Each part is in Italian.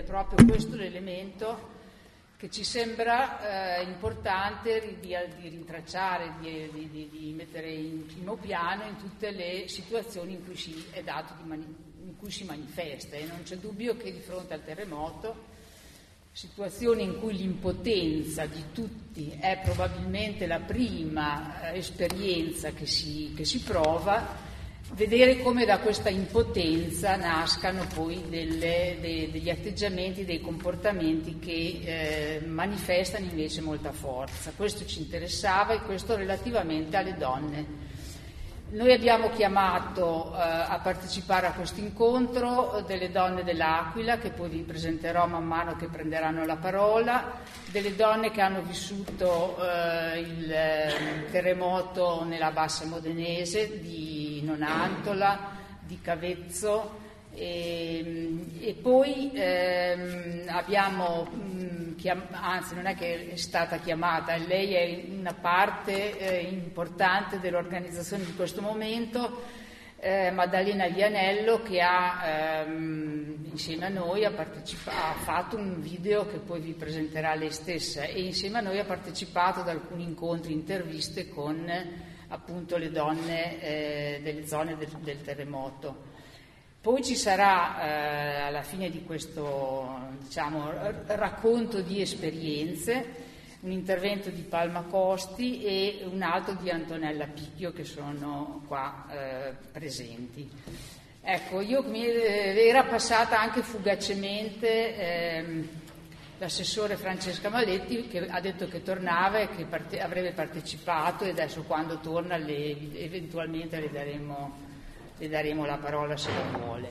proprio questo l'elemento che ci sembra importante di rintracciare, di mettere in primo piano in tutte le situazioni in cui in cui si manifesta. E non c'è dubbio che di fronte al terremoto, situazioni in cui l'impotenza di tutti è probabilmente la prima esperienza che si prova, vedere come da questa impotenza nascano poi degli atteggiamenti, dei comportamenti che manifestano invece molta forza. Questo ci interessava, e questo relativamente alle donne. Noi abbiamo chiamato a partecipare a questo incontro delle donne dell'Aquila, che poi vi presenterò man mano che prenderanno la parola, delle donne che hanno vissuto il terremoto nella Bassa Modenese, di Nonantola, di Cavezzo, e poi abbiamo anzi non è che è stata chiamata, lei è una parte importante dell'organizzazione di questo momento, Maddalena Vianello, che ha insieme a noi ha fatto un video che poi vi presenterà lei stessa, e insieme a noi ha partecipato ad alcuni incontri, interviste con appunto le donne delle zone del terremoto. Poi ci sarà alla fine di questo racconto di esperienze un intervento di Palma Costi e un altro di Antonella Picchio, che sono qua presenti. Ecco, era passata anche fugacemente l'assessore Francesca Maletti, che ha detto che tornava e che avrebbe partecipato, e adesso quando torna eventualmente le daremo la parola se lo vuole.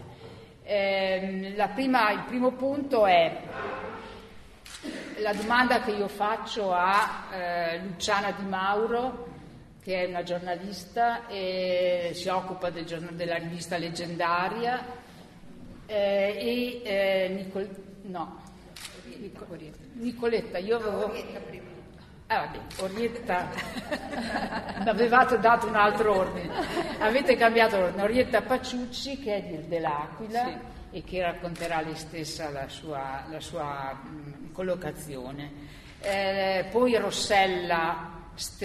Il primo punto è la domanda che io faccio a Luciana Di Mauro, che è una giornalista e si occupa della rivista Leggendaria, Nicoletta, io avevo... Orietta, mi avevate dato un altro ordine, avete cambiato l'ordine. Orietta Paciucci, che è dell'Aquila, sì, e che racconterà lei stessa la sua collocazione. Poi Rossella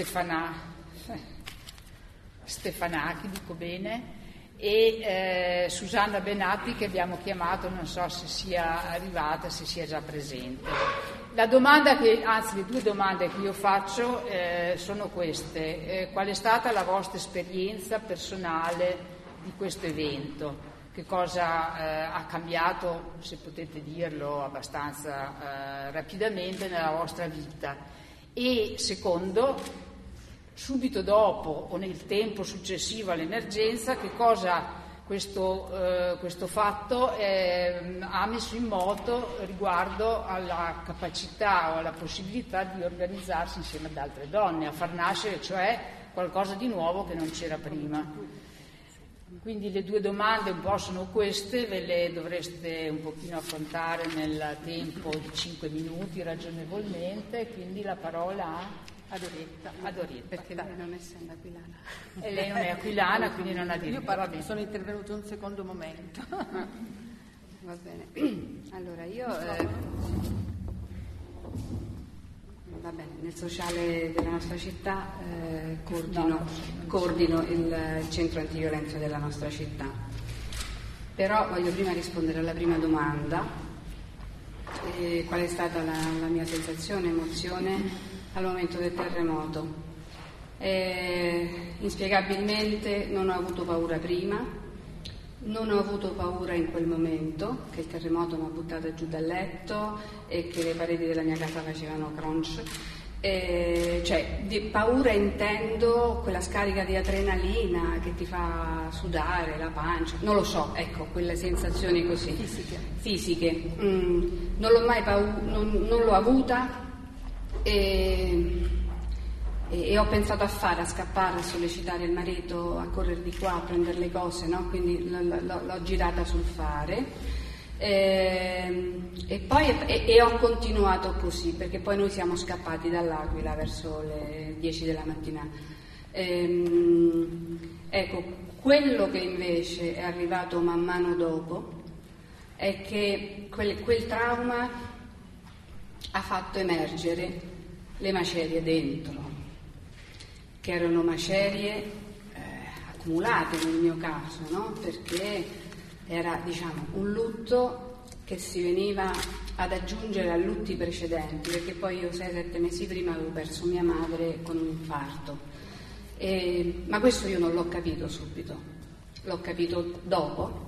Stefanacchi, dico bene, e Susanna Benatti, che abbiamo chiamato, non so se sia arrivata, se sia già presente. Le due domande che io faccio sono queste. Qual è stata la vostra esperienza personale di questo evento? Che cosa ha cambiato, se potete dirlo abbastanza rapidamente, nella vostra vita? E secondo, subito dopo o nel tempo successivo all'emergenza, che cosa questo fatto ha messo in moto riguardo alla capacità o alla possibilità di organizzarsi insieme ad altre donne, a far nascere cioè qualcosa di nuovo che non c'era prima. Quindi le due domande un po' sono queste, ve le dovreste un pochino affrontare nel tempo di 5 minuti ragionevolmente, quindi la parola a Adorietta, perché lei non essendo aquilana. E lei non è aquilana, quindi non ha diritto. Io sono intervenuto un secondo momento. Va bene. Allora, io nel sociale della nostra città coordino il centro antiviolenza della nostra città. Però voglio prima rispondere alla prima domanda. Qual è stata la mia sensazione, emozione al momento del terremoto? Inspiegabilmente non ho avuto paura prima, non ho avuto paura in quel momento che il terremoto mi ha buttata giù dal letto e che le pareti della mia casa facevano crunch. Di paura intendo quella scarica di adrenalina che ti fa sudare la pancia, non lo so, ecco, quelle sensazioni così fisiche. Non l'ho mai non l'ho avuta. E ho pensato a scappare, a sollecitare il marito a correre di qua, a prendere le cose, no? Quindi l'ho girata sul fare e poi ho continuato così, perché poi noi siamo scappati dall'Aquila verso le 10 della mattina. Ecco, quello che invece è arrivato man mano dopo è che quel trauma ha fatto emergere le macerie dentro, che erano macerie accumulate nel mio caso, no? Perché era, diciamo, un lutto che si veniva ad aggiungere a lutti precedenti, perché poi io 6-7 mesi prima avevo perso mia madre con un infarto, ma questo io non l'ho capito subito, l'ho capito dopo.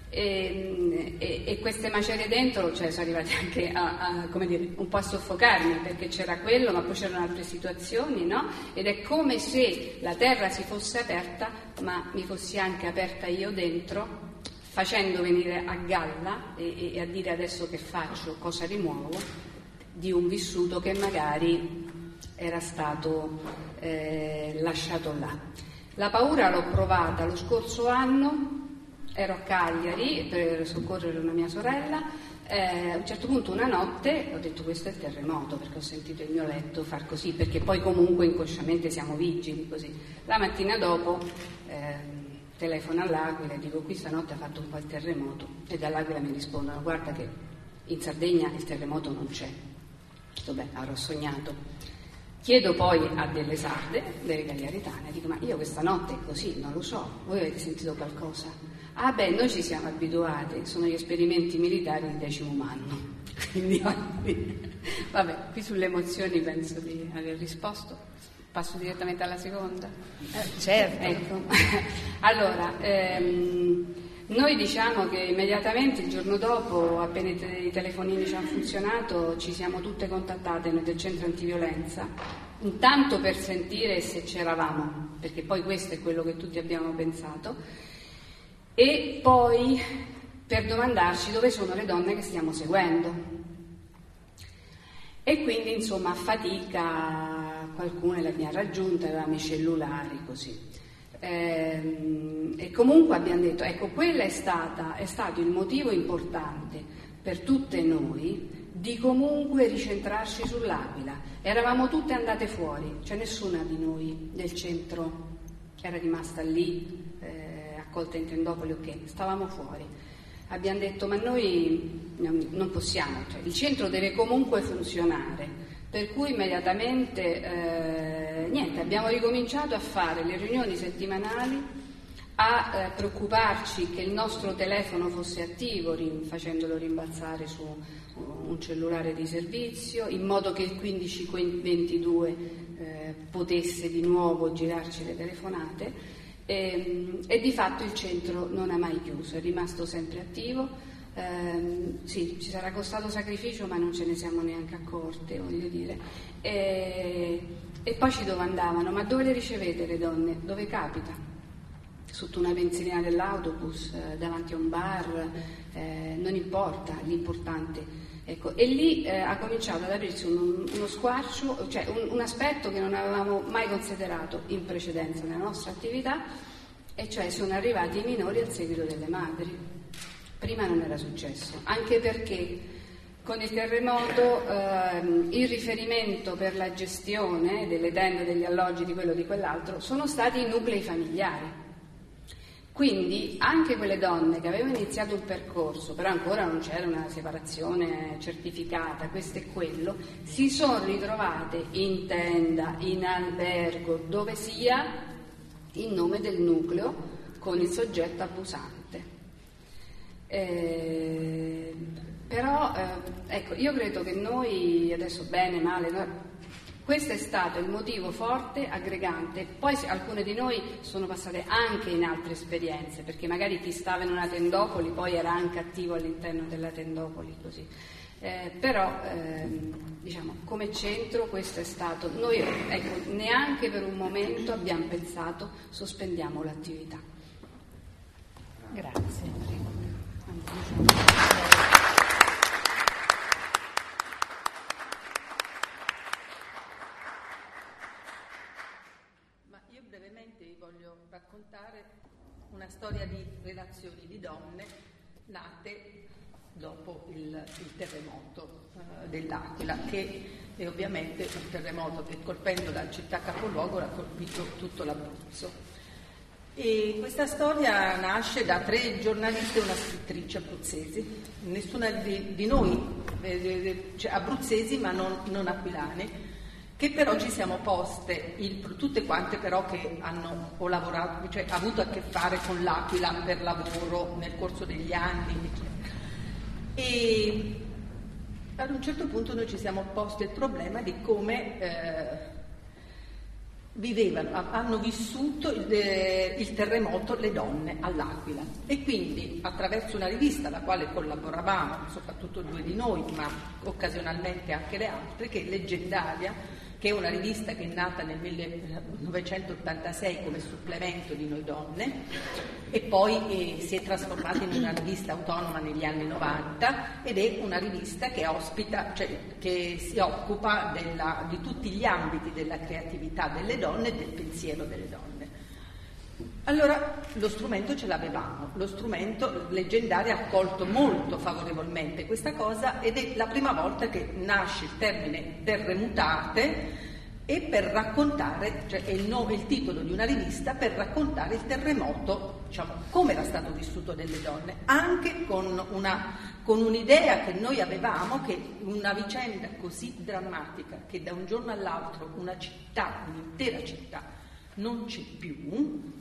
E queste macerie dentro, cioè, sono arrivate anche a come dire, un po' a soffocarmi, perché c'era quello, ma poi c'erano altre situazioni, no? Ed è come se la terra si fosse aperta, ma mi fossi anche aperta io dentro, facendo venire a galla e a dire adesso che faccio, cosa rimuovo, di un vissuto che magari era stato lasciato là. La paura l'ho provata lo scorso anno. Ero a Cagliari per soccorrere una mia sorella, a un certo punto una notte ho detto questo è il terremoto, perché ho sentito il mio letto far così, perché poi comunque inconsciamente siamo vigili così. La mattina dopo telefono all'Aquila e dico qui stanotte ha fatto un po' il terremoto, e dall'Aquila mi rispondono guarda che in Sardegna il terremoto non c'è. Ho detto beh, avrò sognato. Chiedo poi a delle sarde, delle cagliaritane, dico ma io questa notte è così, non lo so, voi avete sentito qualcosa? Ah beh, noi ci siamo abituati, sono gli esperimenti militari di 10° anno. Quindi vabbè, qui sulle emozioni penso di aver risposto. Passo direttamente alla seconda? Certo. Ecco. Allora, noi diciamo che immediatamente il giorno dopo, appena i telefonini ci hanno funzionato, ci siamo tutte contattate noi del centro antiviolenza, intanto per sentire se c'eravamo, perché poi questo è quello che tutti abbiamo pensato, e poi per domandarci dove sono le donne che stiamo seguendo. E quindi insomma a fatica qualcuna le abbiamo raggiunte, avevamo i cellulari così. E comunque abbiamo detto, ecco, quello è stato il motivo importante per tutte noi di comunque ricentrarci sull'Aquila. Eravamo tutte andate fuori, cioè nessuna di noi del centro era rimasta lì, accolta in tendopoli, ok, stavamo fuori. Abbiamo detto, ma noi non possiamo, cioè, il centro deve comunque funzionare, per cui immediatamente niente, abbiamo ricominciato a fare le riunioni settimanali, a preoccuparci che il nostro telefono fosse attivo, facendolo rimbalzare su un cellulare di servizio, in modo che il 1522 potesse di nuovo girarci le telefonate. E di fatto il centro non ha mai chiuso, è rimasto sempre attivo. Sì, ci sarà costato sacrificio, ma non ce ne siamo neanche accorte, voglio dire. E poi ci domandavano, ma dove le ricevete le donne? Dove capita? Sotto una benzina dell'autobus, davanti a un bar, non importa, l'importante. Ecco, e lì ha cominciato ad aprirsi uno squarcio, cioè un aspetto che non avevamo mai considerato in precedenza nella nostra attività, e cioè sono arrivati i minori al seguito delle madri. Prima non era successo, anche perché con il terremoto il riferimento per la gestione delle tende, degli alloggi, di quello e di quell'altro, sono stati i nuclei familiari. Quindi anche quelle donne che avevano iniziato un percorso, però ancora non c'era una separazione certificata, questo e quello, si sono ritrovate in tenda, in albergo, dove sia, in nome del nucleo, con il soggetto abusante. Però ecco, io credo che noi, adesso bene, male, questo è stato il motivo forte, aggregante. Poi alcune di noi sono passate anche in altre esperienze, perché magari chi stava in una tendopoli poi era anche attivo all'interno della tendopoli, così. Però diciamo, come centro questo è stato, noi ecco, neanche per un momento abbiamo pensato sospendiamo l'attività. Grazie. Brevemente vi voglio raccontare una storia di relazioni di donne nate dopo il terremoto dell'Aquila, che è ovviamente un terremoto che, colpendo la città capoluogo, ha colpito tutto l'Abruzzo. E questa storia nasce da 3 giornalisti e una scrittrice abruzzesi. Nessuna di noi, cioè abruzzesi ma non aquilani, che però ci siamo poste, tutte quante però che hanno o lavorato, cioè avuto a che fare con l'Aquila per lavoro nel corso degli anni. E ad un certo punto noi ci siamo posti il problema di come hanno vissuto il terremoto le donne all'Aquila, e quindi attraverso una rivista alla quale collaboravamo, soprattutto 2 di noi, ma occasionalmente anche le altre, che è Leggendaria, che è una rivista che è nata nel 1986 come supplemento di Noi Donne e poi si è trasformata in una rivista autonoma negli anni 90, ed è una rivista che ospita, cioè che si occupa di tutti gli ambiti della creatività delle donne e del pensiero delle donne. Allora lo strumento ce l'avevamo, lo strumento Leggendaria ha accolto molto favorevolmente questa cosa, ed è la prima volta che nasce il termine terremutate, e per raccontare, cioè è il titolo di una rivista per raccontare il terremoto, diciamo, come era stato vissuto dalle donne, anche con un'idea che noi avevamo, che una vicenda così drammatica, che da un giorno all'altro un'intera città non c'è più,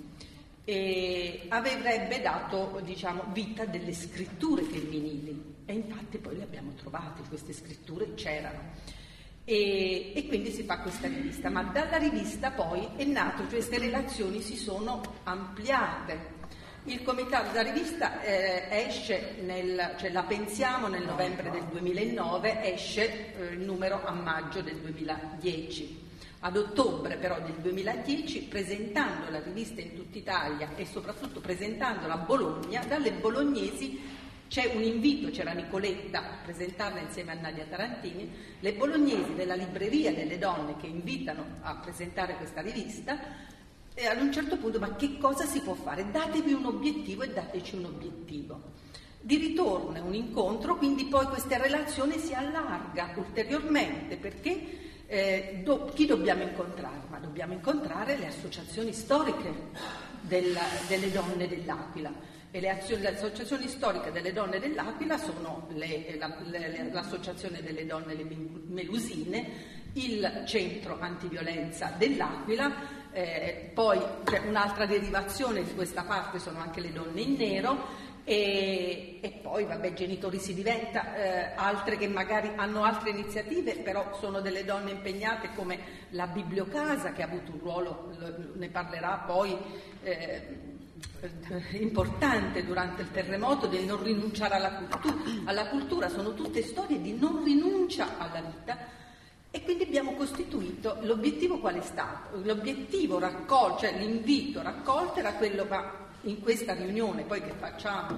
e avrebbe dato, diciamo, vita delle scritture femminili, e infatti poi le abbiamo trovate, queste scritture c'erano, e quindi si fa questa rivista, ma dalla rivista poi è nato, cioè queste relazioni si sono ampliate. Il comitato della rivista esce cioè la pensiamo nel novembre del 2009, esce il numero a maggio del 2010. Ad ottobre però del 2010, presentando la rivista in tutta Italia e soprattutto presentandola a Bologna, dalle bolognesi c'è un invito, c'era Nicoletta a presentarla insieme a Nadia Tarantini, le bolognesi della Libreria delle Donne che invitano a presentare questa rivista, e ad un certo punto: ma che cosa si può fare? Datevi un obiettivo, e dateci un obiettivo. Di ritorno è un incontro, quindi poi questa relazione si allarga ulteriormente, perché chi dobbiamo incontrare? Ma dobbiamo incontrare le associazioni storiche delle donne dell'Aquila, e le associazioni storiche delle donne dell'Aquila sono l'associazione delle donne Le Melusine, il centro antiviolenza dell'Aquila, poi c'è un'altra derivazione di questa parte, sono anche le donne in nero, e poi Genitori si diventa, altre che magari hanno altre iniziative, però sono delle donne impegnate, come la Bibliocasa, che ha avuto un ruolo, ne parlerà poi, importante durante il terremoto, del non rinunciare alla cultura. Sono tutte storie di non rinuncia alla vita, e quindi abbiamo costituito l'obiettivo. Qual è stato? L'obiettivo raccolto, cioè l'invito raccolto era quello, ma in questa riunione poi che facciamo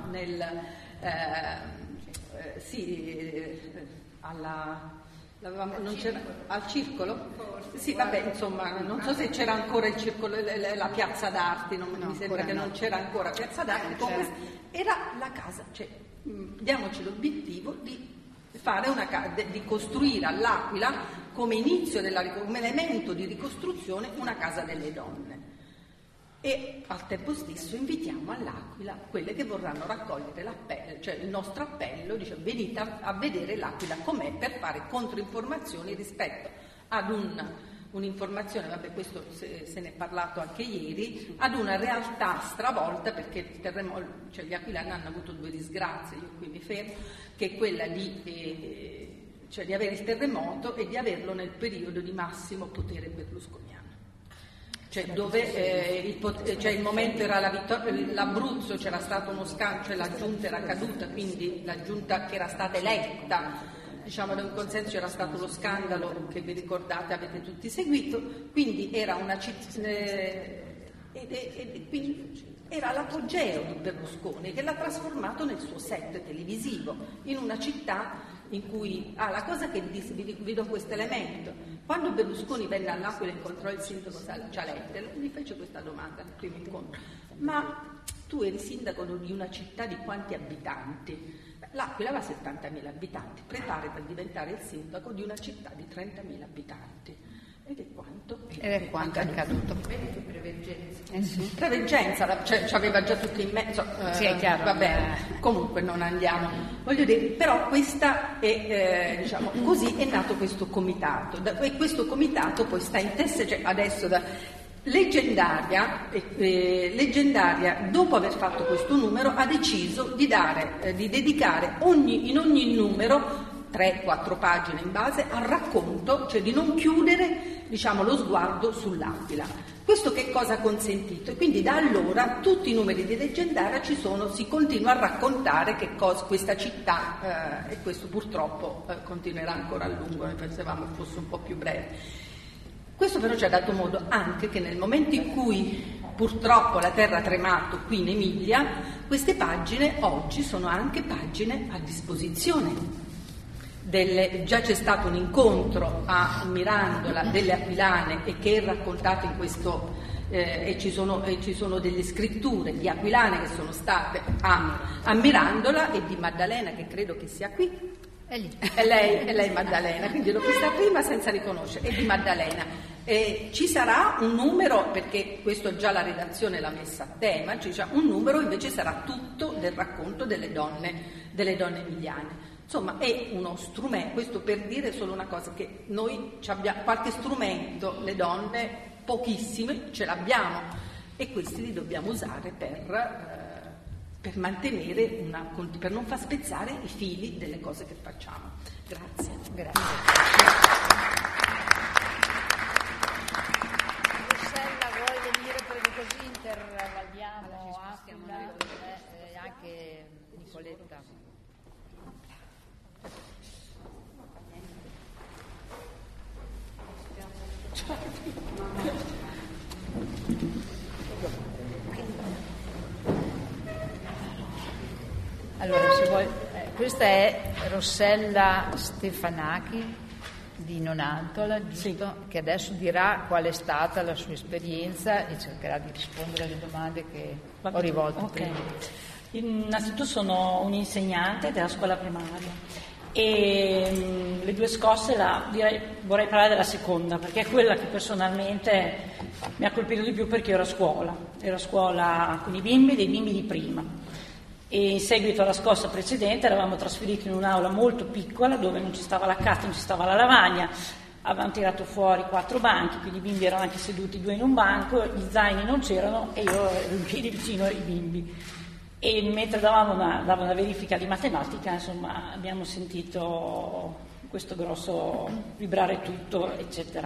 al circolo? Sì, vabbè, insomma, non so se c'era ancora il circolo, la piazza d'arte, mi sembra che non c'era ancora piazza d'arte, era la casa, cioè diamoci l'obiettivo di fare di costruire all'Aquila, come inizio come elemento di ricostruzione, una casa delle donne. E al tempo stesso invitiamo all'Aquila quelle che vorranno raccogliere l'appello, cioè il nostro appello, dice: venite a vedere l'Aquila com'è, per fare controinformazioni rispetto ad un'informazione, questo se ne è parlato anche ieri, ad una realtà stravolta, perché il terremoto, cioè gli aquilani hanno avuto 2 disgrazie, io qui mi fermo, che è quella di avere il terremoto e di averlo nel periodo di massimo potere berlusconiano. Cioè dove il momento era l'Abruzzo, c'era stato uno scambio, cioè la giunta era caduta, quindi la giunta che era stata eletta, diciamo, da un consenso, c'era stato lo scandalo che vi ricordate, avete tutti seguito, quindi era una città, quindi era l'apogeo di Berlusconi, che l'ha trasformato nel suo set televisivo, in una città in cui la cosa che vi do questo elemento. Quando Berlusconi venne all'Aquila e incontrò il sindaco Cialette, gli fece questa domanda al primo incontro: ma tu eri sindaco di una città di quanti abitanti? L'Aquila aveva 70.000 abitanti, prepari per diventare il sindaco di una città di 30.000 abitanti. Ed è quanto? Ed è quanto è accaduto. Preveggenza, cioè aveva già tutto in mezzo. Sì, è chiaro. Va bene, comunque non andiamo. Voglio dire, però questa è, diciamo, così è nato questo comitato. E questo comitato poi sta in testa, cioè adesso Leggendaria, dopo aver fatto questo numero, ha deciso di dedicare in ogni numero 3-4 pagine in base al racconto, cioè di non chiudere, diciamo, lo sguardo sull'Aquila. Questo che cosa ha consentito? E quindi da allora tutti i numeri di Leggendaria si continua a raccontare che cosa questa città, e questo purtroppo continuerà ancora a lungo, noi pensavamo fosse un po' più breve. Questo però ci ha dato modo anche che nel momento in cui purtroppo la terra ha tremato qui in Emilia, queste pagine oggi sono anche pagine a disposizione. Già c'è stato un incontro a Mirandola delle aquilane e che è raccontato in questo e ci sono delle scritture di aquilane che sono state a Mirandola e di Maddalena, che credo che sia qui. È lei Maddalena, quindi l'ho vista prima senza riconoscere, è di Maddalena. Ci sarà un numero, perché questo già la redazione l'ha messa a tema, cioè un numero invece sarà tutto del racconto delle donne emiliane. Insomma, è uno strumento, questo per dire solo una cosa, che noi abbiamo qualche strumento, le donne, pochissime, ce l'abbiamo, e questi li dobbiamo usare per mantenere per non far spezzare i fili delle cose che facciamo. Grazie. Rossella, vuoi venire perché così intervalliamo Aquila e anche Nicoletta? Allora, se vuoi, questa è Rossella Stefanachi di Nonantola, giusto? Sì. Che adesso dirà qual è stata la sua esperienza e cercherà di rispondere alle domande che ho rivolto prima. Innanzitutto sono un'insegnante della scuola primaria e le due scosse vorrei parlare della seconda, perché è quella che personalmente mi ha colpito di più, perché ero a scuola con i bimbi, dei bimbi di prima, e in seguito alla scossa precedente eravamo trasferiti in un'aula molto piccola dove non ci stava la cassa, non ci stava la lavagna, avevamo tirato fuori 4 banchi, quindi i bimbi erano anche seduti 2 in un banco, gli zaini non c'erano e io ero in piedi vicino ai bimbi. E mentre davo una verifica di matematica, insomma, abbiamo sentito questo grosso vibrare tutto, eccetera.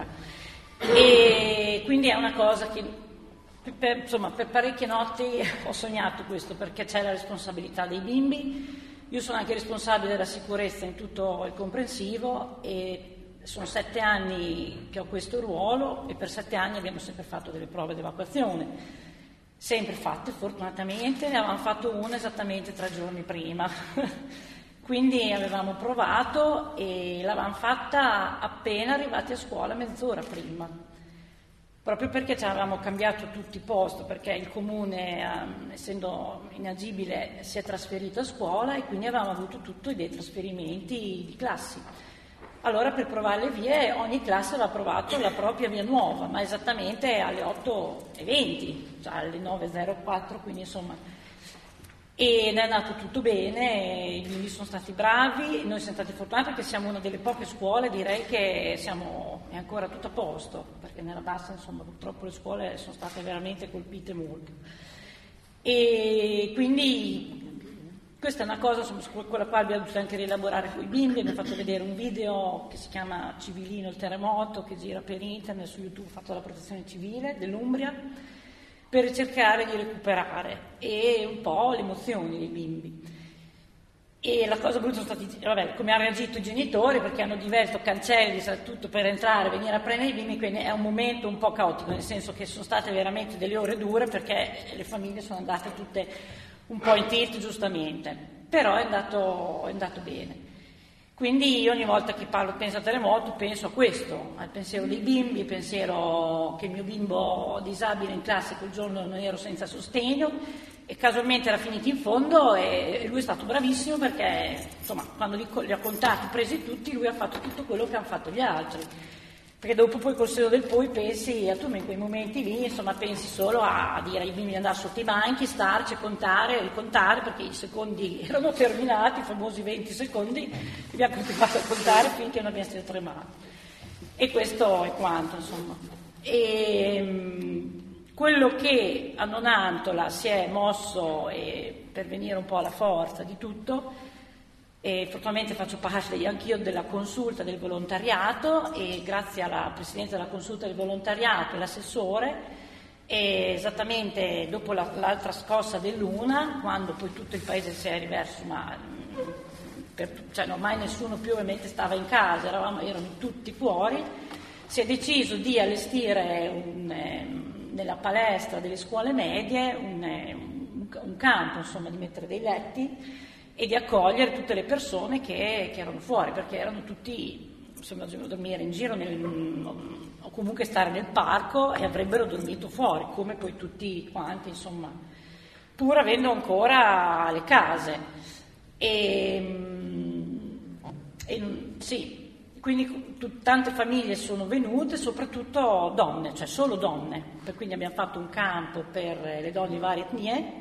E quindi è una cosa che, per parecchie notti ho sognato questo, perché c'è la responsabilità dei bimbi. Io sono anche responsabile della sicurezza in tutto il comprensivo e sono 7 anni che ho questo ruolo e per 7 anni abbiamo sempre fatto delle prove di evacuazione. Sempre fatte, fortunatamente, ne avevamo fatto una esattamente 3 giorni prima, quindi avevamo provato e l'avevamo fatta appena arrivati a scuola, mezz'ora prima, proprio perché ci avevamo cambiato tutti i posti, perché il comune, essendo inagibile, si è trasferito a scuola e quindi avevamo avuto tutti dei trasferimenti di classi. Allora, per provare le vie, ogni classe aveva provato la propria via nuova, ma esattamente alle 8:20, cioè alle 9:04, quindi insomma. E è andato tutto bene, i bimbi sono stati bravi, noi siamo stati fortunati perché siamo una delle poche scuole, direi che è ancora tutto a posto, perché nella bassa, insomma, purtroppo le scuole sono state veramente colpite molto. E quindi questa è una cosa con la quale abbiamo dovuto anche rielaborare con i bimbi. Abbiamo fatto vedere un video che si chiama Civilino il terremoto, che gira per internet, su YouTube, fatto dalla Protezione Civile dell'Umbria, per cercare di recuperare e un po' le emozioni dei bimbi. E la cosa brutta sono stati, come hanno reagito i genitori, perché hanno diverso cancelli, tutto per entrare, venire a prendere i bimbi, quindi è un momento un po' caotico, nel senso che sono state veramente delle ore dure, perché le famiglie sono andate tutte un po' in tilt, giustamente, però è andato bene. Quindi io ogni volta che penso a terremoto penso a questo, al pensiero dei bimbi, pensiero che il mio bimbo disabile in classe quel giorno non ero senza sostegno e casualmente era finito in fondo e lui è stato bravissimo, perché insomma quando li ha contati, presi tutti, lui ha fatto tutto quello che hanno fatto gli altri. perché dopo poi col seno del poi pensi, tu in quei momenti lì, insomma, pensi solo a dire ai bimbi di andare sotto i banchi, starci, contare, ricontare, perché i secondi erano terminati, i famosi 20 secondi, abbiamo continuato a contare finché non abbiamo tremato. E questo è quanto, insomma. E quello che a Nonantola si è mosso per venire un po' alla forza di tutto, e fortunatamente faccio parte anch'io della consulta del volontariato, e grazie alla Presidente della consulta del volontariato e l'assessore, e esattamente dopo l'altra scossa dell'una, quando poi tutto il paese si è riverso, cioè ormai nessuno più ovviamente stava in casa, erano tutti fuori, si è deciso di allestire nella palestra delle scuole medie un campo, insomma, di mettere dei letti e di accogliere tutte le persone che erano fuori, perché erano tutti, insomma, dovevano dormire in giro o comunque stare nel parco, e avrebbero dormito fuori, come poi tutti quanti, insomma, pur avendo ancora le case. Sì, quindi tante famiglie sono venute, soprattutto donne, cioè solo donne, quindi abbiamo fatto un campo per le donne di varie etnie,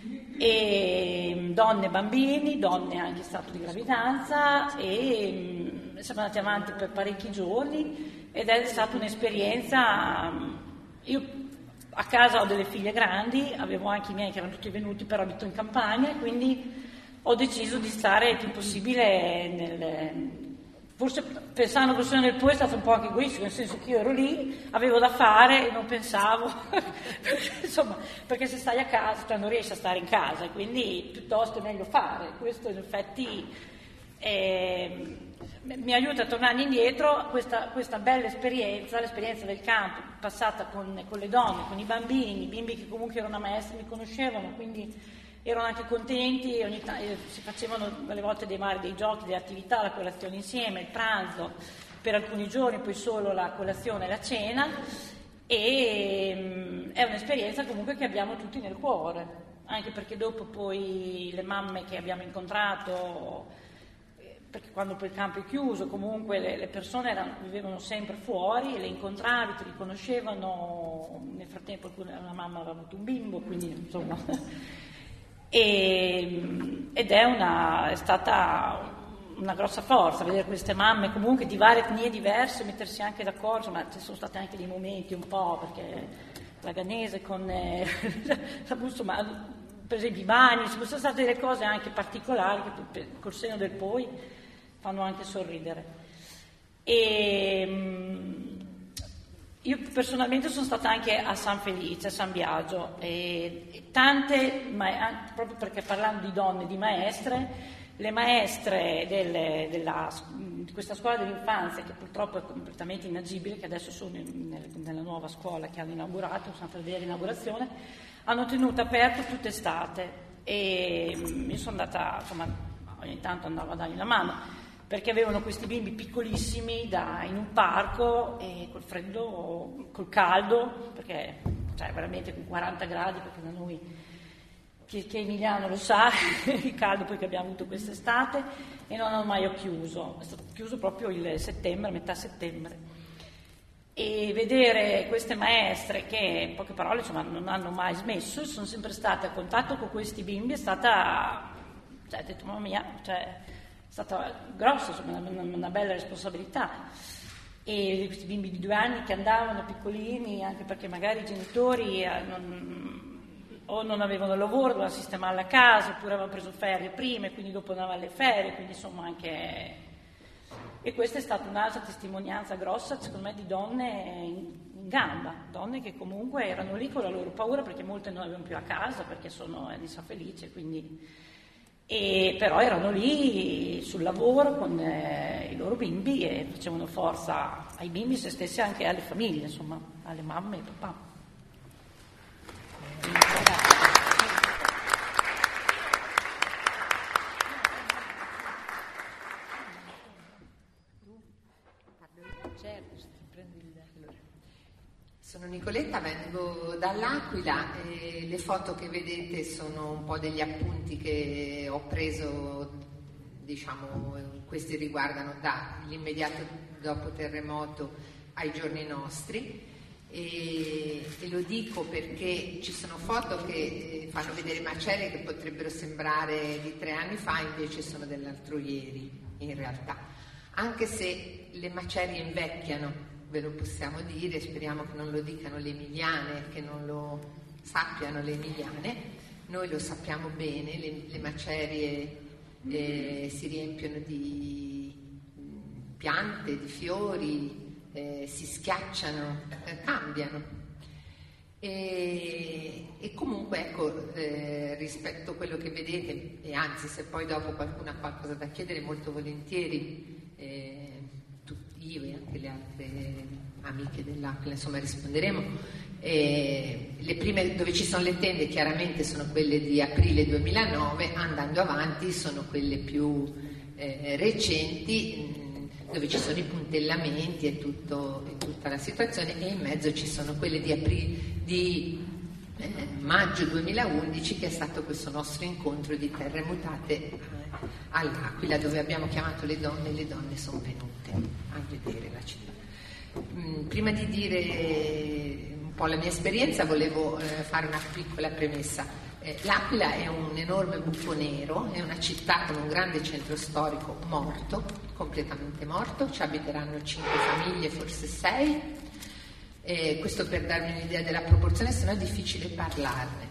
e donne e bambini, donne anche in stato di gravidanza, e siamo andati avanti per parecchi giorni, ed è stata un'esperienza. Io a casa ho delle figlie grandi, avevo anche i miei che erano tutti venuti, però abito in campagna, quindi ho deciso di stare il più possibile forse pensando che il seno del poi è stato un po' anche egoistico, nel senso che io ero lì, avevo da fare e non pensavo, insomma, perché se stai a casa, cioè non riesci a stare in casa, e quindi piuttosto è meglio fare. Questo in effetti mi aiuta a tornare indietro questa bella esperienza, l'esperienza del campo, passata con le donne, con i bimbi che comunque erano maestri, mi conoscevano, quindi erano anche contenti, si facevano alle volte dei giochi, delle attività, la colazione insieme, il pranzo per alcuni giorni, poi solo la colazione e la cena, e è un'esperienza comunque che abbiamo tutti nel cuore, anche perché dopo poi le mamme che abbiamo incontrato, perché quando poi il campo è chiuso comunque le persone vivevano sempre fuori, e le incontravi, ti riconoscevano, nel frattempo una mamma aveva avuto un bimbo, quindi insomma... Ed è stata una grossa forza vedere queste mamme comunque di varie etnie diverse mettersi anche d'accordo, ma ci sono stati anche dei momenti un po', perché la ghanese con insomma, per esempio i bagni, ci sono state delle cose anche particolari che col seno del poi fanno anche sorridere. Io personalmente sono stata anche a San Felice, a San Biagio, e tante, proprio perché parlando di donne, di maestre, le maestre di questa scuola dell'infanzia, che purtroppo è completamente inagibile, che adesso sono nella nuova scuola che hanno inaugurato, sono andata a vedere l'inaugurazione, hanno tenuto aperto tutta estate, e io sono andata, insomma, ogni tanto andavo a dargli una mano, perché avevano questi bimbi piccolissimi in un parco, e col freddo, col caldo, perché cioè veramente con 40 gradi, perché da noi, chi è emiliano lo sa, il caldo poi che abbiamo avuto quest'estate, e non hanno mai chiuso, è stato chiuso proprio il settembre, metà settembre. E vedere queste maestre che, in poche parole, insomma, non hanno mai smesso, sono sempre state a contatto con questi bimbi, è stata, cioè, ho detto, mamma mia, cioè... è stata grossa, insomma, una bella responsabilità, e questi bimbi di 2 anni che andavano piccolini, anche perché magari i genitori o non avevano lavoro, dovevano sistemare la casa, oppure avevano preso ferie prima e quindi dopo andavano alle ferie, quindi insomma anche... E questa è stata un'altra testimonianza grossa, secondo me, di donne in gamba, donne che comunque erano lì con la loro paura, perché molte non avevano più la casa, perché sono di San Felice, quindi... E però erano lì sul lavoro con i loro bimbi, e facevano forza ai bimbi, se stessi, anche alle famiglie, insomma, alle mamme e papà. Sono Nicoletta, vengo dall'Aquila, e le foto che vedete sono un po' degli appunti che ho preso, diciamo, questi riguardano dall'immediato dopo terremoto ai giorni nostri. E lo dico perché ci sono foto che fanno vedere macerie che potrebbero sembrare di 3 anni fa, invece sono dell'altro ieri in realtà, anche se le macerie invecchiano, ve lo possiamo dire, speriamo che non lo dicano le emiliane, che non lo sappiano le emiliane, noi lo sappiamo bene, le macerie si riempiono di piante, di fiori, si schiacciano, cambiano e comunque ecco, rispetto a quello che vedete, e anzi se poi dopo qualcuno ha qualcosa da chiedere molto volentieri, io e anche le altre amiche dell'Aquila insomma risponderemo. Le prime dove ci sono le tende chiaramente sono quelle di aprile 2009, andando avanti sono quelle più recenti, dove ci sono i puntellamenti e tutta la situazione, e in mezzo ci sono quelle di maggio 2011, che è stato questo nostro incontro di terre mutate all'Aquila, dove abbiamo chiamato le donne e le donne sono venute a vedere la città. Prima di dire un po' la mia esperienza volevo fare una piccola premessa. L'Aquila è un enorme buco nero, è una città con un grande centro storico morto, completamente morto, ci abiteranno 5 famiglie, forse 6, questo per darvi un'idea della proporzione, se no è difficile parlarne.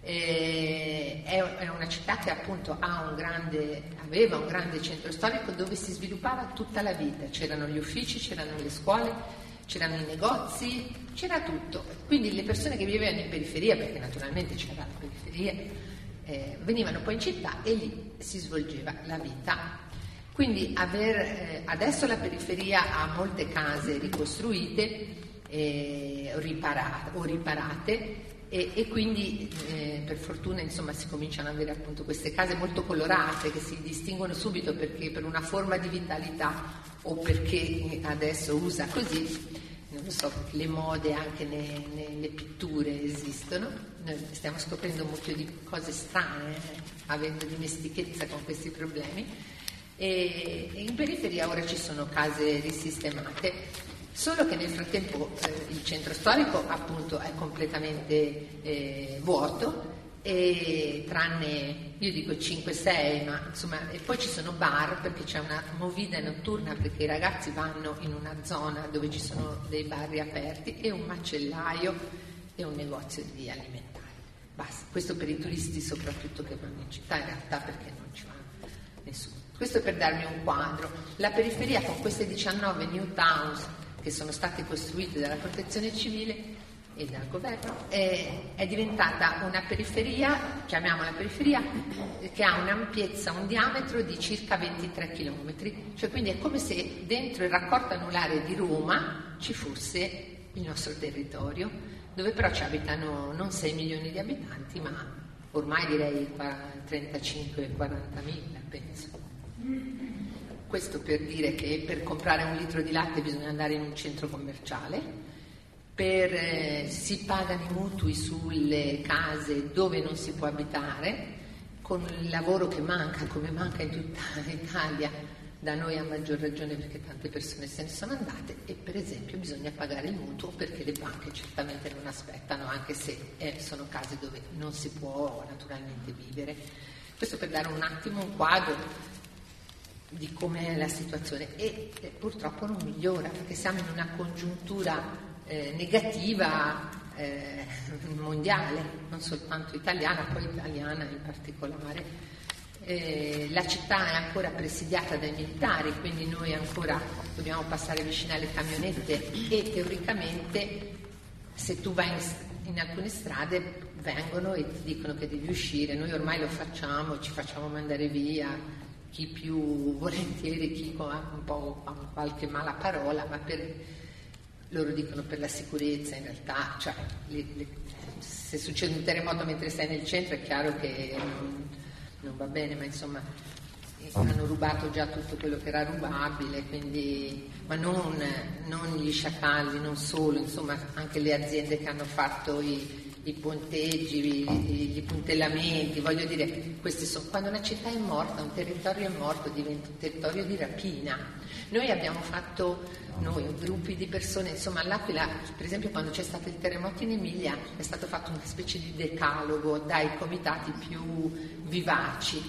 È una città che appunto aveva un grande centro storico dove si sviluppava tutta la vita, c'erano gli uffici, c'erano le scuole, c'erano i negozi, c'era tutto. Quindi le persone che vivevano in periferia, perché naturalmente c'era la periferia, venivano poi in città e lì si svolgeva la vita. Quindi adesso la periferia ha molte case ricostruite o riparate, e quindi per fortuna insomma si cominciano ad avere appunto queste case molto colorate che si distinguono subito perché per una forma di vitalità o perché adesso usa così, non lo so, perché le mode anche nelle pitture esistono. Noi stiamo scoprendo un mucchio di cose strane, avendo dimestichezza con questi problemi, e in periferia ora ci sono case risistemate, solo che nel frattempo il centro storico appunto è completamente vuoto, e tranne io dico 5-6, ma insomma, e poi ci sono bar perché c'è una movida notturna, perché i ragazzi vanno in una zona dove ci sono dei bar riaperti e un macellaio e un negozio di alimentari. Basta, questo per i turisti soprattutto che vanno in città, in realtà perché non ci va nessuno. Questo per darmi un quadro. La periferia con queste 19 new towns che sono state costruite dalla protezione civile e dal governo è diventata una periferia, chiamiamola periferia, che ha un'ampiezza, un diametro di circa 23 km, cioè quindi è come se dentro il raccordo anulare di Roma ci fosse il nostro territorio, dove però ci abitano non 6 milioni di abitanti, ma ormai direi 35-40 mila, penso. Questo per dire che per comprare un litro di latte bisogna andare in un centro commerciale, si pagano i mutui sulle case dove non si può abitare, con il lavoro che manca, come manca in tutta l'Italia, da noi a maggior ragione perché tante persone se ne sono andate, e per esempio bisogna pagare il mutuo perché le banche certamente non aspettano, anche se sono case dove non si può naturalmente vivere. Questo per dare un attimo un quadro di com'è la situazione, e purtroppo non migliora perché siamo in una congiuntura negativa mondiale, non soltanto italiana, poi italiana in particolare. La città è ancora presidiata dai militari, quindi noi ancora dobbiamo passare vicino alle camionette, e teoricamente se tu vai in alcune strade vengono e ti dicono che devi uscire. Noi ormai lo facciamo, ci facciamo mandare via, chi più volentieri, chi con un po' con qualche mala parola, ma loro dicono per la sicurezza. In realtà, cioè, se succede un terremoto mentre stai nel centro è chiaro che non va bene, ma insomma hanno rubato già tutto quello che era rubabile, quindi, ma non gli sciacalli, non solo, insomma anche le aziende che hanno fatto i i ponteggi, i puntellamenti, voglio dire, questi sono, quando una città è morta, un territorio è morto, diventa un territorio di rapina. Noi abbiamo fatto, gruppi di persone, insomma all'Aquila, per esempio quando c'è stato il terremoto in Emilia è stato fatto una specie di decalogo dai comitati più vivaci,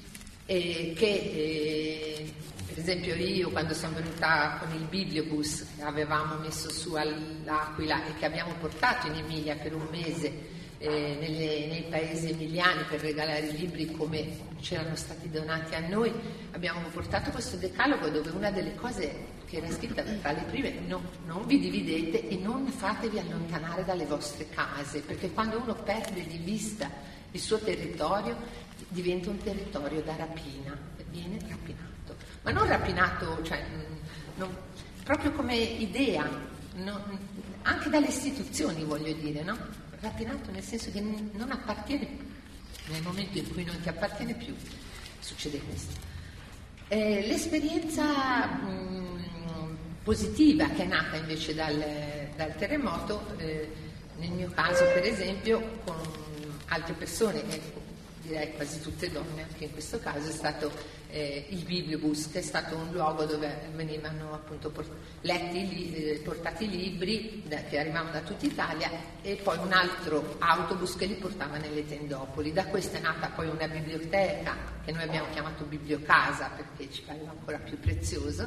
per esempio io quando sono venuta con il bibliobus che avevamo messo su all'Aquila e che abbiamo portato in Emilia per un mese nei paesi emiliani per regalare i libri come c'erano stati donati a noi, abbiamo portato questo decalogo dove una delle cose che era scritta tra le prime, non vi dividete e non fatevi allontanare dalle vostre case, perché quando uno perde di vista il suo territorio diventa un territorio da rapina, viene rapinato, ma non rapinato, cioè, proprio come idea, anche dalle istituzioni, voglio dire, no? Rapinato nel senso che non appartiene più, nel momento in cui non ti appartiene più succede questo. L'esperienza positiva che è nata invece dal terremoto, nel mio caso per esempio con altre persone, direi quasi tutte donne anche in questo caso, è stato il bibliobus, che è stato un luogo dove venivano appunto portati i libri che arrivavano da tutta Italia, e poi un altro autobus che li portava nelle tendopoli. Da questa è nata poi una biblioteca che noi abbiamo chiamato bibliocasa perché ci pareva ancora più prezioso,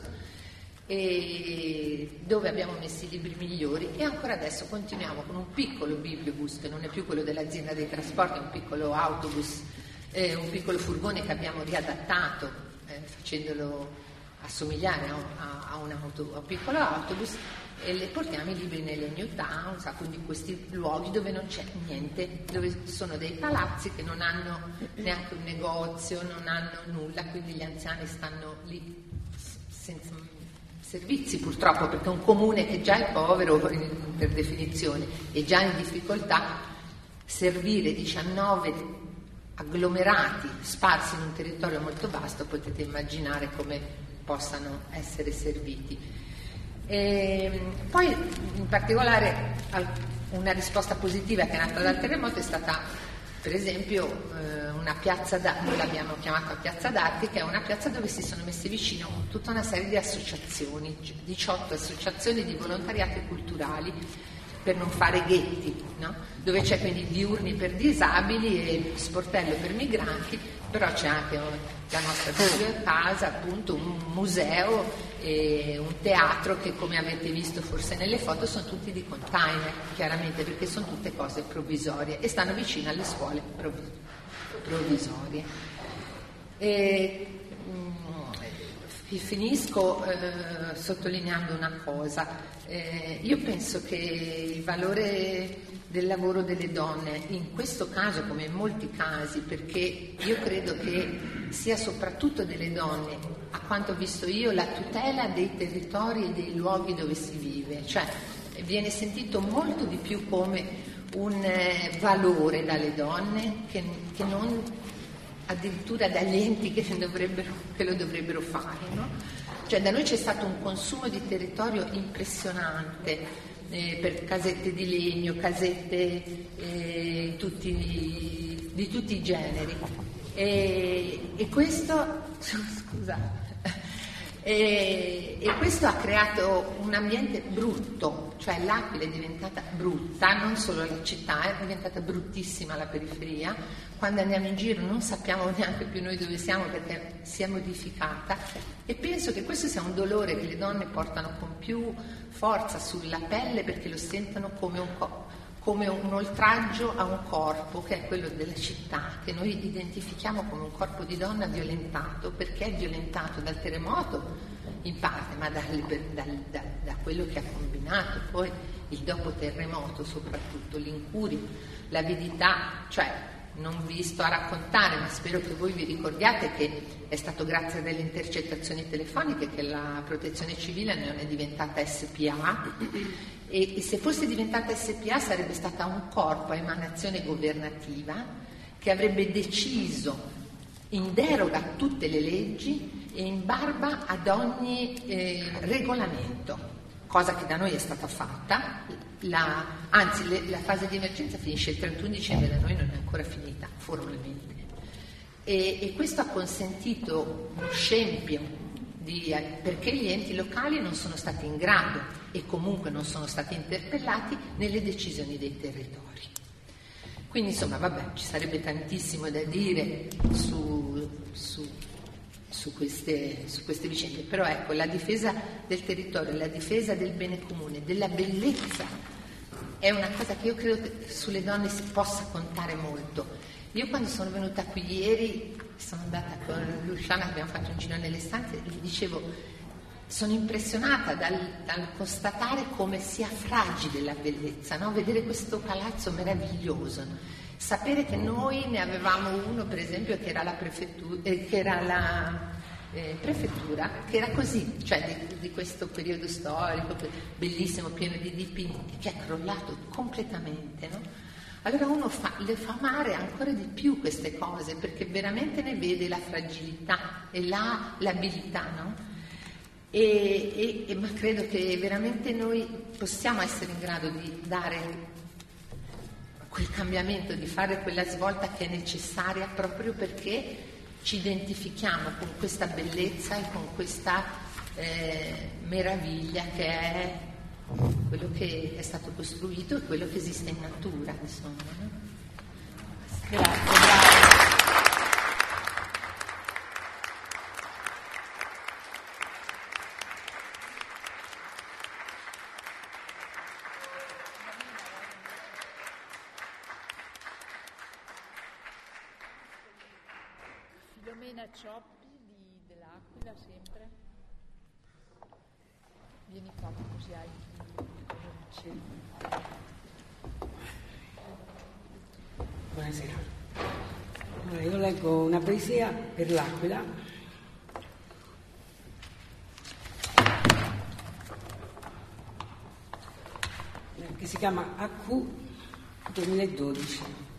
e dove abbiamo messo i libri migliori, e ancora adesso continuiamo con un piccolo bibliobus che non è più quello dell'azienda dei trasporti, è un piccolo autobus, un piccolo furgone che abbiamo riadattato facendolo assomigliare a un piccolo autobus, e le portiamo i libri nelle new towns, quindi questi luoghi dove non c'è niente, dove sono dei palazzi che non hanno neanche un negozio, non hanno nulla, quindi gli anziani stanno lì senza servizi purtroppo, perché un comune che già è povero per definizione e già in difficoltà, servire 19 agglomerati sparsi in un territorio molto vasto, potete immaginare come possano essere serviti. Poi in particolare una risposta positiva che è nata dal terremoto è stata per esempio una piazza noi l'abbiamo chiamata Piazza d'Arti, che è una piazza dove si sono messe vicino tutta una serie di associazioni, 18 associazioni di volontariati culturali per non fare ghetti, no? Dove c'è quindi diurni per disabili e sportello per migranti, però c'è anche la nostra bibliocasa, appunto un museo e un teatro che, come avete visto forse nelle foto, sono tutti di container, chiaramente, perché sono tutte cose provvisorie e stanno vicino alle scuole provvisorie. Finisco sottolineando una cosa. Io penso che il valore del lavoro delle donne, in questo caso come in molti casi, perché io credo che sia soprattutto delle donne, a quanto ho visto io, la tutela dei territori e dei luoghi dove si vive, cioè viene sentito molto di più come un valore dalle donne che non addirittura dagli enti che lo dovrebbero fare, no? Cioè da noi c'è stato un consumo di territorio impressionante per casette di legno, casette di tutti i generi, e questo e questo ha creato un ambiente brutto, cioè l'Aquila è diventata brutta, non solo la città, è diventata bruttissima la periferia. Quando andiamo in giro non sappiamo neanche più noi dove siamo perché si è modificata, e penso che questo sia un dolore che le donne portano con più forza sulla pelle, perché lo sentono come un oltraggio a un corpo che è quello della città, che noi identifichiamo come un corpo di donna violentato, perché è violentato dal terremoto in parte, ma da quello che ha combinato poi il dopo terremoto, soprattutto l'incuria, l'avidità. Cioè non vi sto a raccontare, ma spero che voi vi ricordiate che è stato grazie a delle intercettazioni telefoniche che la Protezione Civile non è diventata SPA, e se fosse diventata SPA sarebbe stata un corpo a emanazione governativa che avrebbe deciso in deroga a tutte le leggi e in barba ad ogni regolamento, cosa che da noi è stata fatta, la fase di emergenza finisce il 31 dicembre, da noi non è ancora finita formalmente. E questo ha consentito uno scempio perché gli enti locali non sono stati in grado e comunque non sono stati interpellati nelle decisioni dei territori. Quindi insomma, vabbè, ci sarebbe tantissimo da dire su queste vicende, però ecco, la difesa del territorio, la difesa del bene comune, della bellezza, è una cosa che io credo che sulle donne si possa contare molto. Io quando sono venuta qui ieri, sono andata con Luciana, abbiamo fatto un giro nelle stanze, e gli dicevo, sono impressionata dal constatare come sia fragile la bellezza, no? Vedere questo palazzo meraviglioso, sapere che noi ne avevamo uno, per esempio, che era la prefettura, che era così, cioè di questo periodo storico bellissimo, pieno di dipinti, che è crollato completamente, no? Allora uno le fa amare ancora di più queste cose, perché veramente ne vede la fragilità e l'abilità, no? Ma credo che veramente noi possiamo essere in grado di dare quel cambiamento, di fare quella svolta che è necessaria, proprio perché ci identifichiamo con questa bellezza e con questa meraviglia che è quello che è stato costruito e quello che esiste in natura, insomma. Grazie, bravo. Filomena Cioppi dell'Aquila, sempre. Vieni qua così hai Buonasera. Allora, io leggo una poesia per l'Aquila. Che si chiama AQ 2012.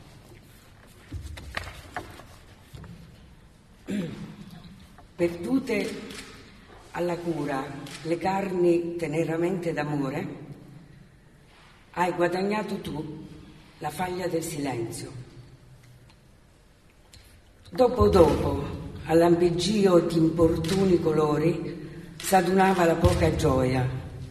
Perdute alla cura le carni teneramente d'amore, hai guadagnato tu la faglia del silenzio. Dopo, al lampeggio di importuni colori, s'adunava la poca gioia,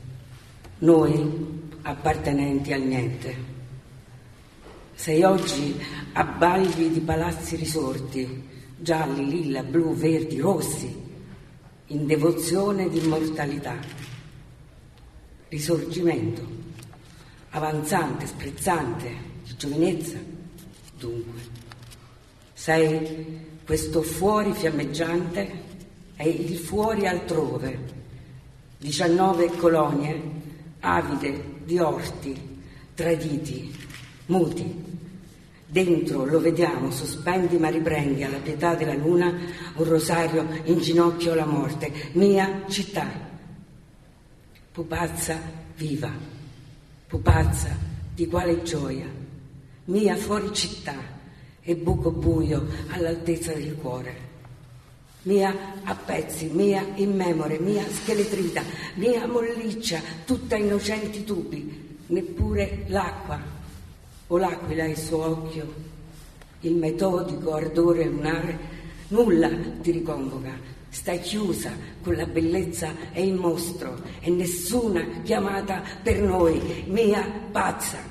noi appartenenti al niente. Sei oggi a balli di palazzi risorti, gialli, lilla, blu, verdi, rossi, in devozione di immortalità. Risorgimento, avanzante, sprezzante, di giovinezza, dunque. Sei questo fuori fiammeggiante e il fuori altrove, 19 colonie avide di orti, traditi, muti. Dentro lo vediamo, sospendi ma riprendi alla pietà della luna un rosario in ginocchio alla morte. Mia città, pupazza viva, pupazza di quale gioia, mia fuori città e buco buio all'altezza del cuore, mia a pezzi, mia immemore, mia scheletrita, mia molliccia, tutta innocenti tubi, neppure l'acqua o l'aquila il suo occhio, il metodico ardore lunare, nulla ti riconvoca, stai chiusa con la bellezza e il mostro e nessuna chiamata per noi, mia pazza.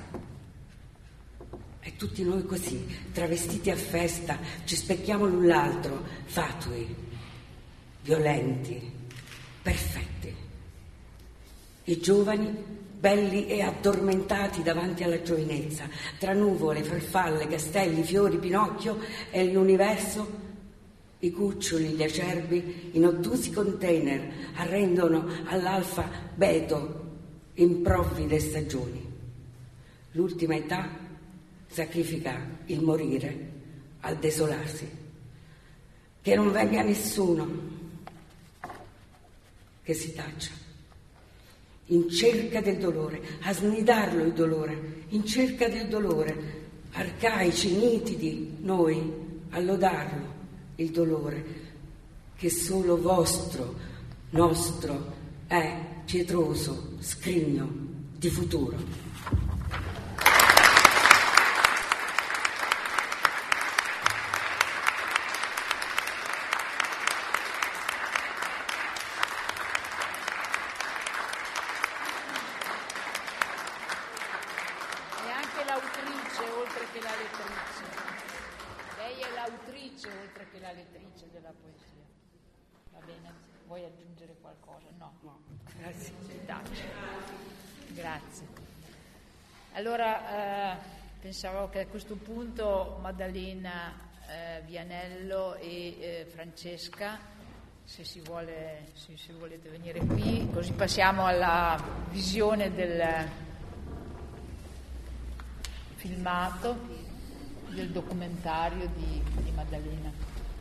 E tutti noi così, travestiti a festa, ci specchiamo l'un l'altro, fatui, violenti, perfetti. I giovani belli e addormentati davanti alla giovinezza, tra nuvole, farfalle, castelli, fiori, Pinocchio e l'universo, i cuccioli, gli acerbi, in ottusi container arrendono all'alfabeto improvvide stagioni. L'ultima età sacrifica il morire al desolarsi. Che non venga nessuno, che si taccia. In cerca del dolore, a snidarlo il dolore, in cerca del dolore, arcaici, nitidi, noi a lodarlo il dolore, che solo vostro, nostro è pietroso scrigno di futuro. Oltre che la lettrice della poesia. Va bene? Vuoi aggiungere qualcosa? No. Grazie. Grazie. Allora, pensavo che a questo punto Maddalena Vianello e Francesca, se volete venire qui, così passiamo alla visione del filmato, del documentario di Maddalena.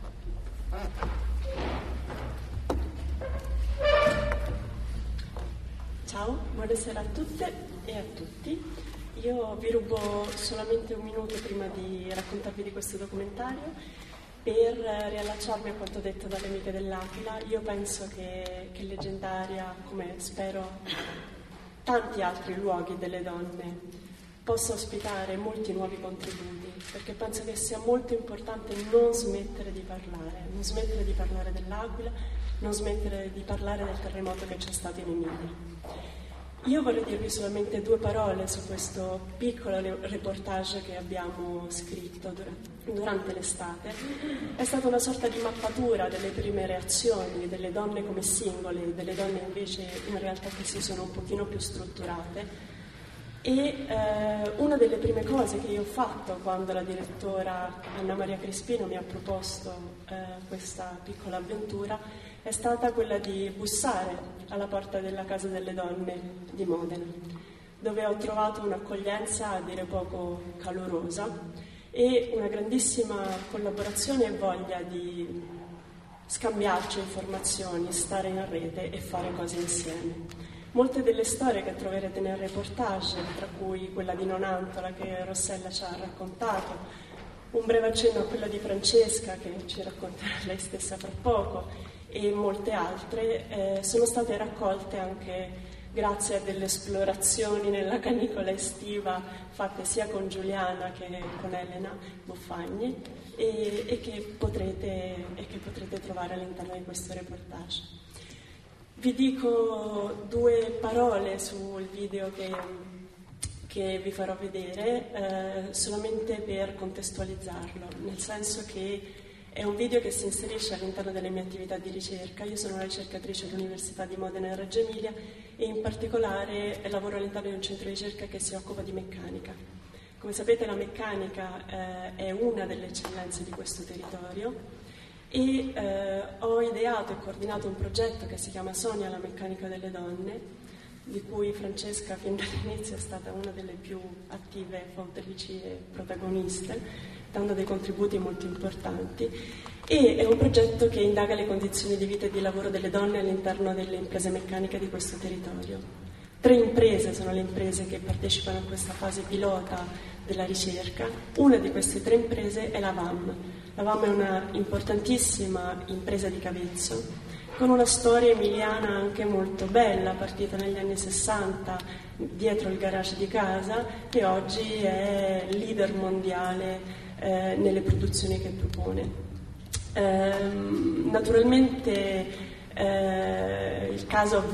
Ciao, buonasera a tutte e a tutti. Io vi rubo solamente un minuto prima di raccontarvi di questo documentario per riallacciarmi a quanto detto dalle amiche dell'Aquila. Io penso che Leggendaria, come spero tanti altri luoghi delle donne, possa ospitare molti nuovi contributi, perché penso che sia molto importante non smettere di parlare dell'Aquila, non smettere di parlare del terremoto che c'è stato in Emilia. Io vorrei dirvi solamente 2 parole su questo piccolo reportage che abbiamo scritto durante l'estate. È stata una sorta di mappatura delle prime reazioni delle donne come singole, delle donne invece in realtà che si sono un pochino più strutturate. E una delle prime cose che io ho fatto quando la direttora Anna Maria Crespino mi ha proposto questa piccola avventura è stata quella di bussare alla porta della Casa delle Donne di Modena, dove ho trovato un'accoglienza a dire poco calorosa e una grandissima collaborazione e voglia di scambiarci informazioni, stare in rete e fare cose insieme. Molte delle storie che troverete nel reportage, tra cui quella di Nonantola che Rossella ci ha raccontato, un breve accenno a quella di Francesca che ci racconterà lei stessa fra poco, e molte altre, sono state raccolte anche grazie a delle esplorazioni nella canicola estiva fatte sia con Giuliana che con Elena Buffagni e che potrete trovare all'interno di questo reportage. Vi dico 2 parole sul video che vi farò vedere, solamente per contestualizzarlo, nel senso che è un video che si inserisce all'interno delle mie attività di ricerca. Io sono una ricercatrice all'Università di Modena e Reggio Emilia e in particolare lavoro all'interno di un centro di ricerca che si occupa di meccanica. Come sapete la meccanica è una delle eccellenze di questo territorio e ho ideato e coordinato un progetto che si chiama Sonia, la meccanica delle donne, di cui Francesca fin dall'inizio è stata una delle più attive fautrici e protagoniste, dando dei contributi molto importanti, e è un progetto che indaga le condizioni di vita e di lavoro delle donne all'interno delle imprese meccaniche di questo territorio. 3 imprese sono le imprese che partecipano a questa fase pilota della ricerca. Una di queste 3 imprese è la VAM. La VAM è una importantissima impresa di Cavezzo, con una storia emiliana anche molto bella, partita negli anni 60 dietro il garage di casa, e oggi è leader mondiale nelle produzioni che propone. Naturalmente il caso ha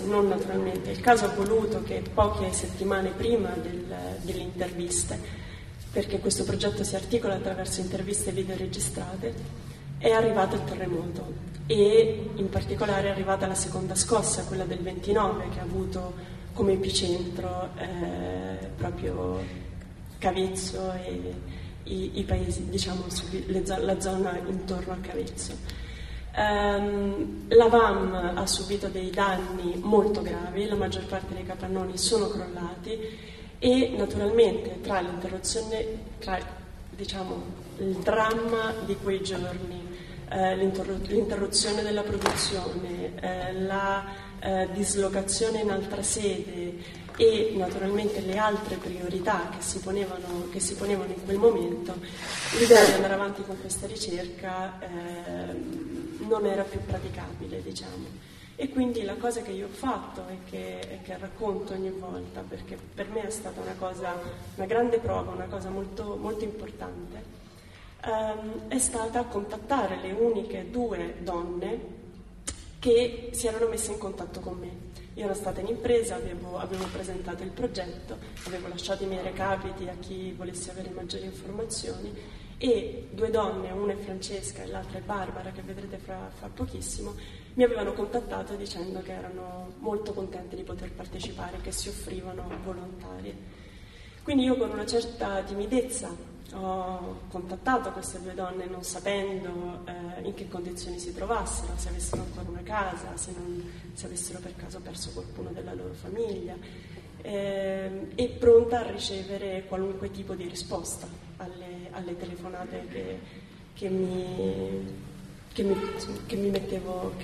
voluto che poche settimane prima delle interviste, perché questo progetto si articola attraverso interviste video registrate, è arrivato il terremoto e in particolare è arrivata la seconda scossa, quella del 29, che ha avuto come epicentro proprio Cavezzo e i paesi, diciamo, la zona intorno a Cavezzo. La VAM ha subito dei danni molto gravi, la maggior parte dei capannoni sono crollati e naturalmente tra il dramma di quei giorni, l'interruzione della produzione, la dislocazione in altra sede e naturalmente le altre priorità che si ponevano in quel momento, l'idea di andare avanti con questa ricerca non era più praticabile, diciamo. E quindi la cosa che io ho fatto e che racconto ogni volta, perché per me è stata una grande prova, una cosa molto, molto importante, è stata contattare le uniche 2 donne che si erano messe in contatto con me. Io ero stata in impresa, avevo presentato il progetto, avevo lasciato i miei recapiti a chi volesse avere maggiori informazioni, e 2 donne, una è Francesca e l'altra è Barbara, che vedrete fra pochissimo, mi avevano contattato dicendo che erano molto contente di poter partecipare, che si offrivano volontarie. Quindi io con una certa timidezza ho contattato queste 2 donne, non sapendo in che condizioni si trovassero, se avessero ancora una casa, se avessero per caso perso qualcuno della loro famiglia, e pronta a ricevere qualunque tipo di risposta alle telefonate che mi mettevo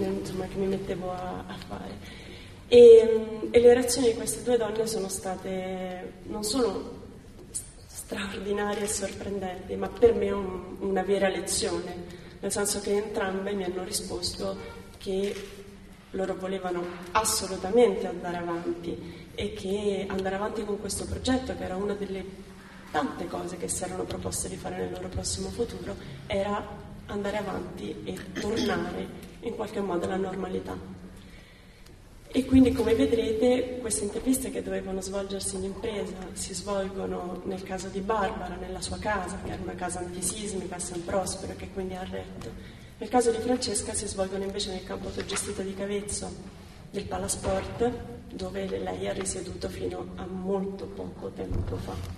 a fare. E le reazioni di queste 2 donne sono state non solo straordinarie e sorprendenti, ma per me una vera lezione, nel senso che entrambe mi hanno risposto che loro volevano assolutamente andare avanti, e che andare avanti con questo progetto, che era una delle tante cose che si erano proposte di fare nel loro prossimo futuro, era andare avanti e tornare in qualche modo alla normalità. E quindi, come vedrete, queste interviste, che dovevano svolgersi in impresa, si svolgono nel caso di Barbara nella sua casa, che era una casa antisismica a San Prospero, che quindi ha retto. Nel caso di Francesca si svolgono invece nel campo autogestito di Cavezzo del Palasport, dove lei ha risieduto fino a molto poco tempo fa.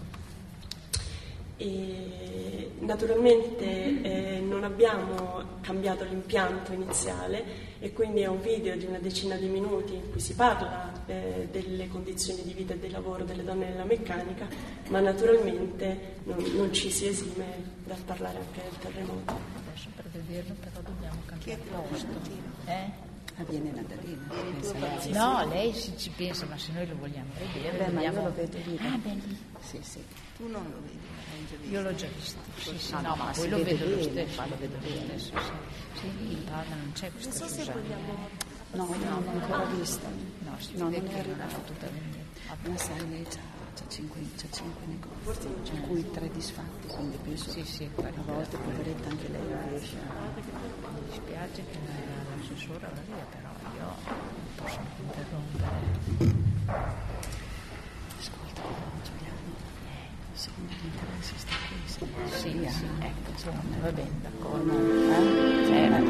E naturalmente non abbiamo cambiato l'impianto iniziale, e quindi è un video di una decina di minuti in cui si parla delle condizioni di vita e di lavoro delle donne nella meccanica, ma naturalmente non ci si esime dal parlare anche del terremoto. Adesso per vederlo però dobbiamo cambiare posto. Viene Natalina. No, lei ci pensa, ma se noi lo vogliamo vedere, ma io lo vedo lì. Ah, beh, lì. Sì. Tu non lo vedi, l'hai già visto. Io l'ho già visto. Sì, no, ma poi lo vedo lo bene, stesso. Lo vedo lo stesso, sì. Sì, in Parma non c'è questa Non so se vogliamo... No, non l'ho ancora vista. No, si non vede è che non ha arrivata. potuto venire. Ma sai, lei c'ha 5 negozi, tra cui 3 disfatti, quindi penso Sì, a volte poveretta anche lei non riesce a... Mi dispiace che l'assessore va via, però io non posso interrompere. Ascolta, Giuliano, secondo gli interessi sta qui, Sì, ecco, insomma, va bene, d'accordo. Certo.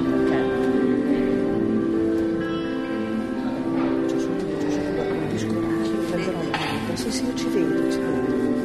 C'è solo un discorso, però sì, io ci vedo.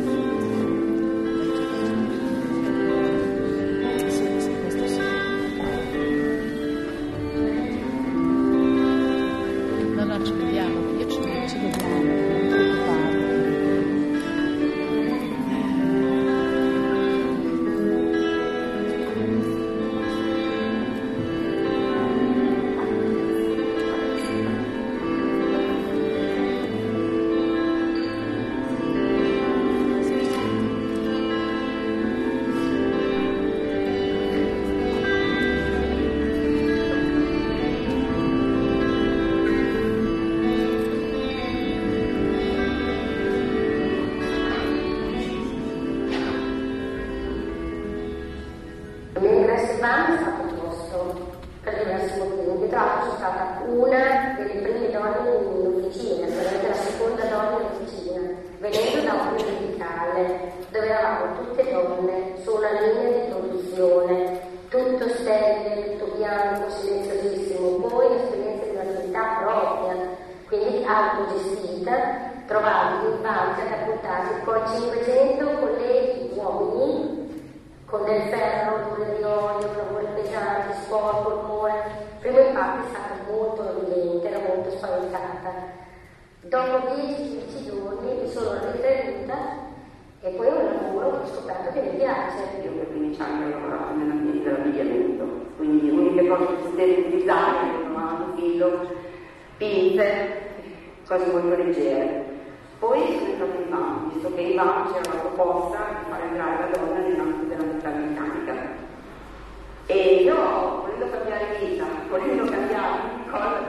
Dopo 10-15 giorni mi sono ritenuta e poi ho un lavoro che ho scoperto che mi piace. Io per 15 anni ho lavorato nell'ambiente dell'abbigliamento, quindi le uniche cose che si deve utilizzare sono un filo, pinze, cose molto leggere. Poi sono entrata in VAM, visto che in VAM c'era la proposta di far entrare la donna nell'ambito della metalmeccanica. E io, volendo cambiare vita, volendo cambiare cosa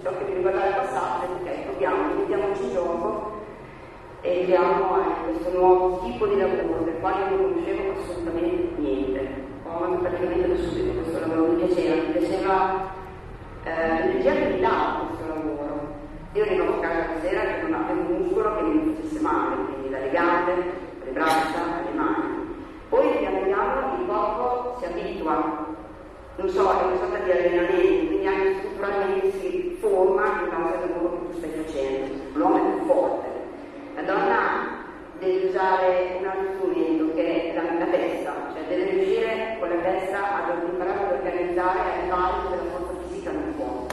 ciò che mi riguarda il passato, perché proviamo, mettiamoci in gioco e creiamo questo nuovo tipo di lavoro del quale io non conoscevo assolutamente niente. Ho amato praticamente da subito questo lavoro, mi piaceva l'energia che mi dava questo lavoro. Io arrivavo a casa la sera che non avevo un muscolo che mi facesse male, quindi dalle gambe, alle braccia, alle mani. Poi piano piano il corpo si abitua, non so, è una sorta di allenamento, quindi anche strutturalmente si forma in base al lavoro che tu stai facendo. L'uomo è più forte, la donna deve usare un altro strumento che è la testa, cioè deve riuscire con la testa ad imparare ad organizzare e a fare della forza fisica nel corpo.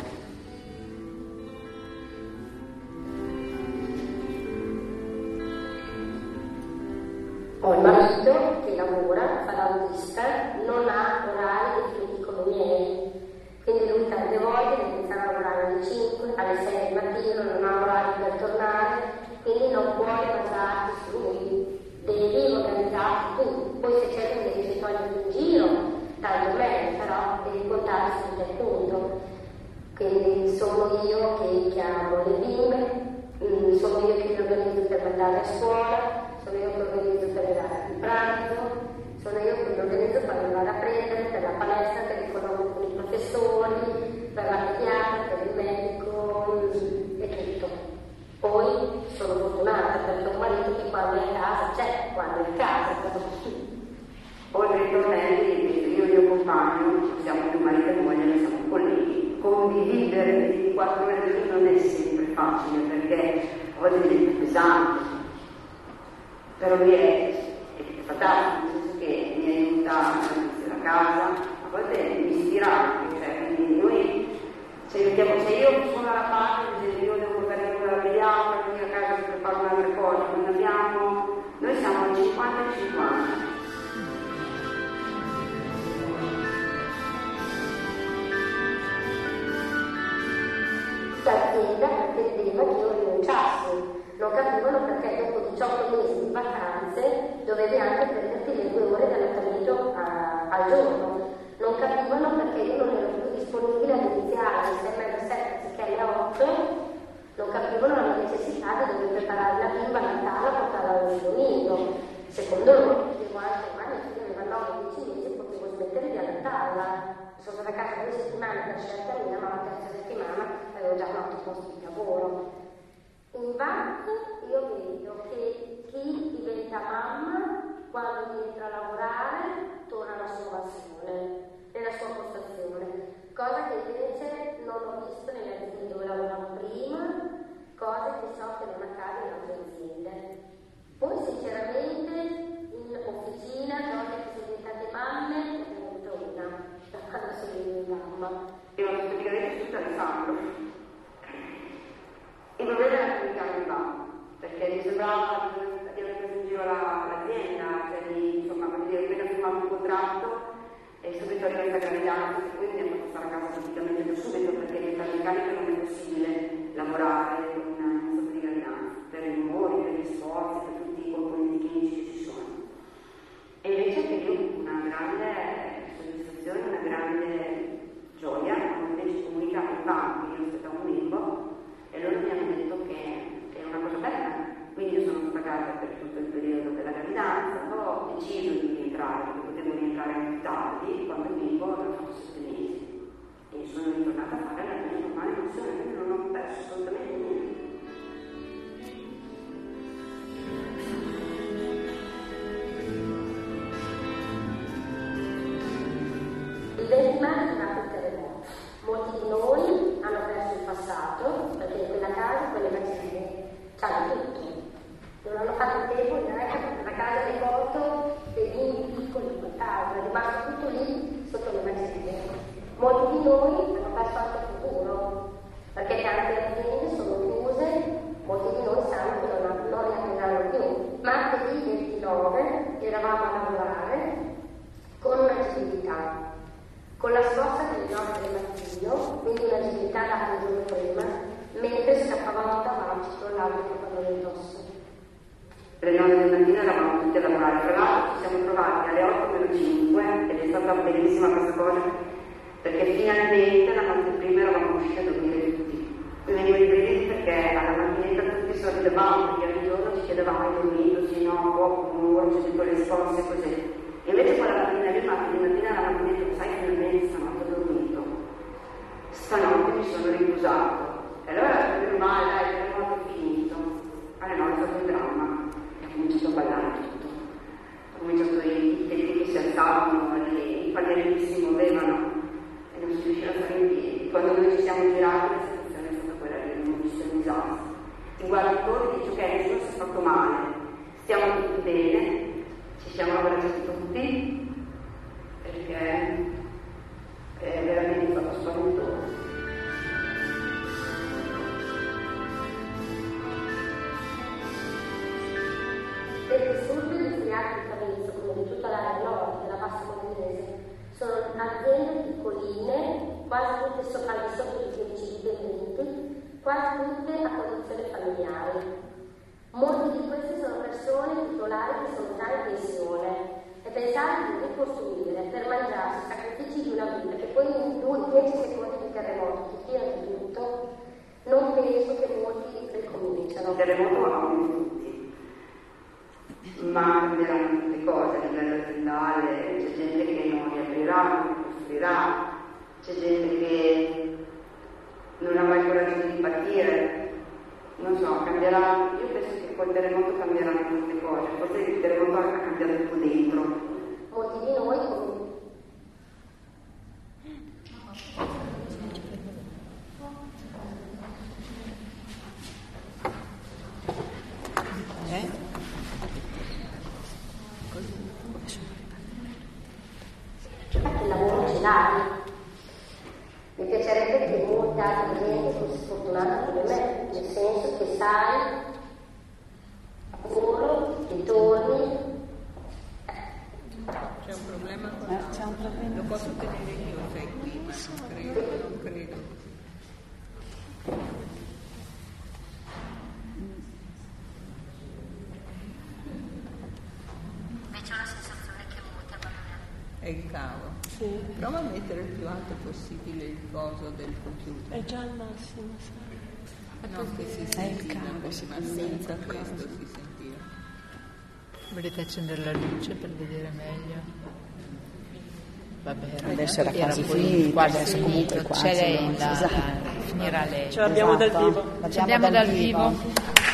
Ho il marito che lavora, fa l'autista, non ha orari definiti come i miei, quindi lui tante volte deve iniziare a lavorare alle 5, alle 6 del mattino, non ha orari per tornare, quindi non puoi basarti su lui, devi organizzarti tu, poi se c'è uno che si toglie in giro, tanto meglio, però devi contare su te punto. Quindi sono io che chiamo le bimbe, sono io che li organizzo per mandare a scuola, sono io che organizzo per dare il pranzo, sono io che organizzo per andare a prendere, per la palestra, per il colloquio con i professori, per la pediatra, per il medico e tutto. Poi sono fortunata perché ho un marito che quando è a casa c'è, quando è a casa. Oltre ai tornelli, io e il mio compagno, siamo più marito e moglie, noi siamo colleghi. Condividere 24 ore al giorno non è sempre facile perché a volte diventa pesante, però lui è fantastico, nel senso che mi aiuta a gestire la casa, a volte mi ispira anche, cioè, quindi noi se io sono alla parte, io devo portare la pediatra, quindi a casa si prepara un'altra cosa, non abbiamo, noi siamo al 50-50. L'azienda pretendeva che io rinunciassi, non capivano perché dopo 18 mesi di vacanze dovevi anche prenderti le 2 ore dell'allenamento al giorno, non capivano perché io non ero più disponibile ad iniziare alle 6:30, 7 anziché alle 8, non capivano la necessità di dover preparare la bimba a Natale e portarla al domingo. Secondo loro, devo anche ormai se aveva 9-10 mesi potevo smettere di allattarla. Sono stata a casa 2 settimane per scelta mia, ma la terza settimana avevo già 4 posti di lavoro. In banca io vedo che chi diventa mamma, quando entra a lavorare, torna alla sua passione, nella sua postazione, cosa che invece non ho visto nelle aziende dove lavoravo prima, cose che so che non accade in altre aziende. Poi sinceramente in officina, donne che sono diventate mamme, ne ho avuto una, da quando sono diventata mamma. Io ho praticamente tutta le fanno. Il problema era comunicare in banco, perché mi sembrava di aver preso in giro l'azienda, cioè di aver appena firmato un contratto e subito arriva questa gravidanza, e quindi mi ha fatto stare a casa praticamente da subito, perché in meccanica non è possibile lavorare con una sorta di gravidanza, per i rumori, per gli sforzi, per tutti i componenti chimici che ci sono. E invece che io una grande soddisfazione, una grande gioia, quando invece comunicare in banco, io ho stato un bimbo, e loro mi hanno detto che è una cosa bella, quindi io sono stata a casa per tutto il periodo della gravidanza, poi ho deciso di rientrare, perché potevo rientrare più tardi, quando il bimbo aveva fatto 7 mesi, e sono ritornata a fare la mia normale funzione, quindi non ho perso assolutamente niente. Il 20 maggio è nato il terremoto. Molti di noi hanno perso il passato, perché in quella casa, quelle macerie, c'hanno tutto. Non hanno fatto tempo neanche perché la casa è foto dei bimbi piccoli in casa, è rimasto tutto lì sotto le macerie. Molti di noi hanno perso anche il futuro, perché tante aziende sono chiuse, molti di noi sanno che non riapriranno più. Martedì 29 eravamo a lavorare con un'agilità, con la scossa delle 9 del mattino, quindi un'agilità da un giorno prima, mentre scappavamo davanti con l'altro pallone addosso. Alle 9 del mattino eravamo tutti a lavorare, tra l'altro ci siamo trovati alle 8:05 ed è stata bellissima questa cosa, perché finalmente la notte prima eravamo usciti a dormire tutti. Mi vengono i brividi perché alla mattinetta tutti sorridevamo, perché ogni giorno ci chiedevamo hai dormito, sì, no, un'ora, c'è tipo le scosse così. Invece quella mattina lì, mattina alla mattinetta, sai finalmente stanotte ho dormito, stanotte mi sono riposato. E allora più male, dai, il terremoto è finito. Alle 9 è stato un dramma e ho cominciato a ballare tutto. Ho cominciato i tetti che si alzavano, i pannelli che si muovevano e non si riusciva a stare in piedi. Quando noi ci siamo girati la situazione è stata quella lì, non ci siamo disastri. Mi guardo intorno e dico ok, nessuno si è fatto male, stiamo tutti bene, ci siamo abbracciati tutti perché è veramente stato spaventoso. Le disturbi industriali di Cavezzo, come di tutta l'area nord della Bassa Modenese, sono aziende piccoline, quasi tutte sopra al di sotto di 15 dipendenti, quasi tutte a condizione familiare. Molti di questi sono persone titolari che sono già in pensione e pensare di ricostruire per mangiarsi i sacrifici di una vita che poi in 10 secondi di terremoto ti tira di tutto, non penso che molti ricominciano. Il terremoto va come tutti. Ma cambieranno tutte cose a livello aziendale, c'è gente che non riaprirà, non ricostruirà, c'è gente che non avrà il coraggio di partire, non so, cambierà. Io penso che col terremoto cambieranno tante cose, forse il terremoto ha cambiato tutto dentro. Molti di noi il lavoro ce l'hai. Mi piacerebbe che molta altra gente fosse sfortunata come me, nel senso che sai a lavoro, che torni. C'è un problema con c'è un problema. Lo posso tenere io, sei qui, ma non credo. Invece ho la sensazione che molti abbandonano. È il cavo. Sì. Prova a mettere il più alto possibile il coso del computer. È già al massimo, sì. Non che si È il sentiva, cavo, ma senza questo si sentiva. Volete accendere la luce per vedere meglio? Vabbè, Adesso era quasi poi finito, quasi adesso finito. comunque quasi, C'è lei, esatto. finirà lei. Ce l'abbiamo dal vivo. L'abbiamo dal vivo.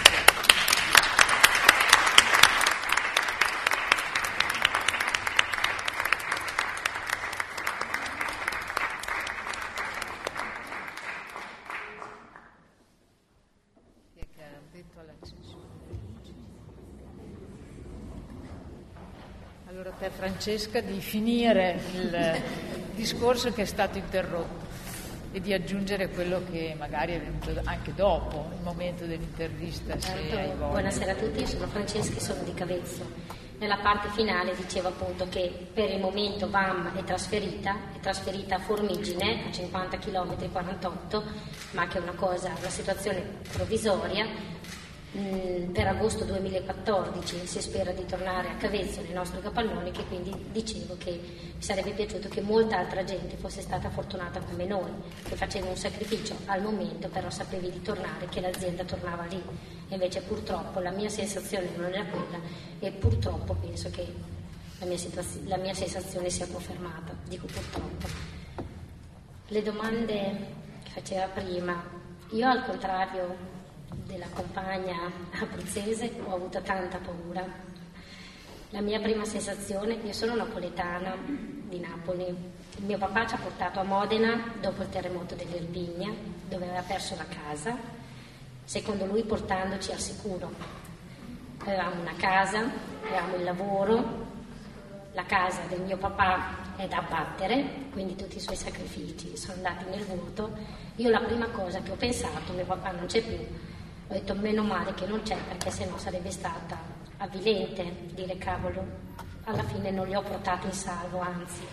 Allora per Francesca di finire il discorso che è stato interrotto e di aggiungere quello che magari è venuto anche dopo il momento dell'intervista, se hai voglia. Buonasera a tutti, io sono Francesca e sono di Cavezzo. Nella parte finale dicevo appunto che per il momento VAM è trasferita a Formigine, a 50 km 48, ma che è una situazione provvisoria. Per agosto 2014 si spera di tornare a Cavezzo nel nostro capannone, che quindi dicevo che mi sarebbe piaciuto che molta altra gente fosse stata fortunata come noi, che faceva un sacrificio al momento, però sapevi di tornare, che l'azienda tornava lì. E invece purtroppo la mia sensazione non era quella, e purtroppo penso che la mia sensazione sia confermata. Dico purtroppo. Le domande che faceva prima, io al contrario della compagna abruzzese ho avuto tanta paura. La mia prima sensazione, io sono napoletana di Napoli, il mio papà ci ha portato a Modena dopo il terremoto dell'Irpinia, dove aveva perso la casa, secondo lui portandoci al sicuro. Avevamo una casa, avevamo il lavoro, la casa del mio papà è da abbattere, quindi tutti i suoi sacrifici sono andati nel vuoto. Io la prima cosa che ho pensato, mio papà non c'è più, ho detto meno male che non c'è, perché sennò sarebbe stata avvilente dire cavolo, alla fine non li ho portati in salvo, anzi.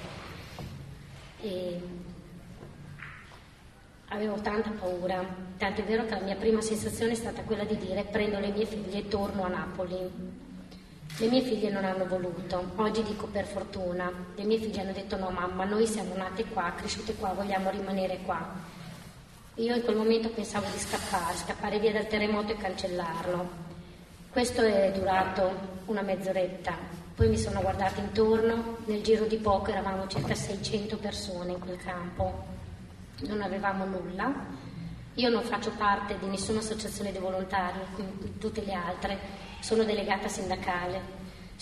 E avevo tanta paura, tanto è vero che la mia prima sensazione è stata quella di dire prendo le mie figlie e torno a Napoli. Le mie figlie non hanno voluto, oggi dico per fortuna, le mie figlie hanno detto no mamma, noi siamo nate qua, cresciute qua, vogliamo rimanere qua. Io in quel momento pensavo di scappare via dal terremoto e cancellarlo. Questo è durato una mezz'oretta, poi mi sono guardata intorno, nel giro di poco eravamo circa 600 persone in quel campo, non avevamo nulla. Io non faccio parte di nessuna associazione di volontari come tutte le altre, sono delegata sindacale.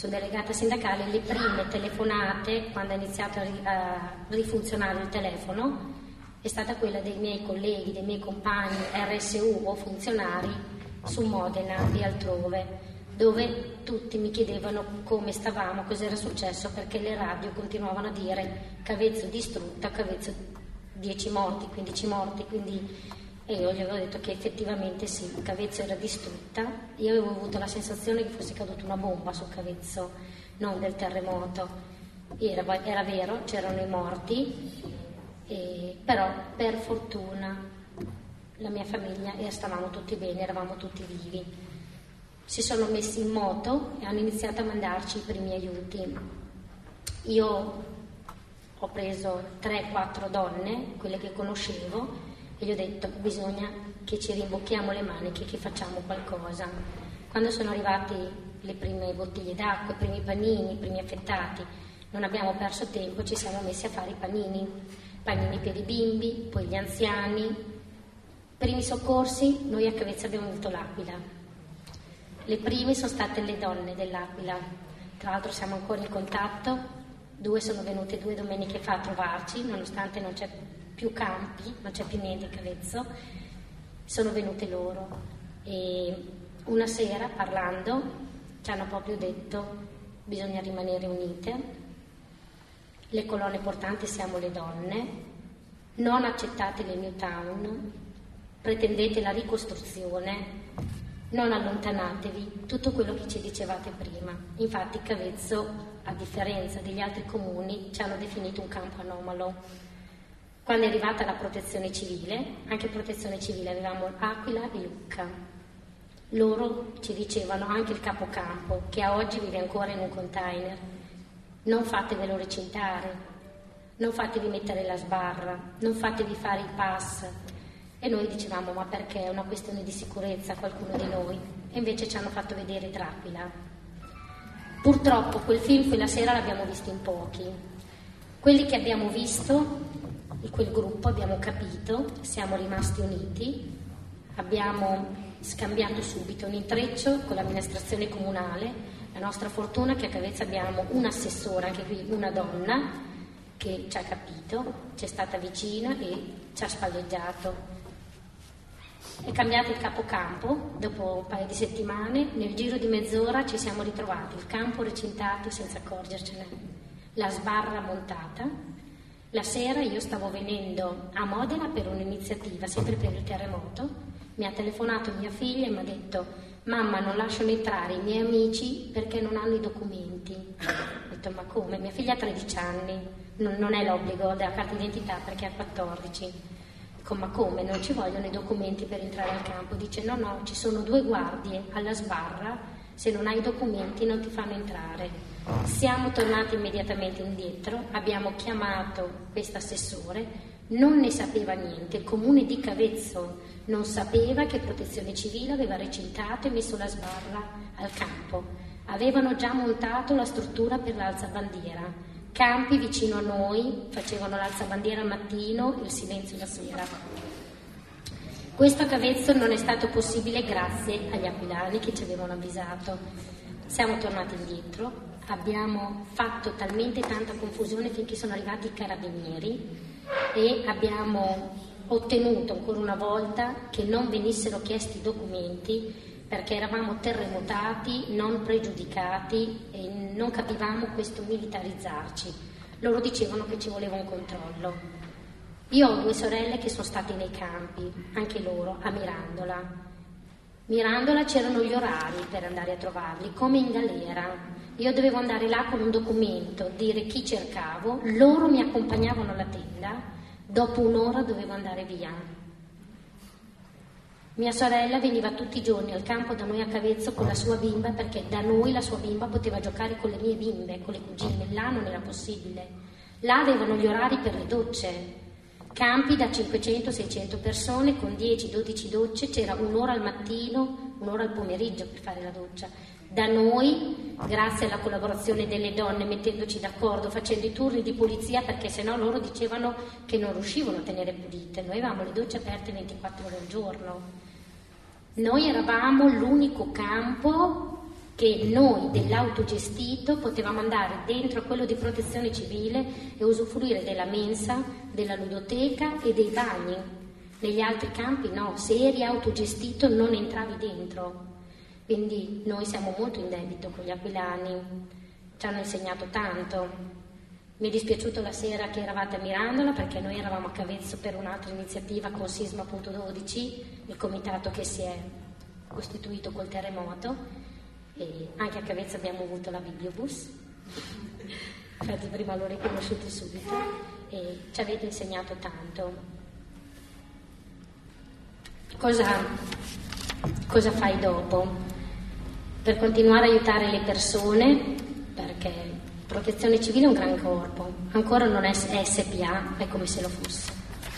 Le prime telefonate, quando è iniziato a rifunzionare il telefono, è stata quella dei miei colleghi, dei miei compagni RSU o funzionari su Modena e altrove, dove tutti mi chiedevano come stavamo, cosa era successo, perché le radio continuavano a dire Cavezzo distrutta, Cavezzo 10 morti, 15 morti, e io gli avevo detto che effettivamente sì, Cavezzo era distrutta. Io avevo avuto la sensazione che fosse caduta una bomba su Cavezzo, non del terremoto. Era vero, c'erano i morti, però per fortuna la mia famiglia stavamo tutti bene, eravamo tutti vivi. Si sono messi in moto e hanno iniziato a mandarci i primi aiuti. Io ho preso 3-4 donne, quelle che conoscevo, e gli ho detto bisogna che ci rimbocchiamo le maniche, che facciamo qualcosa. Quando sono arrivati le prime bottiglie d'acqua, i primi panini, i primi affettati, non abbiamo perso tempo, ci siamo messi a fare i panini per i bimbi, poi gli anziani. Primi soccorsi, noi a Cavezzo abbiamo avuto l'Aquila. Le prime sono state le donne dell'Aquila, tra l'altro siamo ancora in contatto, 2 sono venute 2 domeniche fa a trovarci, nonostante non c'è più campi, non c'è più niente a Cavezzo, sono venute loro e una sera parlando ci hanno proprio detto bisogna rimanere unite, le colonne portanti siamo le donne, non accettate le new town, pretendete la ricostruzione, non allontanatevi, tutto quello che ci dicevate prima. Infatti Cavezzo, a differenza degli altri comuni, ci hanno definito un campo anomalo. Quando è arrivata la protezione civile, anche protezione civile, avevamo Aquila e Lucca. Loro ci dicevano, anche il capocampo, che a oggi vive ancora in un container, non fatevelo recintare, non fatevi mettere la sbarra, non fatevi fare il pass. E noi dicevamo, ma perché è una questione di sicurezza qualcuno di noi? E invece ci hanno fatto vedere Dracula. Purtroppo quel film quella sera l'abbiamo visto in pochi. Quelli che abbiamo visto, in quel gruppo abbiamo capito, siamo rimasti uniti, abbiamo scambiato subito un intreccio con l'amministrazione comunale. La nostra fortuna è che a Cavezzo abbiamo un assessore, anche qui una donna, che ci ha capito, ci è stata vicina e ci ha spalleggiato. È cambiato il capocampo, dopo un paio di settimane, nel giro di mezz'ora ci siamo ritrovati, il campo recintato senza accorgercene, la sbarra montata. La sera io stavo venendo a Modena per un'iniziativa, sempre per il terremoto, mi ha telefonato mia figlia e mi ha detto mamma non lasciano entrare i miei amici perché non hanno i documenti. Ho detto ma come? Mia figlia ha 13 anni, non è l'obbligo della carta d'identità perché ha 14. Dico ma come? Non ci vogliono i documenti per entrare al campo? Dice no, ci sono 2 guardie alla sbarra, se non hai i documenti non ti fanno entrare. Siamo tornati immediatamente indietro, abbiamo chiamato questo assessore, non ne sapeva niente, il comune di Cavezzo non sapeva che Protezione Civile aveva recintato e messo la sbarra al campo. Avevano già montato la struttura per l'alzabandiera. Campi vicino a noi facevano l'alzabandiera al mattino, il silenzio la sera. Questo a Cavezzo non è stato possibile grazie agli aquilani che ci avevano avvisato. Siamo tornati indietro, abbiamo fatto talmente tanta confusione finché sono arrivati i carabinieri e abbiamo ottenuto ancora una volta che non venissero chiesti documenti perché eravamo terremotati, non pregiudicati e non capivamo questo militarizzarci. Loro dicevano che ci voleva un controllo. Io ho 2 sorelle che sono state nei campi, anche loro, a Mirandola. Mirandola c'erano gli orari per andare a trovarli, come in galera. Io dovevo andare là con un documento, dire chi cercavo, loro mi accompagnavano alla tenda, dopo un'ora dovevo andare via. Mia sorella veniva tutti i giorni al campo da noi a Cavezzo con la sua bimba perché da noi la sua bimba poteva giocare con le mie bimbe, con le cugine, là non era possibile. Là avevano gli orari per le docce. campi da 500-600 persone con 10-12 docce, c'era un'ora al mattino, un'ora al pomeriggio per fare la doccia. Da noi, grazie alla collaborazione delle donne, mettendoci d'accordo, facendo i turni di polizia, perché sennò loro dicevano che non riuscivano a tenere pulite, noi avevamo le docce aperte 24 ore al giorno. Noi eravamo l'unico campo che noi dell'autogestito potevamo andare dentro a quello di protezione civile e usufruire della mensa, della ludoteca e dei bagni. Negli altri campi no, se eri autogestito non entravi dentro. Quindi noi siamo molto in debito con gli aquilani, ci hanno insegnato tanto. Mi è dispiaciuto la sera che eravate a Mirandola, perché noi eravamo a Cavezzo per un'altra iniziativa con Sisma.12, il comitato che si è costituito col terremoto. E anche a Cavezzo abbiamo avuto la bibliobus, infatti prima l'ho riconosciuto subito, e ci avete insegnato tanto. Cosa fai dopo? Per continuare a aiutare le persone, perché Protezione Civile è un gran corpo, ancora non è SPA, è come se lo fosse.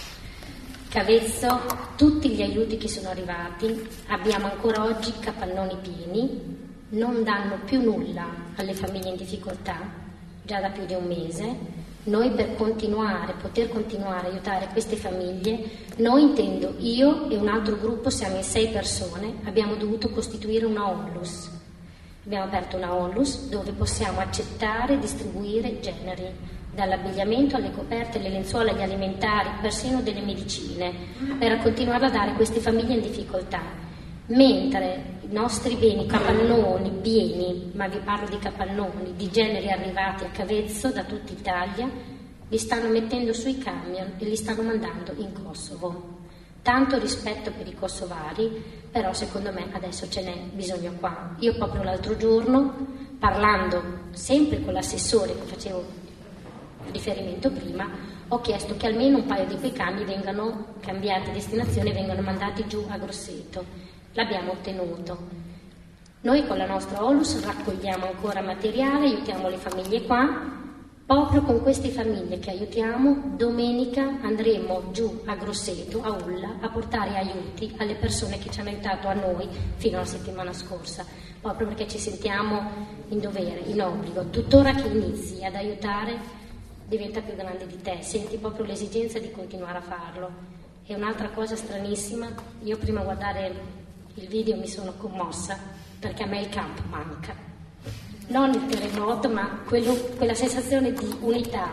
Cavezzo, tutti gli aiuti che sono arrivati, abbiamo ancora oggi capannoni pieni, non danno più nulla alle famiglie in difficoltà, già da più di un mese. Noi per poter continuare a aiutare queste famiglie, noi intendo io e un altro gruppo, siamo in 6 persone, abbiamo dovuto costituire una onlus. Abbiamo aperto una onlus dove possiamo accettare e distribuire generi, dall'abbigliamento alle coperte, alle lenzuola, agli alimentari, persino delle medicine, per continuare a dare a queste famiglie in difficoltà. Mentre i nostri beni, capannoni, ma vi parlo di capannoni, di generi arrivati a Cavezzo da tutta Italia, li stanno mettendo sui camion e li stanno mandando in Kosovo. Tanto rispetto per i kosovari, però secondo me adesso ce n'è bisogno qua. Io proprio l'altro giorno, parlando sempre con l'assessore che facevo riferimento prima, ho chiesto che almeno un paio di quei camion vengano cambiati destinazione e vengano mandati giù a Grosseto. L'abbiamo ottenuto. Noi con la nostra Onlus raccogliamo ancora materiale, aiutiamo le famiglie qua. Proprio con queste famiglie che aiutiamo, domenica andremo giù a Grosseto, a Ulla, a portare aiuti alle persone che ci hanno aiutato a noi fino alla settimana scorsa, proprio perché ci sentiamo in dovere, in obbligo. Tuttora che inizi ad aiutare diventa più grande di te, senti proprio l'esigenza di continuare a farlo. E un'altra cosa stranissima, io prima a guardare il video mi sono commossa, perché a me il campo manca. Non il terremoto, ma quella sensazione di unità,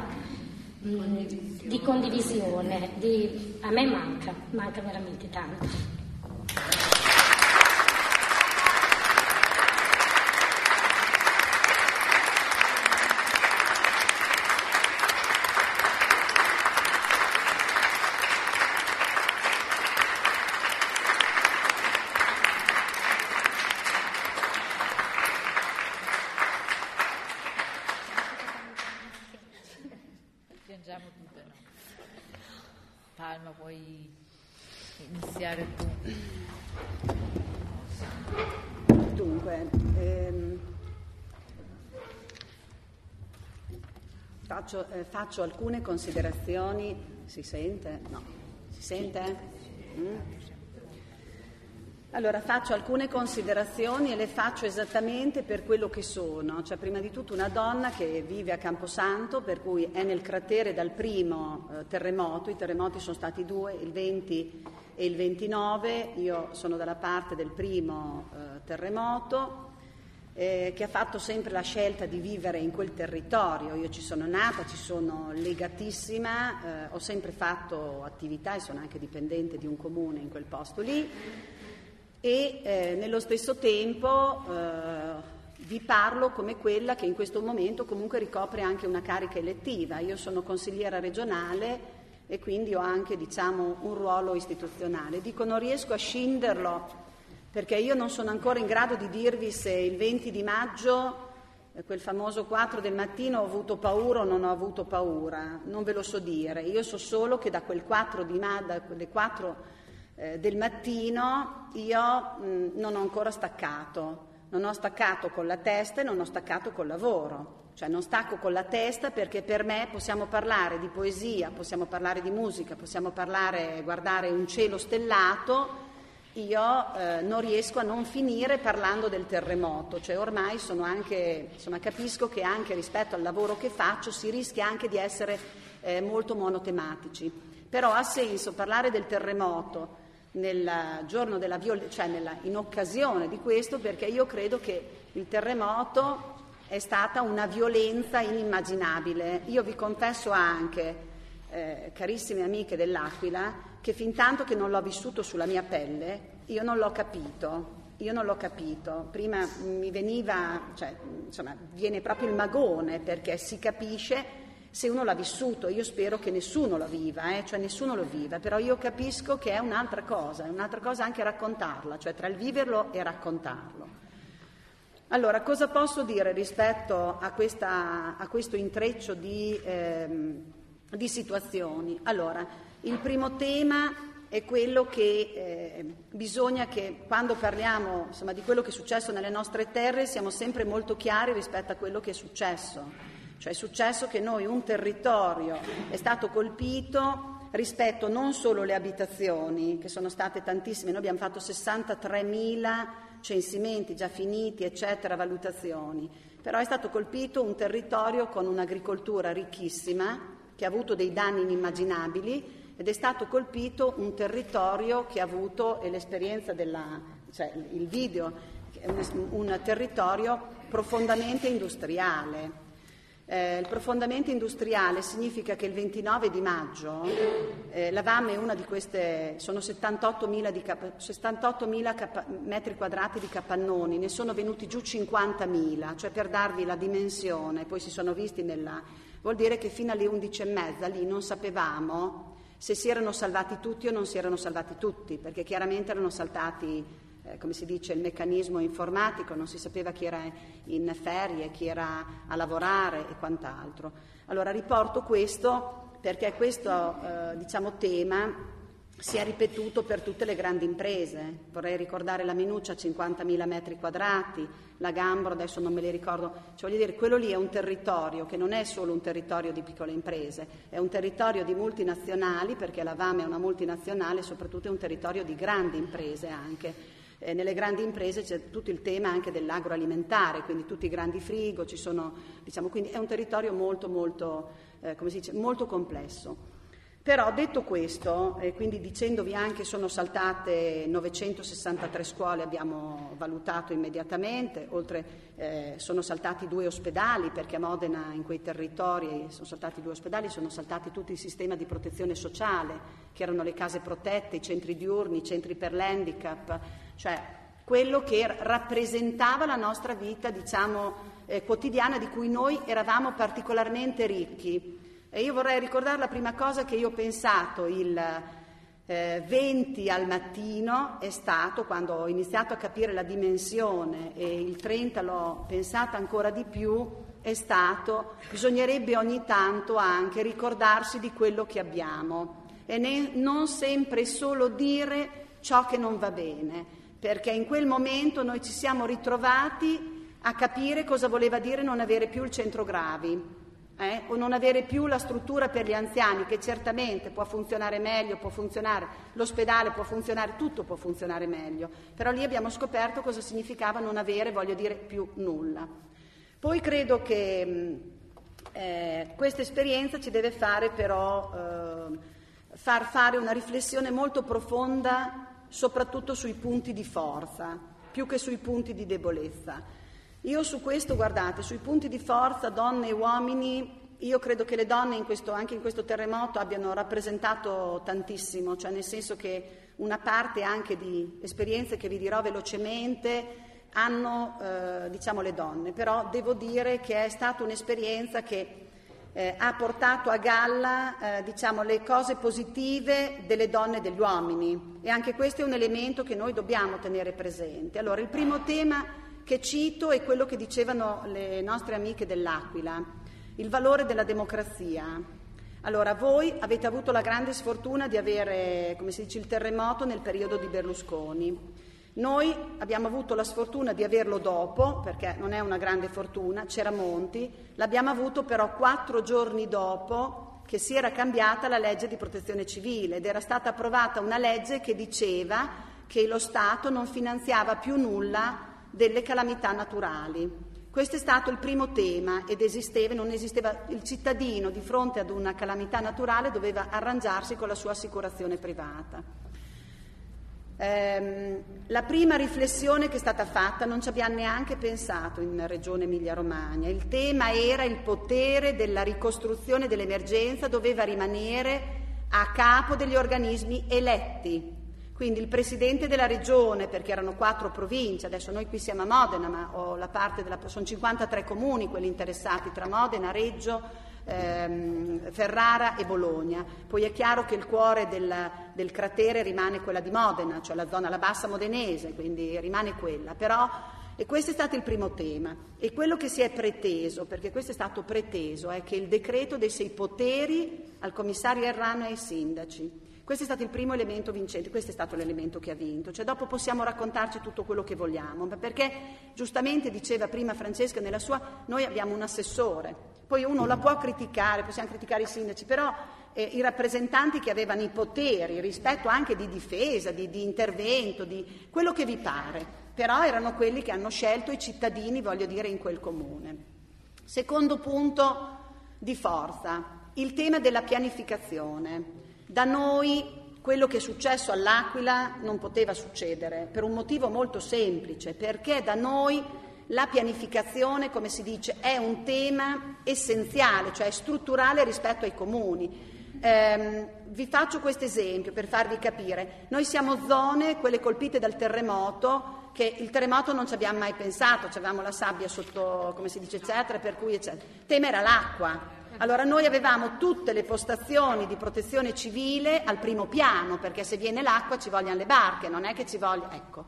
di condivisione, a me manca veramente tanto. Palma, vuoi iniziare tu? Dunque, faccio alcune considerazioni. Si sente? No. Si sente? Allora, faccio alcune considerazioni e le faccio esattamente per quello che sono. Cioè, prima di tutto una donna che vive a Camposanto, per cui è nel cratere dal primo terremoto. I terremoti sono stati 2, il 20 e il 29. Io sono dalla parte del primo terremoto, che ha fatto sempre la scelta di vivere in quel territorio. Io ci sono nata, ci sono legatissima, ho sempre fatto attività e sono anche dipendente di un comune in quel posto lì. E nello stesso tempo vi parlo come quella che in questo momento comunque ricopre anche una carica elettiva. Io sono consigliera regionale e quindi ho anche, un ruolo istituzionale. Dico, non riesco a scinderlo perché io non sono ancora in grado di dirvi se il 20 di maggio, quel famoso 4 del mattino, ho avuto paura o non ho avuto paura. Non ve lo so dire. Io so solo che da quel 4 dalle 4 del mattino io non ho ancora staccato, non ho staccato con la testa e non ho staccato col lavoro. cioè non stacco con la testa, perché per me possiamo parlare di poesia, possiamo parlare di musica, possiamo guardare un cielo stellato, io non riesco a non finire parlando del terremoto, cioè ormai sono anche, insomma, capisco che anche rispetto al lavoro che faccio si rischia anche di essere molto monotematici, però ha senso parlare del terremoto nel giorno della violenza, cioè in occasione di questo, perché io credo che il terremoto è stata una violenza inimmaginabile. Io vi confesso anche, carissime amiche dell'Aquila, che fin tanto che non l'ho vissuto sulla mia pelle, io non l'ho capito. Prima mi veniva, cioè, insomma, viene proprio il magone, perché si capisce se uno l'ha vissuto. Io spero che nessuno lo viva, cioè nessuno lo viva, però io capisco che è un'altra cosa anche raccontarla, cioè tra il viverlo e raccontarlo. Allora, cosa posso dire rispetto a questo intreccio di situazioni? Allora, il primo tema è quello che bisogna che quando parliamo, insomma, di quello che è successo nelle nostre terre siamo sempre molto chiari rispetto a quello che è successo. Cioè è successo che un territorio è stato colpito rispetto non solo alle abitazioni, che sono state tantissime, noi abbiamo fatto 63.000 censimenti già finiti, eccetera, valutazioni, però è stato colpito un territorio con un'agricoltura ricchissima, che ha avuto dei danni inimmaginabili, ed è stato colpito un territorio che ha avuto, e l'esperienza il video, un territorio profondamente industriale. Il profondamente industriale significa che il 29 di maggio la VAM è una di queste, sono 78.000 metri quadrati di capannoni, ne sono venuti giù 50.000, cioè per darvi la dimensione, poi si sono visti vuol dire che fino alle 11:30 lì non sapevamo se si erano salvati tutti o non si erano salvati tutti, perché chiaramente erano saltati, come si dice, il meccanismo informatico, non si sapeva chi era in ferie, chi era a lavorare e quant'altro. Allora riporto questo perché questo tema si è ripetuto per tutte le grandi imprese. Vorrei ricordare la Minuccia, 50.000 metri quadrati, la Gambro, adesso non me li ricordo, cioè voglio dire, quello lì è un territorio che non è solo un territorio di piccole imprese, è un territorio di multinazionali, perché la VAM è una multinazionale, soprattutto è un territorio di grandi imprese anche. Nelle grandi imprese c'è tutto il tema anche dell'agroalimentare, quindi tutti i grandi frigo, ci sono, quindi è un territorio molto, molto, molto complesso. Però detto questo, quindi dicendovi anche sono saltate 963 scuole, abbiamo valutato immediatamente, oltre sono saltati 2 ospedali, perché a Modena in quei territori sono saltati 2 ospedali, sono saltati tutto il sistema di protezione sociale, che erano le case protette, i centri diurni, i centri per l'handicap, cioè quello che rappresentava la nostra vita, quotidiana, di cui noi eravamo particolarmente ricchi. E io vorrei ricordare la prima cosa che io ho pensato il 20 al mattino è stato, quando ho iniziato a capire la dimensione, e il 30 l'ho pensata ancora di più, è stato: bisognerebbe ogni tanto anche ricordarsi di quello che abbiamo e non sempre solo dire ciò che non va bene, perché in quel momento noi ci siamo ritrovati a capire cosa voleva dire non avere più il centro gravi. O non avere più la struttura per gli anziani, che certamente può funzionare meglio, può funzionare l'ospedale, può funzionare, tutto può funzionare meglio, però lì abbiamo scoperto cosa significava non avere, più nulla. Poi credo che questa esperienza ci deve fare però far fare una riflessione molto profonda, soprattutto sui punti di forza, più che sui punti di debolezza. Io su questo, guardate, sui punti di forza, donne e uomini, io credo che le donne anche in questo terremoto abbiano rappresentato tantissimo, cioè nel senso che una parte anche di esperienze che vi dirò velocemente hanno, le donne, però devo dire che è stata un'esperienza che ha portato a galla, le cose positive delle donne e degli uomini, e anche questo è un elemento che noi dobbiamo tenere presente. Allora, il primo tema che cito è quello che dicevano le nostre amiche dell'Aquila, il valore della democrazia. Allora, voi avete avuto la grande sfortuna di avere, il terremoto nel periodo di Berlusconi. Noi abbiamo avuto la sfortuna di averlo dopo, perché non è una grande fortuna, c'era Monti, l'abbiamo avuto però 4 giorni dopo che si era cambiata la legge di protezione civile ed era stata approvata una legge che diceva che lo Stato non finanziava più nulla delle calamità naturali. Questo è stato il primo tema ed non esisteva il cittadino di fronte ad una calamità naturale doveva arrangiarsi con la sua assicurazione privata. La prima riflessione che è stata fatta non ci abbiamo neanche pensato in Regione Emilia-Romagna. Il tema era il potere della ricostruzione dell'emergenza doveva rimanere a capo degli organismi eletti. Quindi il presidente della regione, perché erano 4 province, adesso noi qui siamo a Modena, ma sono 53 comuni quelli interessati tra Modena, Reggio, Ferrara e Bologna. Poi è chiaro che il cuore del cratere rimane quella di Modena, cioè la bassa modenese, quindi rimane quella. Però, e questo è stato il primo tema. E quello che si è preteso, perché questo è stato preteso, è che il decreto desse i poteri al commissario Errano e ai sindaci. Questo è stato il primo elemento vincente, questo è stato l'elemento che ha vinto, cioè dopo possiamo raccontarci tutto quello che vogliamo, perché giustamente diceva prima Francesca nella sua, noi abbiamo un assessore, poi uno la può criticare, possiamo criticare i sindaci, però i rappresentanti che avevano i poteri rispetto anche di difesa, di intervento, di quello che vi pare, però erano quelli che hanno scelto i cittadini, voglio dire, in quel comune. Secondo punto di forza, il tema della pianificazione. Da noi quello che è successo all'Aquila non poteva succedere per un motivo molto semplice, perché da noi la pianificazione, come si dice, è un tema essenziale, cioè strutturale rispetto ai comuni. Vi faccio questo esempio per farvi capire. Noi siamo zone, quelle colpite dal terremoto, che il terremoto non ci abbiamo mai pensato, avevamo la sabbia sotto, come si dice, eccetera, per cui eccetera. Il tema era l'acqua. Allora noi avevamo tutte le postazioni di protezione civile al primo piano, perché se viene l'acqua ci vogliono le barche, non è che ci voglia, ecco.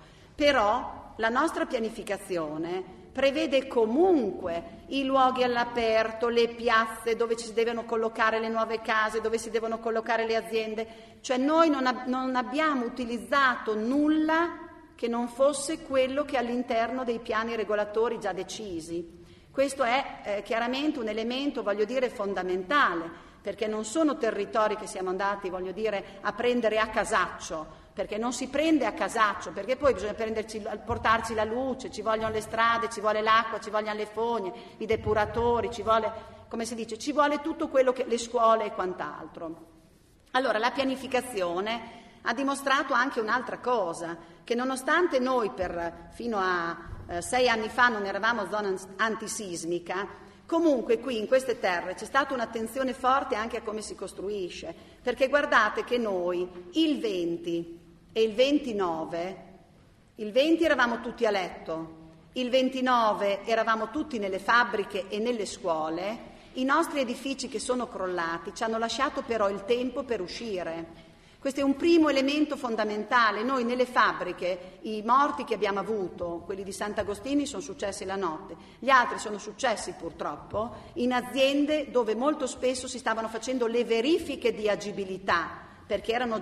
Però la nostra pianificazione prevede comunque i luoghi all'aperto, le piazze dove ci si devono collocare le nuove case, dove si devono collocare le aziende, cioè noi non abbiamo utilizzato nulla che non fosse quello che all'interno dei piani regolatori già decisi. Questo è chiaramente un elemento, voglio dire, fondamentale, perché non sono territori che siamo andati, voglio dire, a prendere a casaccio, perché non si prende a casaccio, perché poi bisogna portarci la luce, ci vogliono le strade, ci vuole l'acqua, ci vogliono le fogne, i depuratori, ci vuole, come si dice, ci vuole tutto quello che le scuole e quant'altro. Allora, la pianificazione ha dimostrato anche un'altra cosa, che nonostante noi fino a 6 anni fa non eravamo zona antisismica, comunque qui in queste terre c'è stata un'attenzione forte anche a come si costruisce, perché guardate che noi il 20 e il 29, il 20 eravamo tutti a letto, il 29 eravamo tutti nelle fabbriche e nelle scuole, i nostri edifici che sono crollati ci hanno lasciato però il tempo per uscire. Questo è un primo elemento fondamentale. Noi nelle fabbriche, i morti che abbiamo avuto, quelli di Sant'Agostini, sono successi la notte, gli altri sono successi purtroppo in aziende dove molto spesso si stavano facendo le verifiche di agibilità, perché avevano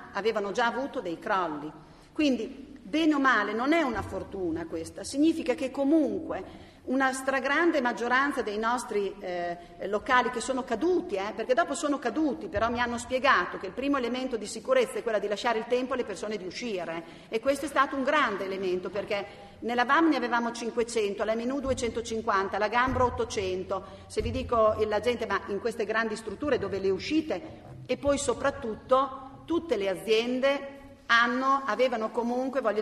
già avuto dei crolli. Quindi, bene o male, non è una fortuna questa, significa che comunque una stragrande maggioranza dei nostri locali che sono caduti, perché dopo sono caduti, però mi hanno spiegato che il primo elemento di sicurezza è quello di lasciare il tempo alle persone di uscire, e questo è stato un grande elemento, perché nella VAM ne avevamo 500, la Menù 250, la Gambro 800, se vi dico la gente, ma in queste grandi strutture dove le uscite, e poi soprattutto tutte le aziende avevano comunque, voglio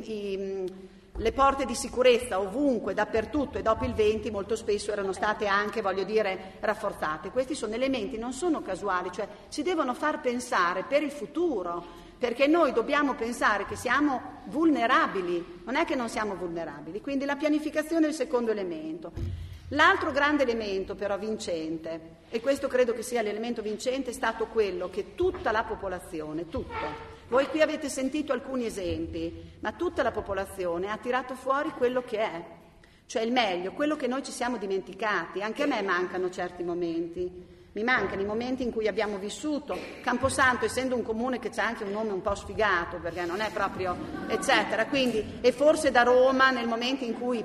dire, le porte di sicurezza ovunque, dappertutto, e dopo il 20 molto spesso erano state anche, voglio dire, rafforzate. Questi sono elementi, non sono casuali, cioè ci devono far pensare per il futuro, perché noi dobbiamo pensare che siamo vulnerabili, non è che non siamo vulnerabili, quindi la pianificazione è il secondo elemento. L'altro grande elemento però vincente, e questo credo che sia l'elemento vincente, è stato quello che tutta la popolazione, voi qui avete sentito alcuni esempi, ma tutta la popolazione ha tirato fuori quello che è, cioè il meglio, quello che noi ci siamo dimenticati. Anche a me mancano certi momenti, Mi mancano i momenti in cui abbiamo vissuto. Camposanto, essendo un comune che c'ha anche un nome un po' sfigato, perché non è proprio eccetera, quindi, e forse da Roma, nel momento in cui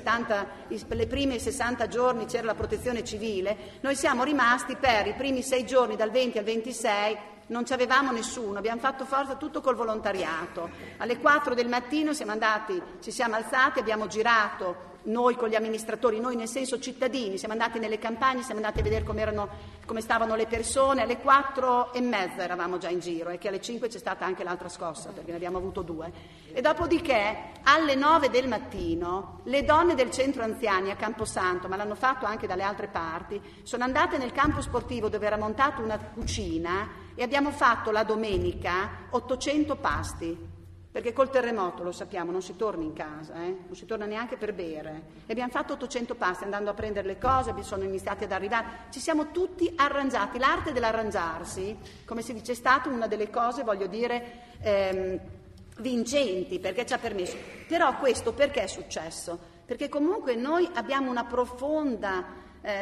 le prime 60 giorni c'era la protezione civile, noi siamo rimasti per i primi 6 giorni, dal 20 al 26, non ci avevamo nessuno, abbiamo fatto forza tutto col volontariato. Alle 4 del mattino ci siamo alzati, abbiamo girato noi con gli amministratori, noi nel senso cittadini, siamo andati nelle campagne, siamo andati a vedere come stavano le persone. Alle 4:30 eravamo già in giro, e che alle 5 c'è stata anche l'altra scossa, perché ne abbiamo avuto 2. E dopodiché alle 9 del mattino le donne del centro anziani a Camposanto, ma l'hanno fatto anche dalle altre parti, sono andate nel campo sportivo dove era montata una cucina, e abbiamo fatto la domenica 800 pasti. Perché col terremoto, lo sappiamo, non si torna in casa, non si torna neanche per bere. E abbiamo fatto 800 pasti andando a prendere le cose, sono iniziati ad arrivare. Ci siamo tutti arrangiati. L'arte dell'arrangiarsi, come si dice, è stata una delle cose, voglio dire, vincenti, perché ci ha permesso. Però questo perché è successo? Perché comunque noi abbiamo una profonda,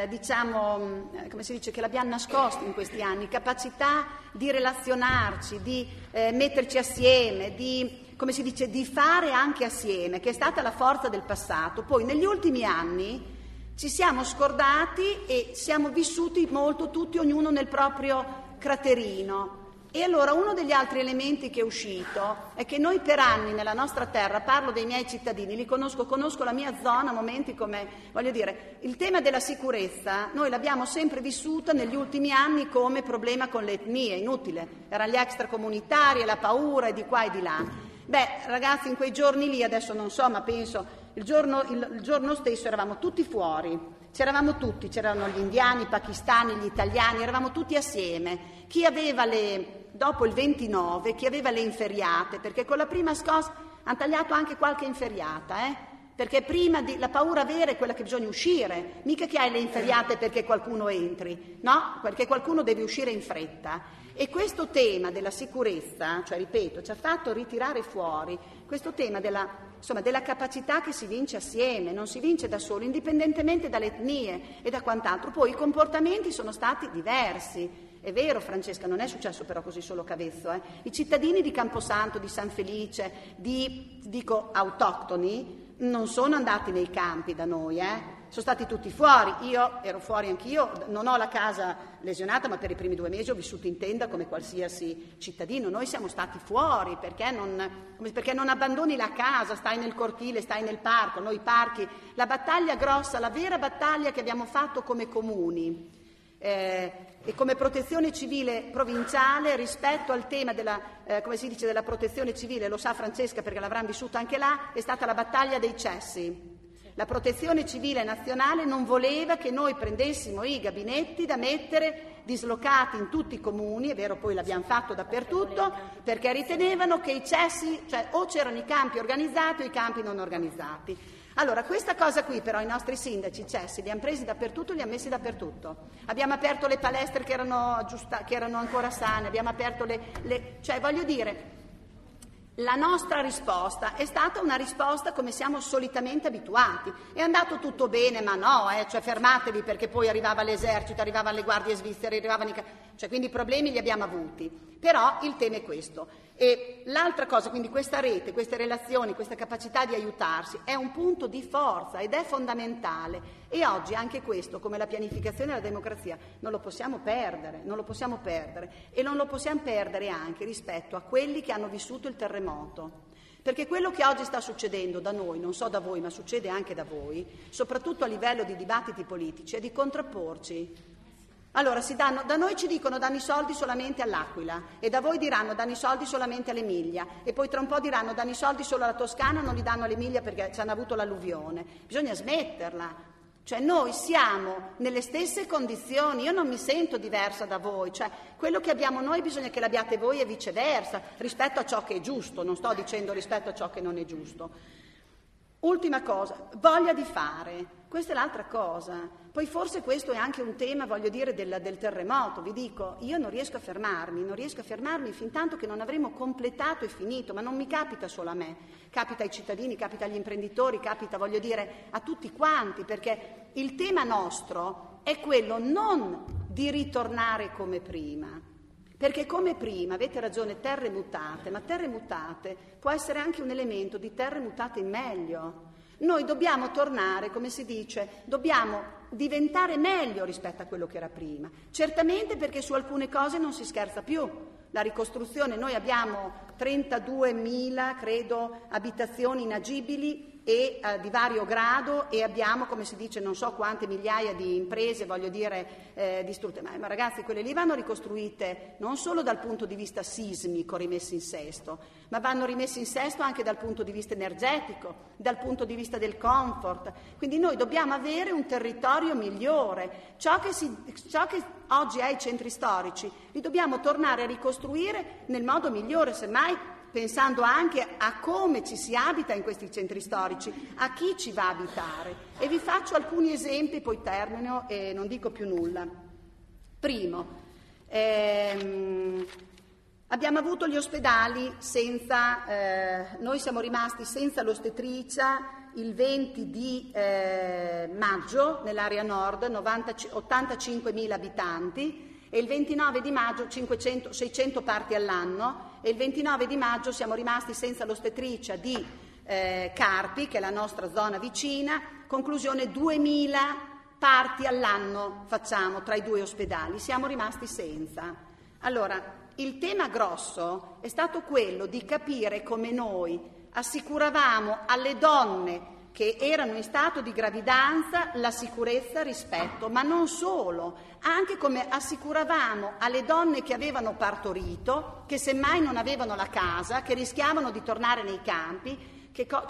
come si dice, che l'abbiamo nascosto in questi anni, capacità di relazionarci, di metterci assieme, come si dice, di fare anche assieme, che è stata la forza del passato. Poi negli ultimi anni ci siamo scordati e siamo vissuti molto tutti, ognuno nel proprio craterino. E allora uno degli altri elementi che è uscito è che noi per anni nella nostra terra, parlo dei miei cittadini, li conosco la mia zona, momenti come, voglio dire, il tema della sicurezza noi l'abbiamo sempre vissuta negli ultimi anni come problema con le etnie, inutile, erano gli extracomunitari e la paura e di qua e di là. Beh, ragazzi, in quei giorni lì, adesso non so, ma penso, il giorno stesso eravamo tutti fuori, c'eravamo tutti, c'erano gli indiani, i pakistani, gli italiani, eravamo tutti assieme. Chi aveva dopo il 29, chi aveva le inferiate, perché con la prima scossa hanno tagliato anche qualche inferiata, perché prima la paura vera è quella che bisogna uscire, mica che hai le inferiate perché qualcuno entri, no? Perché qualcuno deve uscire in fretta. E questo tema della sicurezza, cioè ripeto, ci ha fatto ritirare fuori questo tema della capacità che si vince assieme, non si vince da solo, indipendentemente dalle etnie e da quant'altro. Poi i comportamenti sono stati diversi. È vero, Francesca, non è successo però così solo Cavezzo. I cittadini di Camposanto, di San Felice, autoctoni, non sono andati nei campi da noi, sono stati tutti fuori. Io ero fuori anch'io, non ho la casa lesionata, ma per i primi 2 mesi ho vissuto in tenda come qualsiasi cittadino. Noi siamo stati fuori perché non abbandoni la casa, stai nel cortile, stai nel parco. Noi parchi, la battaglia grossa, la vera battaglia che abbiamo fatto come comuni e come protezione civile provinciale rispetto al tema della protezione civile, lo sa Francesca perché l'avranno vissuta anche là, è stata la battaglia dei cessi. La protezione civile nazionale non voleva che noi prendessimo i gabinetti da mettere dislocati in tutti i comuni, è vero, poi l'abbiamo fatto dappertutto, perché ritenevano che i cessi, cioè o c'erano i campi organizzati o i campi non organizzati. Allora, questa cosa qui però i nostri sindaci cessi li hanno presi dappertutto, li hanno messi dappertutto. Abbiamo aperto le palestre che erano ancora sane, abbiamo aperto cioè voglio dire, la nostra risposta è stata una risposta come siamo solitamente abituati. È andato tutto bene, ma no, cioè fermatevi perché poi arrivava l'esercito, arrivavano le guardie svizzere, cioè quindi i problemi li abbiamo avuti. Però il tema è questo. E l'altra cosa, quindi questa rete, queste relazioni, questa capacità di aiutarsi è un punto di forza ed è fondamentale. E oggi anche questo, come la pianificazione della democrazia, non lo possiamo perdere. E non lo possiamo perdere anche rispetto a quelli che hanno vissuto il terremoto. Perché quello che oggi sta succedendo da noi, non so da voi, ma succede anche da voi, soprattutto a livello di dibattiti politici, è di contrapporci. Allora, da noi ci dicono danno i soldi solamente all'Aquila e da voi diranno danno i soldi solamente all'Emilia e poi tra un po' diranno danno i soldi solo alla Toscana, non li danno all'Emilia perché ci hanno avuto l'alluvione. Bisogna smetterla. Cioè noi siamo nelle stesse condizioni, io non mi sento diversa da voi, cioè quello che abbiamo noi bisogna che l'abbiate voi e viceversa, rispetto a ciò che è giusto, non sto dicendo rispetto a ciò che non è giusto. Ultima cosa, voglia di fare, questa è l'altra cosa. Poi forse questo è anche un tema, voglio dire, del terremoto. Vi dico, io non riesco a fermarmi fin tanto che non avremo completato e finito, ma non mi capita solo a me, capita ai cittadini, capita agli imprenditori, capita, voglio dire, a tutti quanti, perché il tema nostro è quello non di ritornare come prima. Perché come prima, avete ragione, terre mutate, ma terre mutate può essere anche un elemento di terre mutate in meglio. Noi dobbiamo tornare, come si dice, dobbiamo diventare meglio rispetto a quello che era prima. Certamente perché su alcune cose non si scherza più. La ricostruzione, noi abbiamo 32.000, credo, abitazioni inagibili e di vario grado, e abbiamo, come si dice, non so quante migliaia di imprese, voglio dire, distrutte. Ma ragazzi, quelle lì vanno ricostruite non solo dal punto di vista sismico, rimesse in sesto, ma vanno rimesse in sesto anche dal punto di vista energetico, dal punto di vista del comfort. Quindi noi dobbiamo avere un territorio migliore. Ciò che oggi è i centri storici li dobbiamo tornare a ricostruire nel modo migliore, semmai pensando anche a come ci si abita in questi centri storici, a chi ci va a abitare. E vi faccio alcuni esempi, poi termino e non dico più nulla. Primo, abbiamo avuto gli ospedali senza, noi siamo rimasti senza l'ostetricia il 20 di maggio nell'area nord, 85.000 abitanti, e il 29 di maggio 600 parti all'anno, e il 29 di maggio siamo rimasti senza l'ostetricia di Carpi, che è la nostra zona vicina. Conclusione, 2.000 parti all'anno facciamo tra i due ospedali, siamo rimasti senza. Allora, il tema grosso è stato quello di capire come noi assicuravamo alle donne che erano in stato di gravidanza la sicurezza rispetto, ma non solo, anche come assicuravamo alle donne che avevano partorito, che semmai non avevano la casa, che rischiavano di tornare nei campi,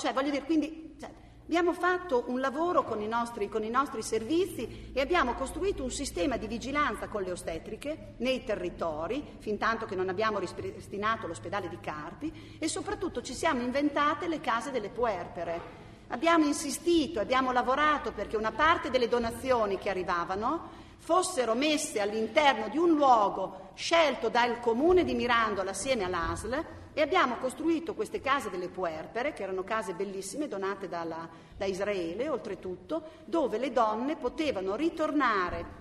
abbiamo fatto un lavoro con i nostri servizi e abbiamo costruito un sistema di vigilanza con le ostetriche nei territori, fin tanto che non abbiamo ripristinato l'ospedale di Carpi, e soprattutto ci siamo inventate le case delle puerpere. Abbiamo insistito, abbiamo lavorato perché una parte delle donazioni che arrivavano fossero messe all'interno di un luogo scelto dal comune di Mirandola assieme all'ASL, e abbiamo costruito queste case delle puerpere, che erano case bellissime donate da Israele oltretutto, dove le donne potevano ritornare,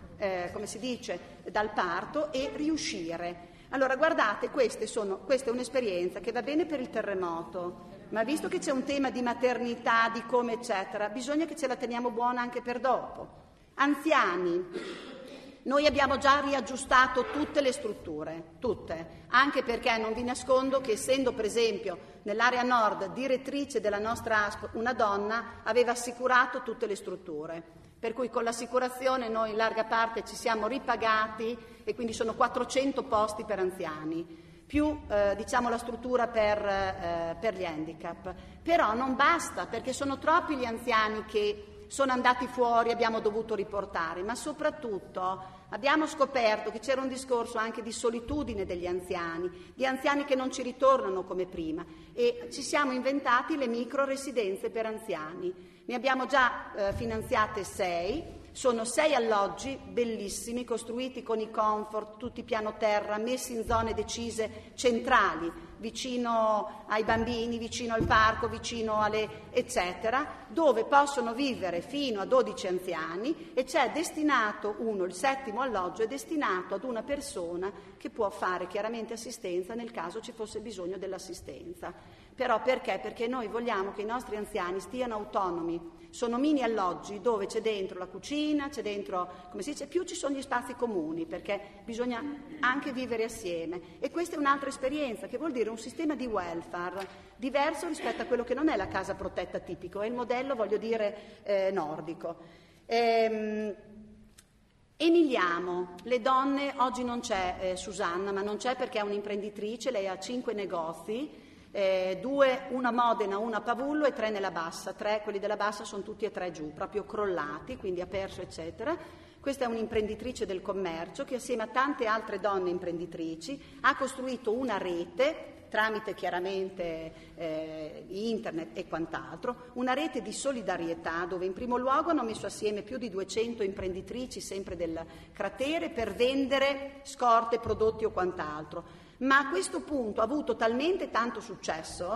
dal parto e riuscire. Allora guardate, questa è un'esperienza che va bene per il terremoto, ma visto che c'è un tema di maternità, di come eccetera, bisogna che ce la teniamo buona anche per dopo. Anziani, noi abbiamo già riaggiustato tutte le strutture, tutte, anche perché non vi nascondo che, essendo per esempio nell'area nord direttrice della nostra ASP una donna, aveva assicurato tutte le strutture, per cui con l'assicurazione noi in larga parte ci siamo ripagati, e quindi sono 400 posti per anziani, più la struttura per gli handicap. Però non basta, perché sono troppi gli anziani che sono andati fuori, abbiamo dovuto riportare, ma soprattutto abbiamo scoperto che c'era un discorso anche di solitudine degli anziani, di anziani che non ci ritornano come prima, e ci siamo inventati le micro residenze per anziani. Ne abbiamo già finanziate 6. Sono 6 alloggi bellissimi, costruiti con i comfort, tutti piano terra, messi in zone decise centrali, vicino ai bambini, vicino al parco, vicino alle eccetera, dove possono vivere fino a 12 anziani, e c'è destinato il 7° alloggio è destinato ad una persona che può fare chiaramente assistenza nel caso ci fosse bisogno dell'assistenza. Però perché? Perché noi vogliamo che i nostri anziani stiano autonomi. Sono mini alloggi dove c'è dentro la cucina, c'è dentro, più ci sono gli spazi comuni, perché bisogna anche vivere assieme. E questa è un'altra esperienza, che vuol dire un sistema di welfare diverso rispetto a quello che non è la casa protetta tipico, è il modello, nordico. Emiliamo, le donne, oggi non c'è Susanna, ma non c'è perché è un'imprenditrice, lei ha 5 negozi, 2, una a Modena, una a Pavullo e 3 nella Bassa. 3, quelli della Bassa sono tutti e 3 giù, proprio crollati, quindi ha perso eccetera. Questa è un'imprenditrice del commercio che assieme a tante altre donne imprenditrici ha costruito una rete, tramite chiaramente internet e quant'altro, una rete di solidarietà dove in primo luogo hanno messo assieme più di 200 imprenditrici sempre del cratere per vendere scorte, prodotti o quant'altro. Ma a questo punto ha avuto talmente tanto successo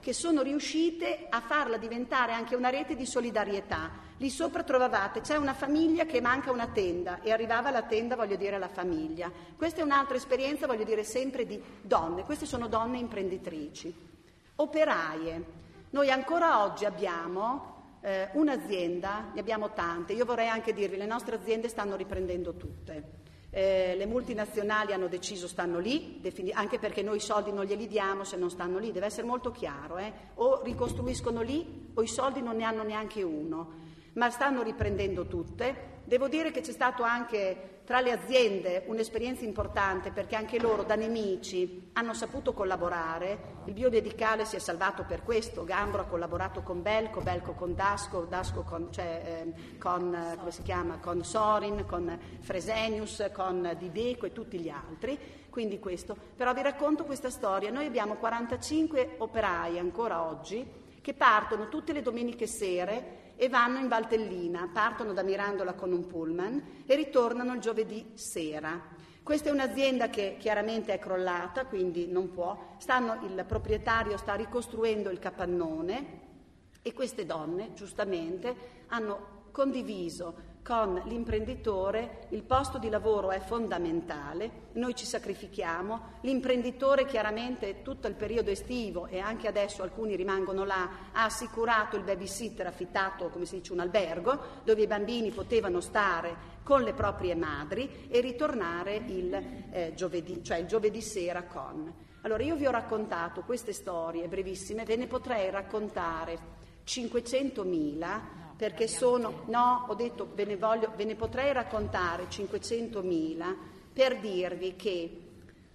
che sono riuscite a farla diventare anche una rete di solidarietà. Lì sopra trovavate, c'è una famiglia che manca una tenda e arrivava la tenda, voglio dire, la famiglia. Questa è un'altra esperienza, voglio dire, sempre di donne. Queste sono donne imprenditrici. Operaie. Noi ancora oggi abbiamo un'azienda, ne abbiamo tante, io vorrei anche dirvi, le nostre aziende stanno riprendendo tutte. Le multinazionali hanno deciso stanno lì, anche perché noi i soldi non glieli diamo se non stanno lì, deve essere molto chiaro, o ricostruiscono lì o i soldi non ne hanno neanche uno, ma stanno riprendendo tutte. Devo dire che c'è stato anche tra le aziende un'esperienza importante, perché anche loro da nemici hanno saputo collaborare. Il biomedicale si è salvato per questo, Gambro ha collaborato con Belco, Belco con Dasco con come si chiama, con Sorin, con Fresenius, con Dideco e tutti gli altri. Quindi questo. Però vi racconto questa storia. Noi abbiamo 45 operai ancora oggi che partono tutte le domeniche sere e vanno in Valtellina, partono da Mirandola con un pullman e ritornano il giovedì sera. Questa è un'azienda che chiaramente è crollata, quindi non può. Il proprietario sta ricostruendo il capannone e queste donne, giustamente, hanno condiviso con l'imprenditore, il posto di lavoro è fondamentale, noi ci sacrifichiamo, l'imprenditore chiaramente tutto il periodo estivo e anche adesso alcuni rimangono là, ha assicurato il babysitter, affittato come si dice un albergo dove i bambini potevano stare con le proprie madri e ritornare il giovedì, cioè il giovedì sera con. Allora io vi ho raccontato queste storie brevissime, ve ne potrei raccontare 500.000 perché ho detto ve ne potrei raccontare 500.000 per dirvi che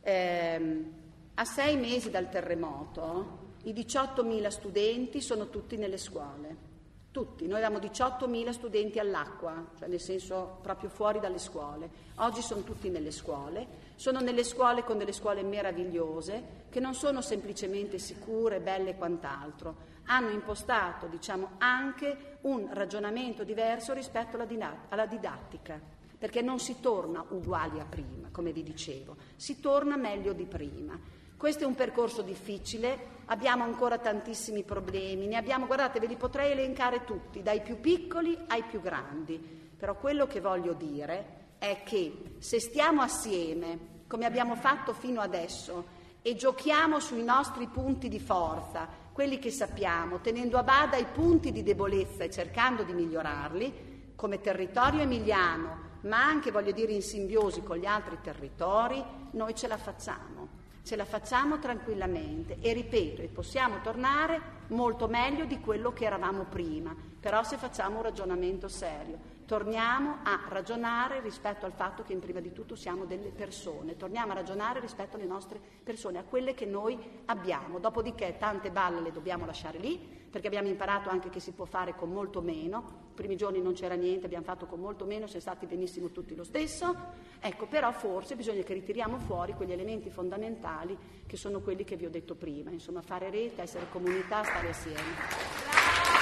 a 6 mesi dal terremoto i 18.000 studenti sono tutti nelle scuole, tutti, noi avevamo 18.000 studenti all'acqua, cioè nel senso proprio fuori dalle scuole, oggi sono tutti nelle scuole con delle scuole meravigliose che non sono semplicemente sicure, belle e quant'altro, hanno impostato, anche un ragionamento diverso rispetto alla didattica, perché non si torna uguali a prima, come vi dicevo, si torna meglio di prima. Questo è un percorso difficile, abbiamo ancora tantissimi problemi, guardate, ve li potrei elencare tutti, dai più piccoli ai più grandi, però quello che voglio dire è che se stiamo assieme, come abbiamo fatto fino adesso, e giochiamo sui nostri punti di forza, quelli che sappiamo, tenendo a bada i punti di debolezza e cercando di migliorarli, come territorio emiliano, ma anche, voglio dire, in simbiosi con gli altri territori, noi ce la facciamo tranquillamente e ripeto, possiamo tornare molto meglio di quello che eravamo prima, però se facciamo un ragionamento serio. Torniamo a ragionare rispetto al fatto che prima di tutto siamo delle persone, torniamo a ragionare rispetto alle nostre persone, a quelle che noi abbiamo, dopodiché tante balle le dobbiamo lasciare lì, perché abbiamo imparato anche che si può fare con molto meno, i primi giorni non c'era niente, abbiamo fatto con molto meno, siamo stati benissimo tutti lo stesso, però forse bisogna che ritiriamo fuori quegli elementi fondamentali che sono quelli che vi ho detto prima, fare rete, essere comunità, stare assieme.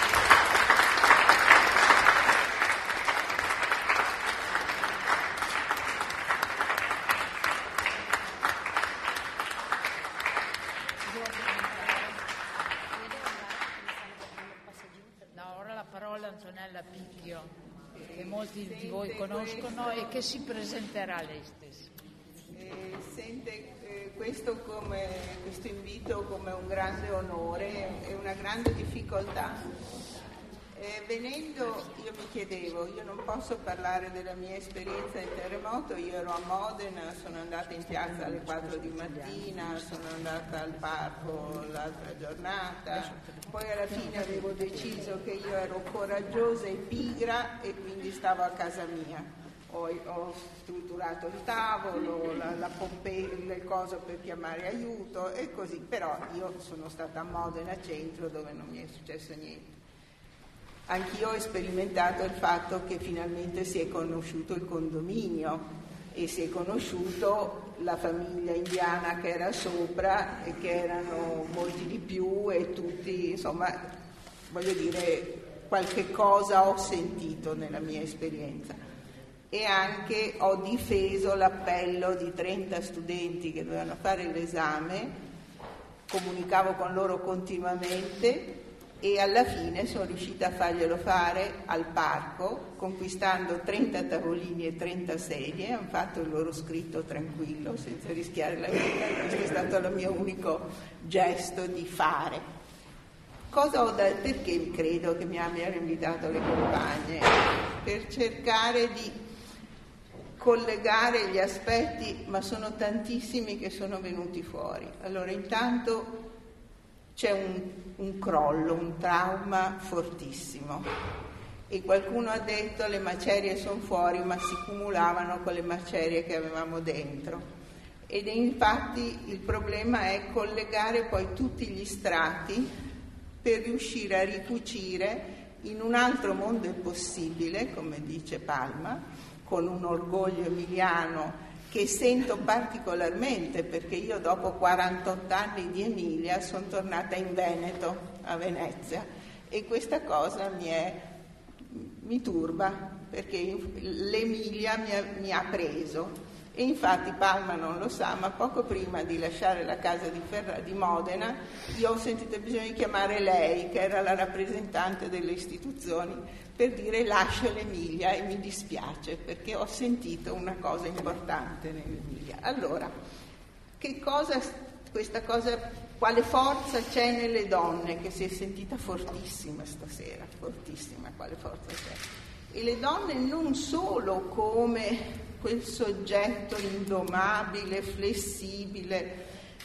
Antonella Picchio, che molti di voi conoscono e che si presenterà lei stessa. Sente questo invito come un grande onore e una grande difficoltà. Venendo io mi chiedevo, io non posso parlare della mia esperienza del terremoto, io ero a Modena, sono andata in piazza alle 4 di mattina, sono andata al parco l'altra giornata, poi alla fine avevo deciso che io ero coraggiosa e pigra e quindi stavo a casa mia. Ho strutturato il tavolo, la pompella, il coso per chiamare aiuto e così, però io sono stata a Modena centro dove non mi è successo niente. Anch'io ho sperimentato il fatto che finalmente si è conosciuto il condominio e si è conosciuto la famiglia indiana che era sopra e che erano molti di più e tutti, voglio dire, qualche cosa ho sentito nella mia esperienza. E anche ho difeso l'appello di 30 studenti che dovevano fare l'esame comunicavo con loro continuamente e alla fine sono riuscita a farglielo fare al parco, conquistando 30 tavolini e 30 sedie. Hanno fatto il loro scritto tranquillo, senza rischiare la vita. Questo è stato il mio unico gesto di fare. Perché credo che mi abbiano invitato le compagne? Per cercare di collegare gli aspetti, ma sono tantissimi che sono venuti fuori. Allora, intanto c'è un crollo, un trauma fortissimo, e qualcuno ha detto le macerie sono fuori, ma si cumulavano con le macerie che avevamo dentro. Ed infatti il problema è collegare poi tutti gli strati per riuscire a ricucire in un altro mondo possibile, come dice Palma, con un orgoglio emiliano che sento particolarmente, perché io dopo 48 anni di Emilia sono tornata in Veneto, a Venezia, e questa cosa mi turba, perché l'Emilia mi ha preso. E infatti Palma non lo sa, ma poco prima di lasciare la casa di Modena io ho sentito il bisogno di chiamare lei, che era la rappresentante delle istituzioni, per dire lascio l'Emilia e mi dispiace, perché ho sentito una cosa importante nell'Emilia. Allora, quale forza c'è nelle donne, che si è sentita fortissima stasera, fortissima, quale forza c'è? E le donne non solo come quel soggetto indomabile, flessibile,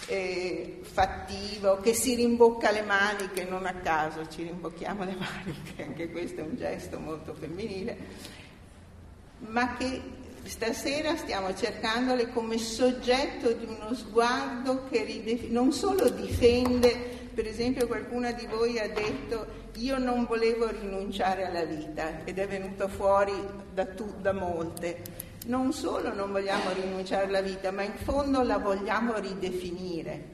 fattivo, che si rimbocca le maniche, non a caso ci rimbocchiamo le maniche, anche questo è un gesto molto femminile, ma che stasera stiamo cercandole come soggetto di uno sguardo che non solo difende. Per esempio qualcuna di voi ha detto io non volevo rinunciare alla vita, ed è venuto fuori da molte. Non solo non vogliamo rinunciare alla vita, ma in fondo la vogliamo ridefinire.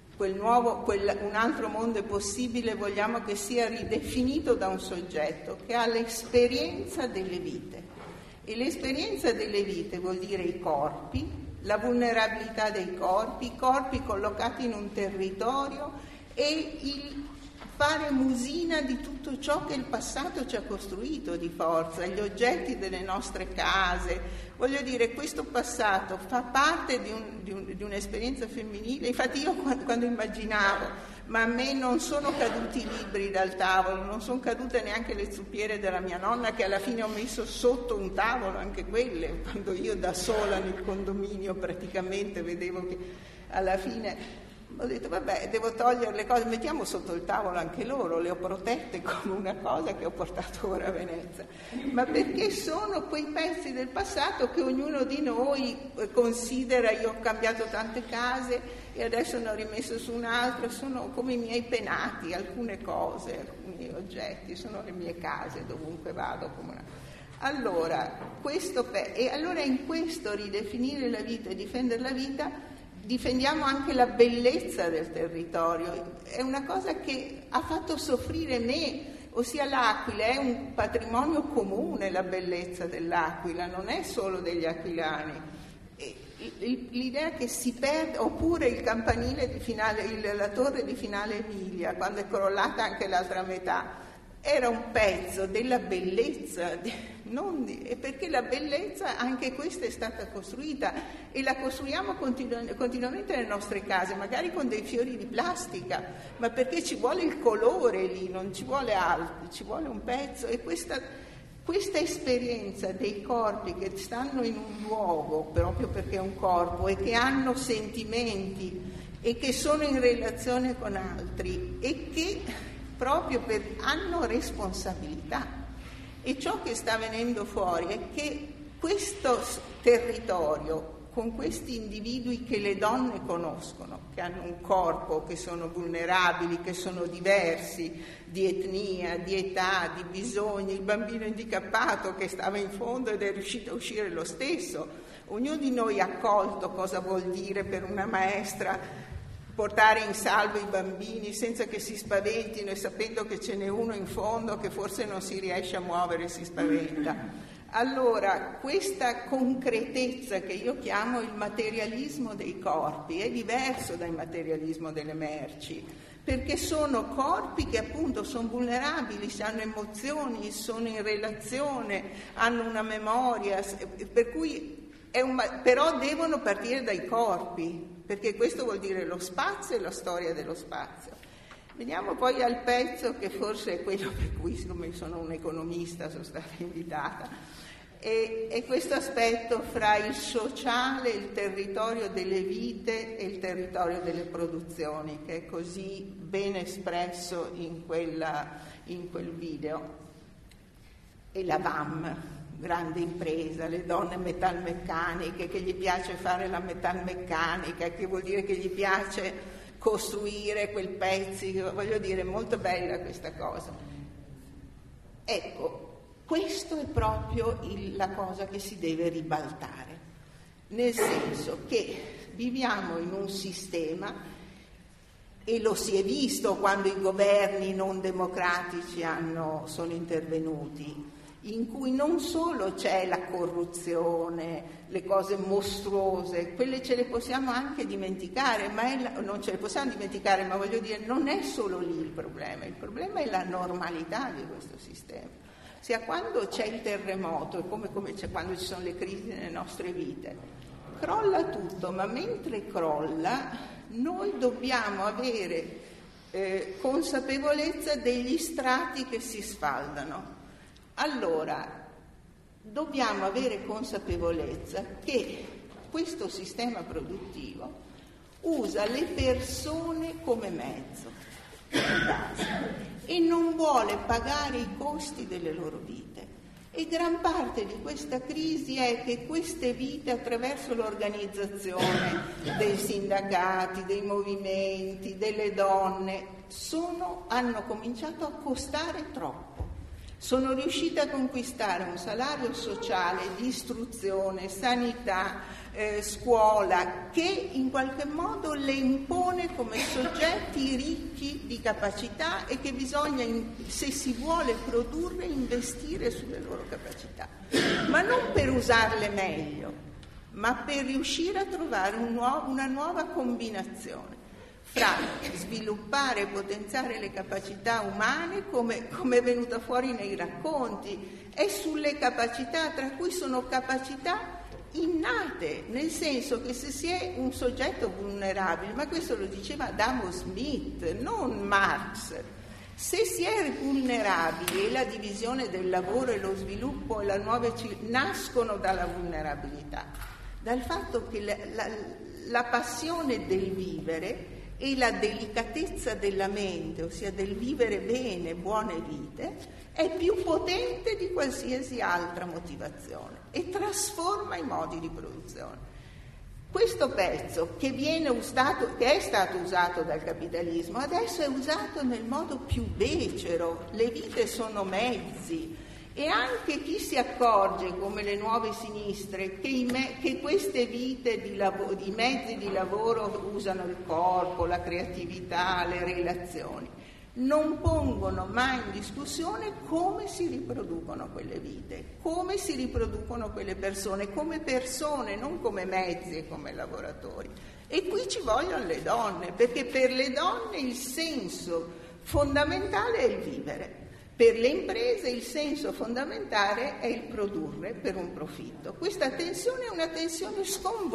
Un altro mondo è possibile, vogliamo che sia ridefinito da un soggetto che ha l'esperienza delle vite. E l'esperienza delle vite vuol dire i corpi, la vulnerabilità dei corpi, i corpi collocati in un territorio e il fare musina di tutto ciò che il passato ci ha costruito di forza, gli oggetti delle nostre case. Voglio dire, questo passato fa parte di un'esperienza femminile. Infatti io quando immaginavo, ma a me non sono caduti i libri dal tavolo, non sono cadute neanche le zuppiere della mia nonna, che alla fine ho messo sotto un tavolo, anche quelle, quando io da sola nel condominio praticamente vedevo che alla fine ho detto vabbè, devo togliere le cose, mettiamo sotto il tavolo anche loro, le ho protette come una cosa che ho portato ora a Venezia, ma perché sono quei pezzi del passato che ognuno di noi considera. Io ho cambiato tante case e adesso ne ho rimesso su un'altra, sono come i miei penati, alcune cose, alcuni oggetti, sono le mie case, dovunque vado Allora, allora in questo ridefinire la vita e difendere la vita difendiamo anche la bellezza del territorio. È una cosa che ha fatto soffrire me, ossia l'Aquila è un patrimonio comune, la bellezza dell'Aquila, non è solo degli aquilani. L'idea che si perde, oppure il campanile di Finale, la torre di Finale Emilia, quando è crollata anche l'altra metà, era un pezzo della bellezza, perché la bellezza anche questa è stata costruita e la costruiamo continuamente nelle nostre case, magari con dei fiori di plastica, ma perché ci vuole il colore lì, non ci vuole altro, ci vuole un pezzo. E questa esperienza dei corpi che stanno in un luogo proprio perché è un corpo e che hanno sentimenti e che sono in relazione con altri e che proprio hanno responsabilità. E ciò che sta venendo fuori è che questo territorio, con questi individui che le donne conoscono, che hanno un corpo, che sono vulnerabili, che sono diversi di etnia, di età, di bisogni, il bambino handicappato che stava in fondo ed è riuscito a uscire lo stesso. Ognuno di noi ha colto cosa vuol dire per una maestra portare in salvo i bambini senza che si spaventino e sapendo che ce n'è uno in fondo che forse non si riesce a muovere e si spaventa. Allora, questa concretezza che io chiamo il materialismo dei corpi è diverso dal materialismo delle merci, perché sono corpi che appunto sono vulnerabili, hanno emozioni, sono in relazione, hanno una memoria, per cui però devono partire dai corpi, perché questo vuol dire lo spazio e la storia dello spazio. Veniamo poi al pezzo che forse è quello per cui, siccome sono un economista, sono stata invitata, e questo aspetto fra il sociale, il territorio delle vite e il territorio delle produzioni, che è così ben espresso in quel video. E la VAM, grande impresa, le donne metalmeccaniche, che gli piace fare la metalmeccanica, che vuol dire che gli piace costruire quel pezzi, voglio dire, è molto bella questa cosa. Ecco, questo è proprio la cosa che si deve ribaltare, nel senso che viviamo in un sistema, e lo si è visto quando i governi non democratici sono intervenuti, in cui non solo c'è la corruzione, le cose mostruose, quelle ce le possiamo anche dimenticare, non ce le possiamo dimenticare, ma voglio dire, non è solo lì il problema è la normalità di questo sistema. Sia quando c'è il terremoto, e come c'è quando ci sono le crisi nelle nostre vite, crolla tutto, ma mentre crolla noi dobbiamo avere consapevolezza degli strati che si sfaldano. Allora, dobbiamo avere consapevolezza che questo sistema produttivo usa le persone come mezzo e non vuole pagare i costi delle loro vite. E gran parte di questa crisi è che queste vite, attraverso l'organizzazione dei sindacati, dei movimenti, delle donne, hanno cominciato a costare troppo. Sono riuscita a conquistare un salario sociale di istruzione, sanità, scuola, che in qualche modo le impone come soggetti ricchi di capacità e che bisogna, se si vuole produrre, investire sulle loro capacità, ma non per usarle meglio, ma per riuscire a trovare una nuova combinazione fra sviluppare e potenziare le capacità umane, come è venuta fuori nei racconti, e sulle capacità, tra cui sono capacità innate, nel senso che se si è un soggetto vulnerabile, ma questo lo diceva Adam Smith, non Marx, se si è vulnerabili, e la divisione del lavoro e lo sviluppo e la nuova nascono dalla vulnerabilità, dal fatto che la passione del vivere e la delicatezza della mente, ossia del vivere bene, buone vite, è più potente di qualsiasi altra motivazione e trasforma i modi di produzione. Questo pezzo che è stato usato dal capitalismo, adesso è usato nel modo più becero. Le vite sono mezzi, e anche chi si accorge, come le nuove sinistre, che queste vite i mezzi di lavoro usano il corpo, la creatività, le relazioni, non pongono mai in discussione come si riproducono quelle vite, come si riproducono quelle persone, non come mezzi e come lavoratori. E qui ci vogliono le donne, perché per le donne il senso fondamentale è il vivere. Per le imprese il senso fondamentale è il produrre per un profitto. Questa tensione è una tensione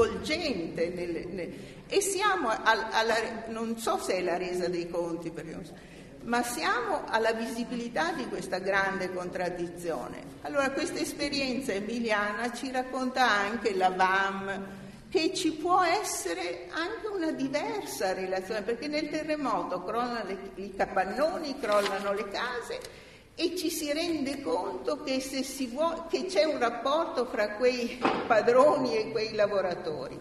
sconvolgente e siamo non so se è la resa dei conti, ma siamo alla visibilità di questa grande contraddizione. Allora, questa esperienza emiliana ci racconta anche la VAM, che ci può essere anche una diversa relazione, perché nel terremoto crollano i capannoni, crollano le case, e ci si rende conto che che c'è un rapporto fra quei padroni e quei lavoratori.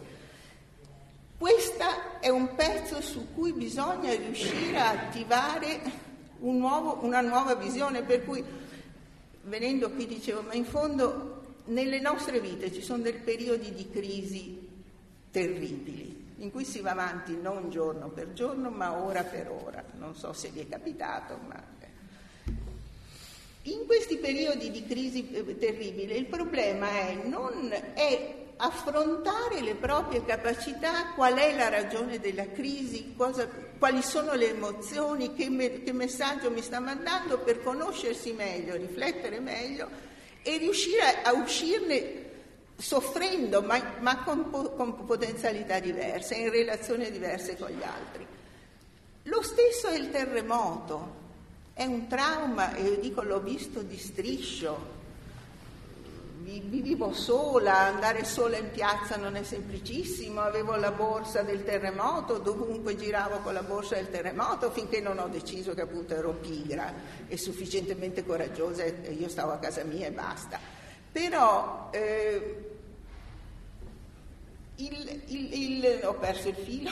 Questo è un pezzo su cui bisogna riuscire a attivare una nuova visione, per cui, venendo qui, dicevo, ma in fondo nelle nostre vite ci sono dei periodi di crisi terribili, in cui si va avanti non giorno per giorno, ma ora per ora. Non so se vi è capitato, ma in questi periodi di crisi terribile il problema è affrontare le proprie capacità, qual è la ragione della crisi, quali sono le emozioni, che messaggio mi sta mandando, per conoscersi meglio, riflettere meglio e riuscire a uscirne soffrendo, ma con potenzialità diverse, in relazioni diverse con gli altri. Lo stesso è il terremoto, è un trauma, e io dico, l'ho visto di striscio. Vivevo sola, andare sola in piazza non è semplicissimo, avevo la borsa del terremoto, dovunque giravo con la borsa del terremoto, finché non ho deciso che appunto ero pigra e sufficientemente coraggiosa e io stavo a casa mia e basta. Però ho perso il filo.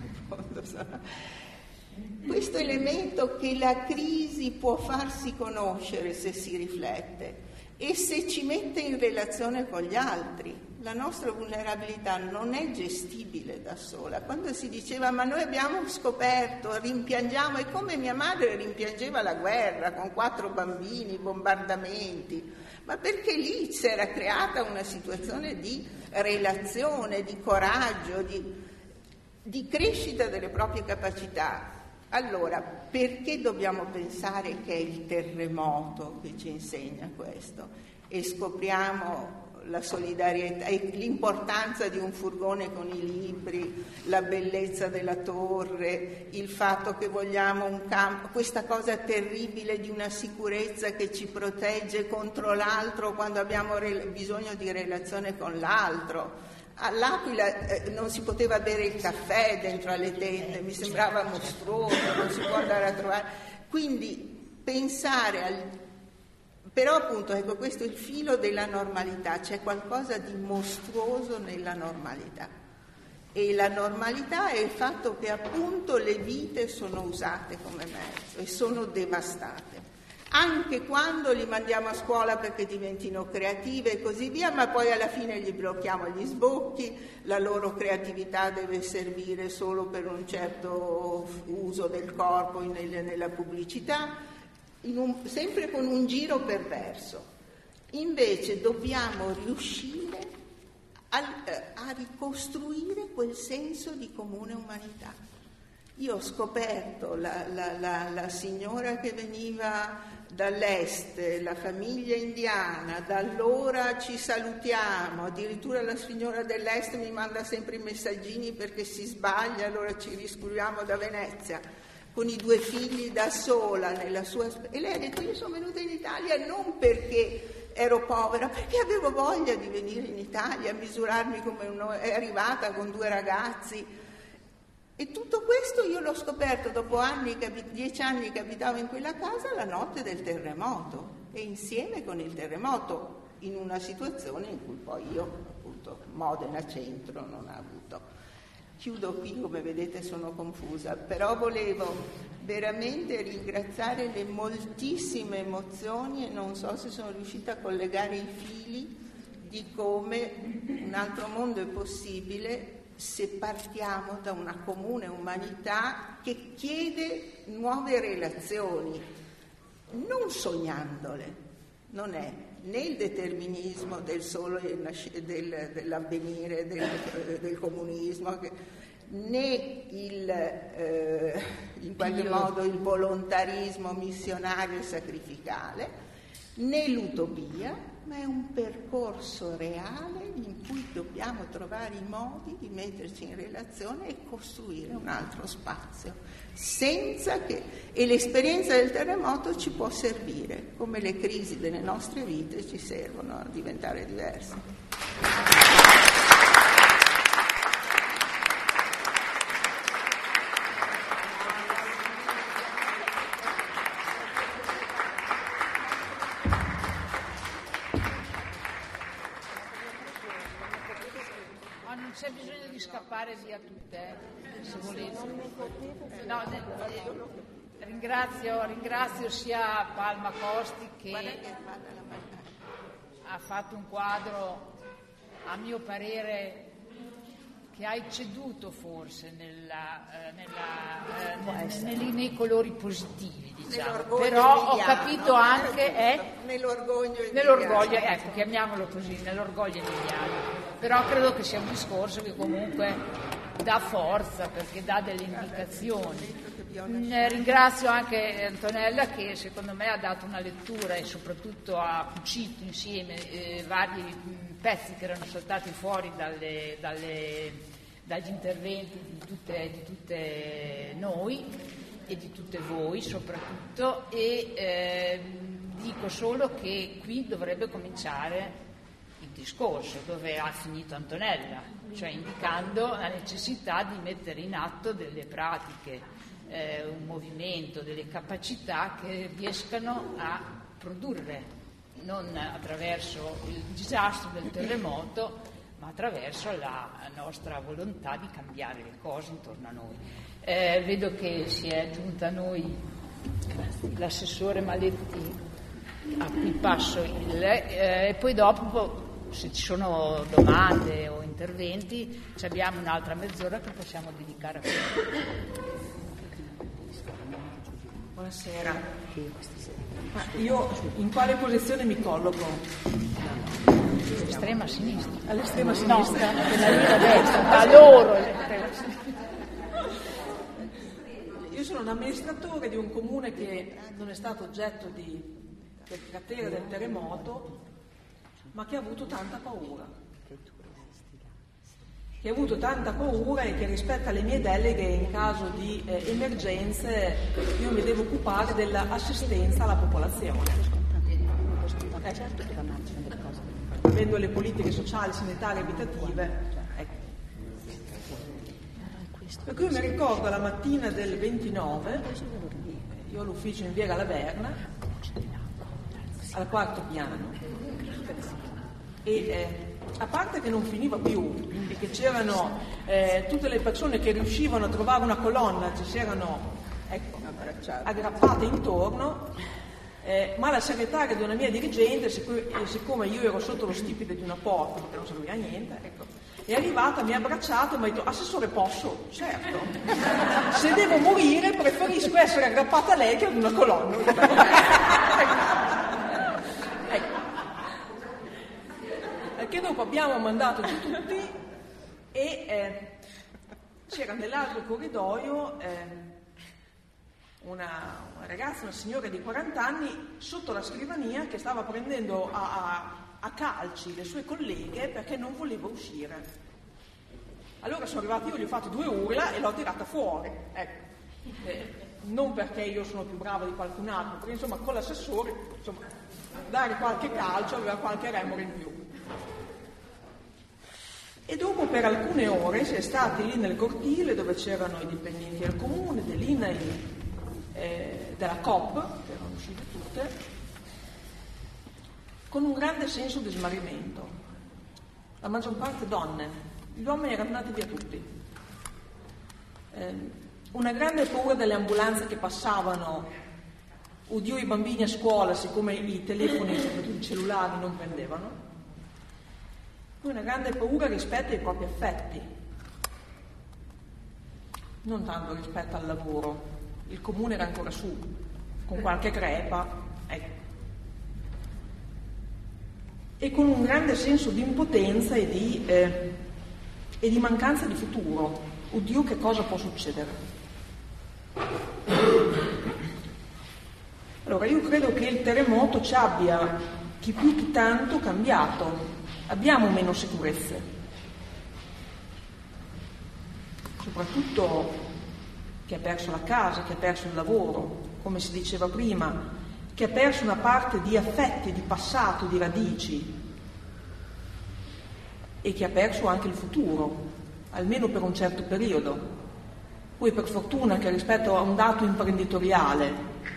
Questo elemento che la crisi può farsi conoscere se si riflette e se ci mette in relazione con gli altri. La nostra vulnerabilità non è gestibile da sola. Quando si diceva ma noi abbiamo scoperto, rimpiangiamo, è come mia madre rimpiangeva la guerra con 4 bambini, bombardamenti, ma perché lì si era creata una situazione di relazione, di coraggio, di crescita delle proprie capacità. Allora, perché dobbiamo pensare che è il terremoto che ci insegna questo? E scopriamo la solidarietà e l'importanza di un furgone con i libri, la bellezza della torre, il fatto che vogliamo un campo, questa cosa terribile di una sicurezza che ci protegge contro l'altro quando abbiamo bisogno di relazione con l'altro. All'Aquila non si poteva bere il caffè dentro alle tende, mi sembrava mostruoso, non si può andare a trovare. Quindi pensare però appunto, ecco, questo è il filo della normalità, c'è qualcosa di mostruoso nella normalità. E la normalità è il fatto che appunto le vite sono usate come mezzo e sono devastate. Anche quando li mandiamo a scuola perché diventino creative e così via, ma poi alla fine gli blocchiamo gli sbocchi, la loro creatività deve servire solo per un certo uso del corpo nella pubblicità, sempre con un giro perverso. Invece dobbiamo riuscire a ricostruire quel senso di comune umanità. Io ho scoperto la signora che veniva dall'est, la famiglia indiana, da allora ci salutiamo, addirittura la signora dell'est mi manda sempre i messaggini perché si sbaglia, allora ci riscriviamo da Venezia, con i 2 figli da sola nella sua... E lei ha detto, io sono venuta in Italia non perché ero povera, perché avevo voglia di venire in Italia, a misurarmi come è arrivata con 2 ragazzi. E tutto questo io l'ho scoperto dopo 10 anni che abitavo in quella casa, la notte del terremoto, e insieme con il terremoto, in una situazione in cui poi io, appunto, Modena centro non ha avuto. Chiudo qui, come vedete sono confusa, però volevo veramente ringraziare le moltissime emozioni, e non so se sono riuscita a collegare i fili di come un altro mondo è possibile se partiamo da una comune umanità che chiede nuove relazioni, non sognandole. Non è né il determinismo del solo dell'avvenire del comunismo, né in qualche modo il volontarismo missionario e sacrificale, né l'utopia, ma è un percorso reale in cui dobbiamo trovare i modi di metterci in relazione e costruire un altro spazio, e l'esperienza del terremoto ci può servire, come le crisi delle nostre vite ci servono a diventare diverse. C'è bisogno di scappare via tutte, se volete. No, ringrazio sia Palma Costi che ha fatto un quadro, a mio parere, che ha ecceduto forse nei colori positivi, diciamo. diciamo. Però ho capito anche nell'orgoglio, ecco, chiamiamolo così, nell'orgoglio emiliano. Però credo che sia un discorso che comunque dà forza, perché dà delle indicazioni. Ringrazio anche Antonella, che secondo me ha dato una lettura e soprattutto ha cucito insieme vari pezzi che erano saltati fuori dagli interventi di tutte noi e di tutte voi soprattutto, e dico solo che qui dovrebbe cominciare il discorso dove ha finito Antonella, cioè indicando la necessità di mettere in atto delle pratiche, un movimento, delle capacità che riescano a produrre, non attraverso il disastro del terremoto, ma attraverso la nostra volontà di cambiare le cose intorno a noi. Vedo che si è giunta a noi l'assessore Maletti, a cui passo e poi dopo, se ci sono domande o interventi, abbiamo un'altra mezz'ora che possiamo dedicare a questo. Buonasera. Io in quale posizione mi colloco? Estrema sinistra. All'estrema sinistra? No, quella lì a destra, da loro. Io sono un amministratore di un comune che non è stato oggetto del cratere del terremoto, ma che ha avuto tanta paura. Che ha avuto tanta paura e che rispetto alle mie deleghe in caso di emergenze io mi devo occupare dell'assistenza alla popolazione. Avendo le politiche sociali, sanitarie, abitative. Ecco. Per cui mi ricordo la mattina del 29, io ho l'ufficio in via Galaverna, al quarto piano, e a parte che non finiva più, e che c'erano tutte le persone che riuscivano a trovare una colonna, ci si erano aggrappate intorno, ma la segretaria di una mia dirigente, siccome io ero sotto lo stipite di una porta, perché non serviva a niente, ecco, è arrivata, mi ha abbracciato e mi ha detto: assessore, posso? Certo. Se devo morire preferisco essere aggrappata a lei che ad una colonna. Che dopo abbiamo mandato giù tutti e c'era nell'altro corridoio una ragazza, una signora di 40 anni sotto la scrivania che stava prendendo a calci le sue colleghe perché non voleva uscire. Allora sono arrivata io, gli ho fatto 2 urla e l'ho tirata fuori, ecco. Non perché io sono più brava di qualcun altro, perché insomma con l'assessore, insomma, dare qualche calcio aveva qualche remore in più. E dopo per alcune ore si è stati lì nel cortile dove c'erano i dipendenti del comune, dell'INAIL, della COP, che erano uscite tutte, con un grande senso di smarrimento. La maggior parte donne, gli uomini erano andati via tutti. Una grande paura delle ambulanze che passavano, oddio i bambini a scuola, siccome i telefoni, soprattutto i cellulari, non prendevano. Una grande paura rispetto ai propri affetti, non tanto rispetto al lavoro. Il comune era ancora su, con qualche crepa, ecco. E con un grande senso di impotenza e di mancanza di futuro. Oddio, che cosa può succedere? Allora, io credo che il terremoto ci abbia, chi più chi tanto, cambiato. Abbiamo meno sicurezze, soprattutto chi ha perso la casa, chi ha perso il lavoro, come si diceva prima, chi ha perso una parte di affetti, di passato, di radici, e chi ha perso anche il futuro, almeno per un certo periodo. Poi per fortuna che rispetto a un dato imprenditoriale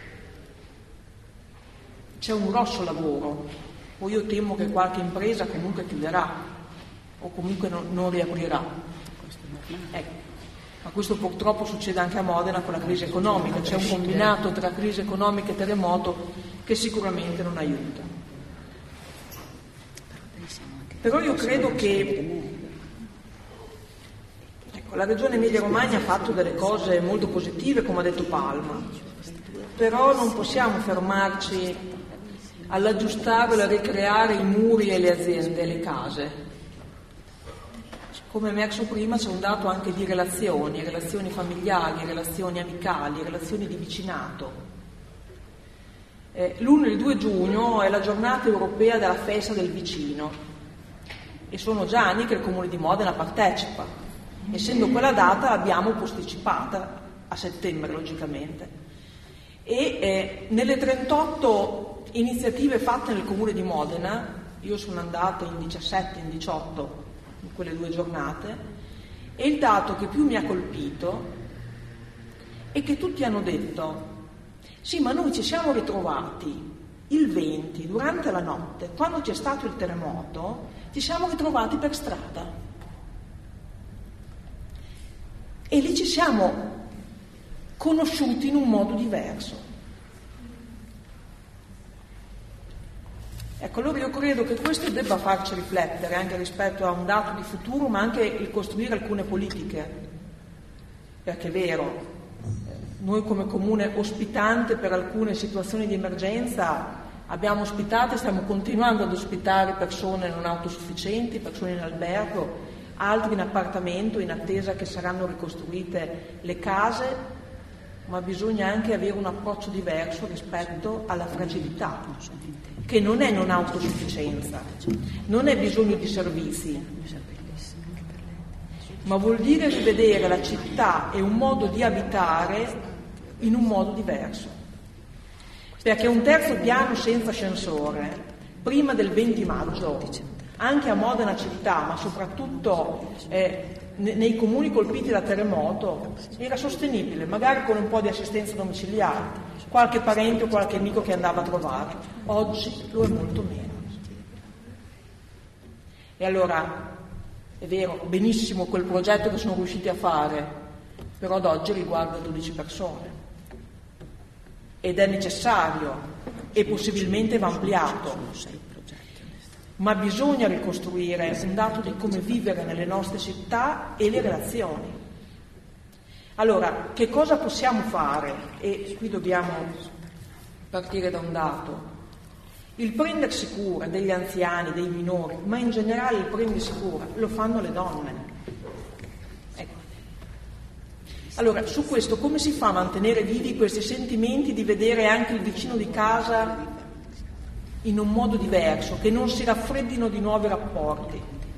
c'è un grosso lavoro. Poi io temo che qualche impresa comunque chiuderà o comunque non riaprirà. Ecco. Ma questo purtroppo succede anche a Modena con la crisi economica, c'è un combinato tra crisi economica e terremoto che sicuramente non aiuta. Però io credo che la Regione Emilia-Romagna ha fatto delle cose molto positive, come ha detto Palma. però non possiamo fermarci all'aggiustare o a ricreare i muri e le aziende e le case. Come emerso prima, c'è un dato anche di relazioni familiari, relazioni amicali, relazioni di vicinato. L'1 e il 2 giugno è la giornata europea della festa del vicino e sono già anni che il Comune di Modena partecipa. Essendo quella data l'abbiamo posticipata a settembre, logicamente. E nelle 38 iniziative fatte nel Comune di Modena, io sono andata in 17, in 18 in quelle 2 giornate, e il dato che più mi ha colpito è che tutti hanno detto: sì, ma noi ci siamo ritrovati il 20 durante la notte, quando c'è stato il terremoto, ci siamo ritrovati per strada e lì ci siamo conosciuti in un modo diverso. Ecco, allora io credo che questo debba farci riflettere anche rispetto a un dato di futuro, ma anche il costruire alcune politiche, perché è vero, noi come comune ospitante per alcune situazioni di emergenza abbiamo ospitato e stiamo continuando ad ospitare persone non autosufficienti, persone in albergo, altri in appartamento in attesa che saranno ricostruite le case, ma bisogna anche avere un approccio diverso rispetto alla fragilità, che non è non autosufficienza, non è bisogno di servizi, ma vuol dire rivedere la città e un modo di abitare in un modo diverso. Perché un terzo piano senza ascensore, prima del 20 maggio, anche a Modena città, ma soprattutto nei comuni colpiti da terremoto, era sostenibile, magari con un po' di assistenza domiciliare, qualche parente o qualche amico che andava a trovare. Oggi lo è molto meno. E allora, è vero, benissimo quel progetto che sono riusciti a fare, però ad oggi riguarda 12 persone. Ed è necessario e possibilmente va ampliato, ma bisogna ricostruire un dato di come vivere nelle nostre città e le relazioni. Allora, che cosa possiamo fare? E qui dobbiamo partire da un dato. Il prendersi cura degli anziani, dei minori, ma in generale il prendersi cura lo fanno le donne. Ecco. Allora, su questo come si fa a mantenere vivi questi sentimenti di vedere anche il vicino di casa in un modo diverso, che non si raffreddino di nuovi rapporti?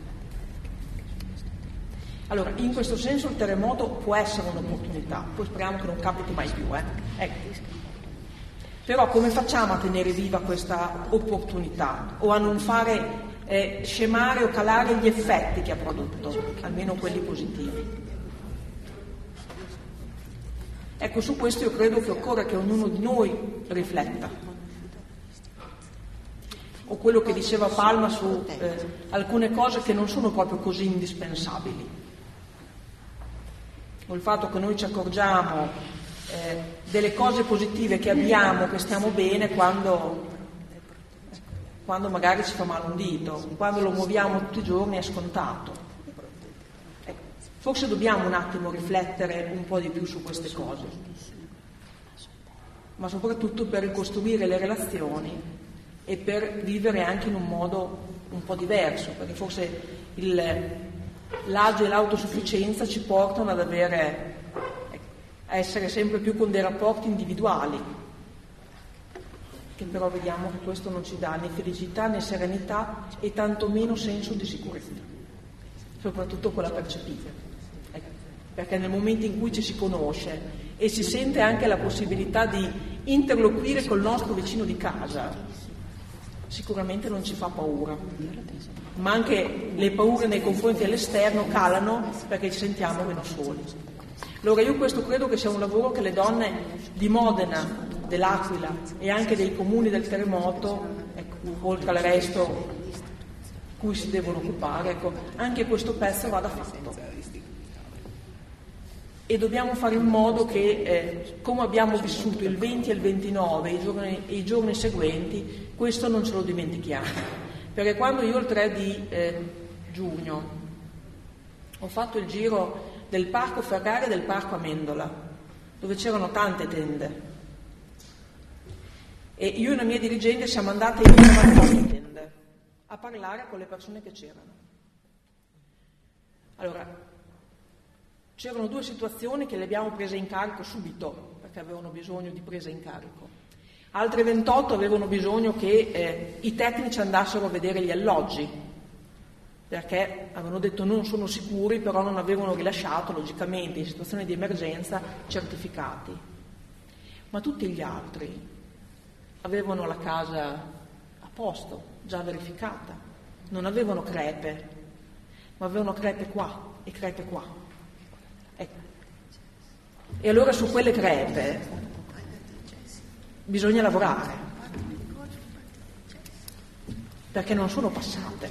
Allora, in questo senso il terremoto può essere un'opportunità, poi speriamo che non capiti mai più, Ecco. Però come facciamo a tenere viva questa opportunità o a non fare scemare o calare gli effetti che ha prodotto, almeno quelli positivi? Ecco, su questo io credo che occorre che ognuno di noi rifletta. O quello che diceva Palma su alcune cose che non sono proprio così indispensabili. O il fatto che noi ci accorgiamo delle cose positive che abbiamo, che stiamo bene, quando magari ci fa male un dito, quando lo muoviamo tutti i giorni è scontato. Forse dobbiamo un attimo riflettere un po' di più su queste cose, ma soprattutto per ricostruire le relazioni e per vivere anche in un modo un po' diverso, perché forse l'agio e l'autosufficienza ci portano ad a essere sempre più con dei rapporti individuali, che però vediamo che questo non ci dà né felicità né serenità e tantomeno senso di sicurezza, soprattutto quella percepita. Perché nel momento in cui ci si conosce e si sente anche la possibilità di interloquire col nostro vicino di casa, sicuramente non ci fa paura, ma anche le paure nei confronti dell'esterno calano perché ci sentiamo meno soli. Allora io questo credo che sia un lavoro che le donne di Modena, dell'Aquila e anche dei comuni del terremoto, oltre al resto cui si devono occupare, anche questo pezzo vada fatto. E dobbiamo fare in modo che, come abbiamo vissuto il 20 e il 29 i giorni seguenti, questo non ce lo dimentichiamo. Perché quando io il 3 di giugno ho fatto il giro del Parco Ferrari e del Parco Amendola, dove c'erano tante tende, E io e una mia dirigente siamo andate in Washington a parlare con le persone che c'erano. Allora, c'erano 2 situazioni che le abbiamo prese in carico subito, perché avevano bisogno di presa in carico. Altre 28 avevano bisogno che i tecnici andassero a vedere gli alloggi, perché avevano detto non sono sicuri, però non avevano rilasciato, logicamente, in situazioni di emergenza, certificati. Ma tutti gli altri avevano la casa a posto, già verificata, non avevano crepe, ma avevano crepe qua e crepe qua. Ecco. E allora su quelle crepe bisogna lavorare, perché non sono passate.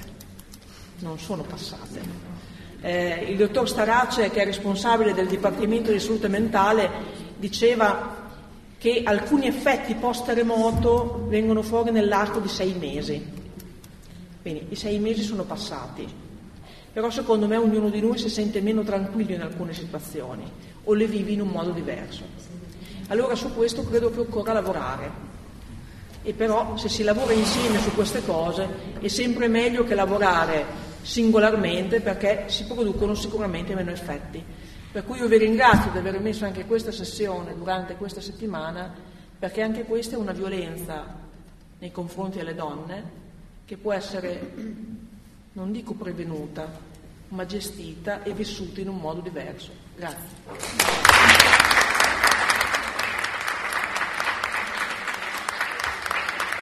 Il dottor Starace, che è responsabile del Dipartimento di Salute Mentale, diceva che alcuni effetti post-terremoto vengono fuori nell'arco di 6 mesi. Bene, i 6 mesi sono passati, però secondo me ognuno di noi si sente meno tranquillo in alcune situazioni o le vivi in un modo diverso. Allora su questo credo che occorra lavorare, e però se si lavora insieme su queste cose è sempre meglio che lavorare singolarmente, perché si producono sicuramente meno effetti. Per cui io vi ringrazio di aver messo anche questa sessione durante questa settimana, perché anche questa è una violenza nei confronti delle donne che può essere, non dico prevenuta, ma gestita e vissuta in un modo diverso. Grazie.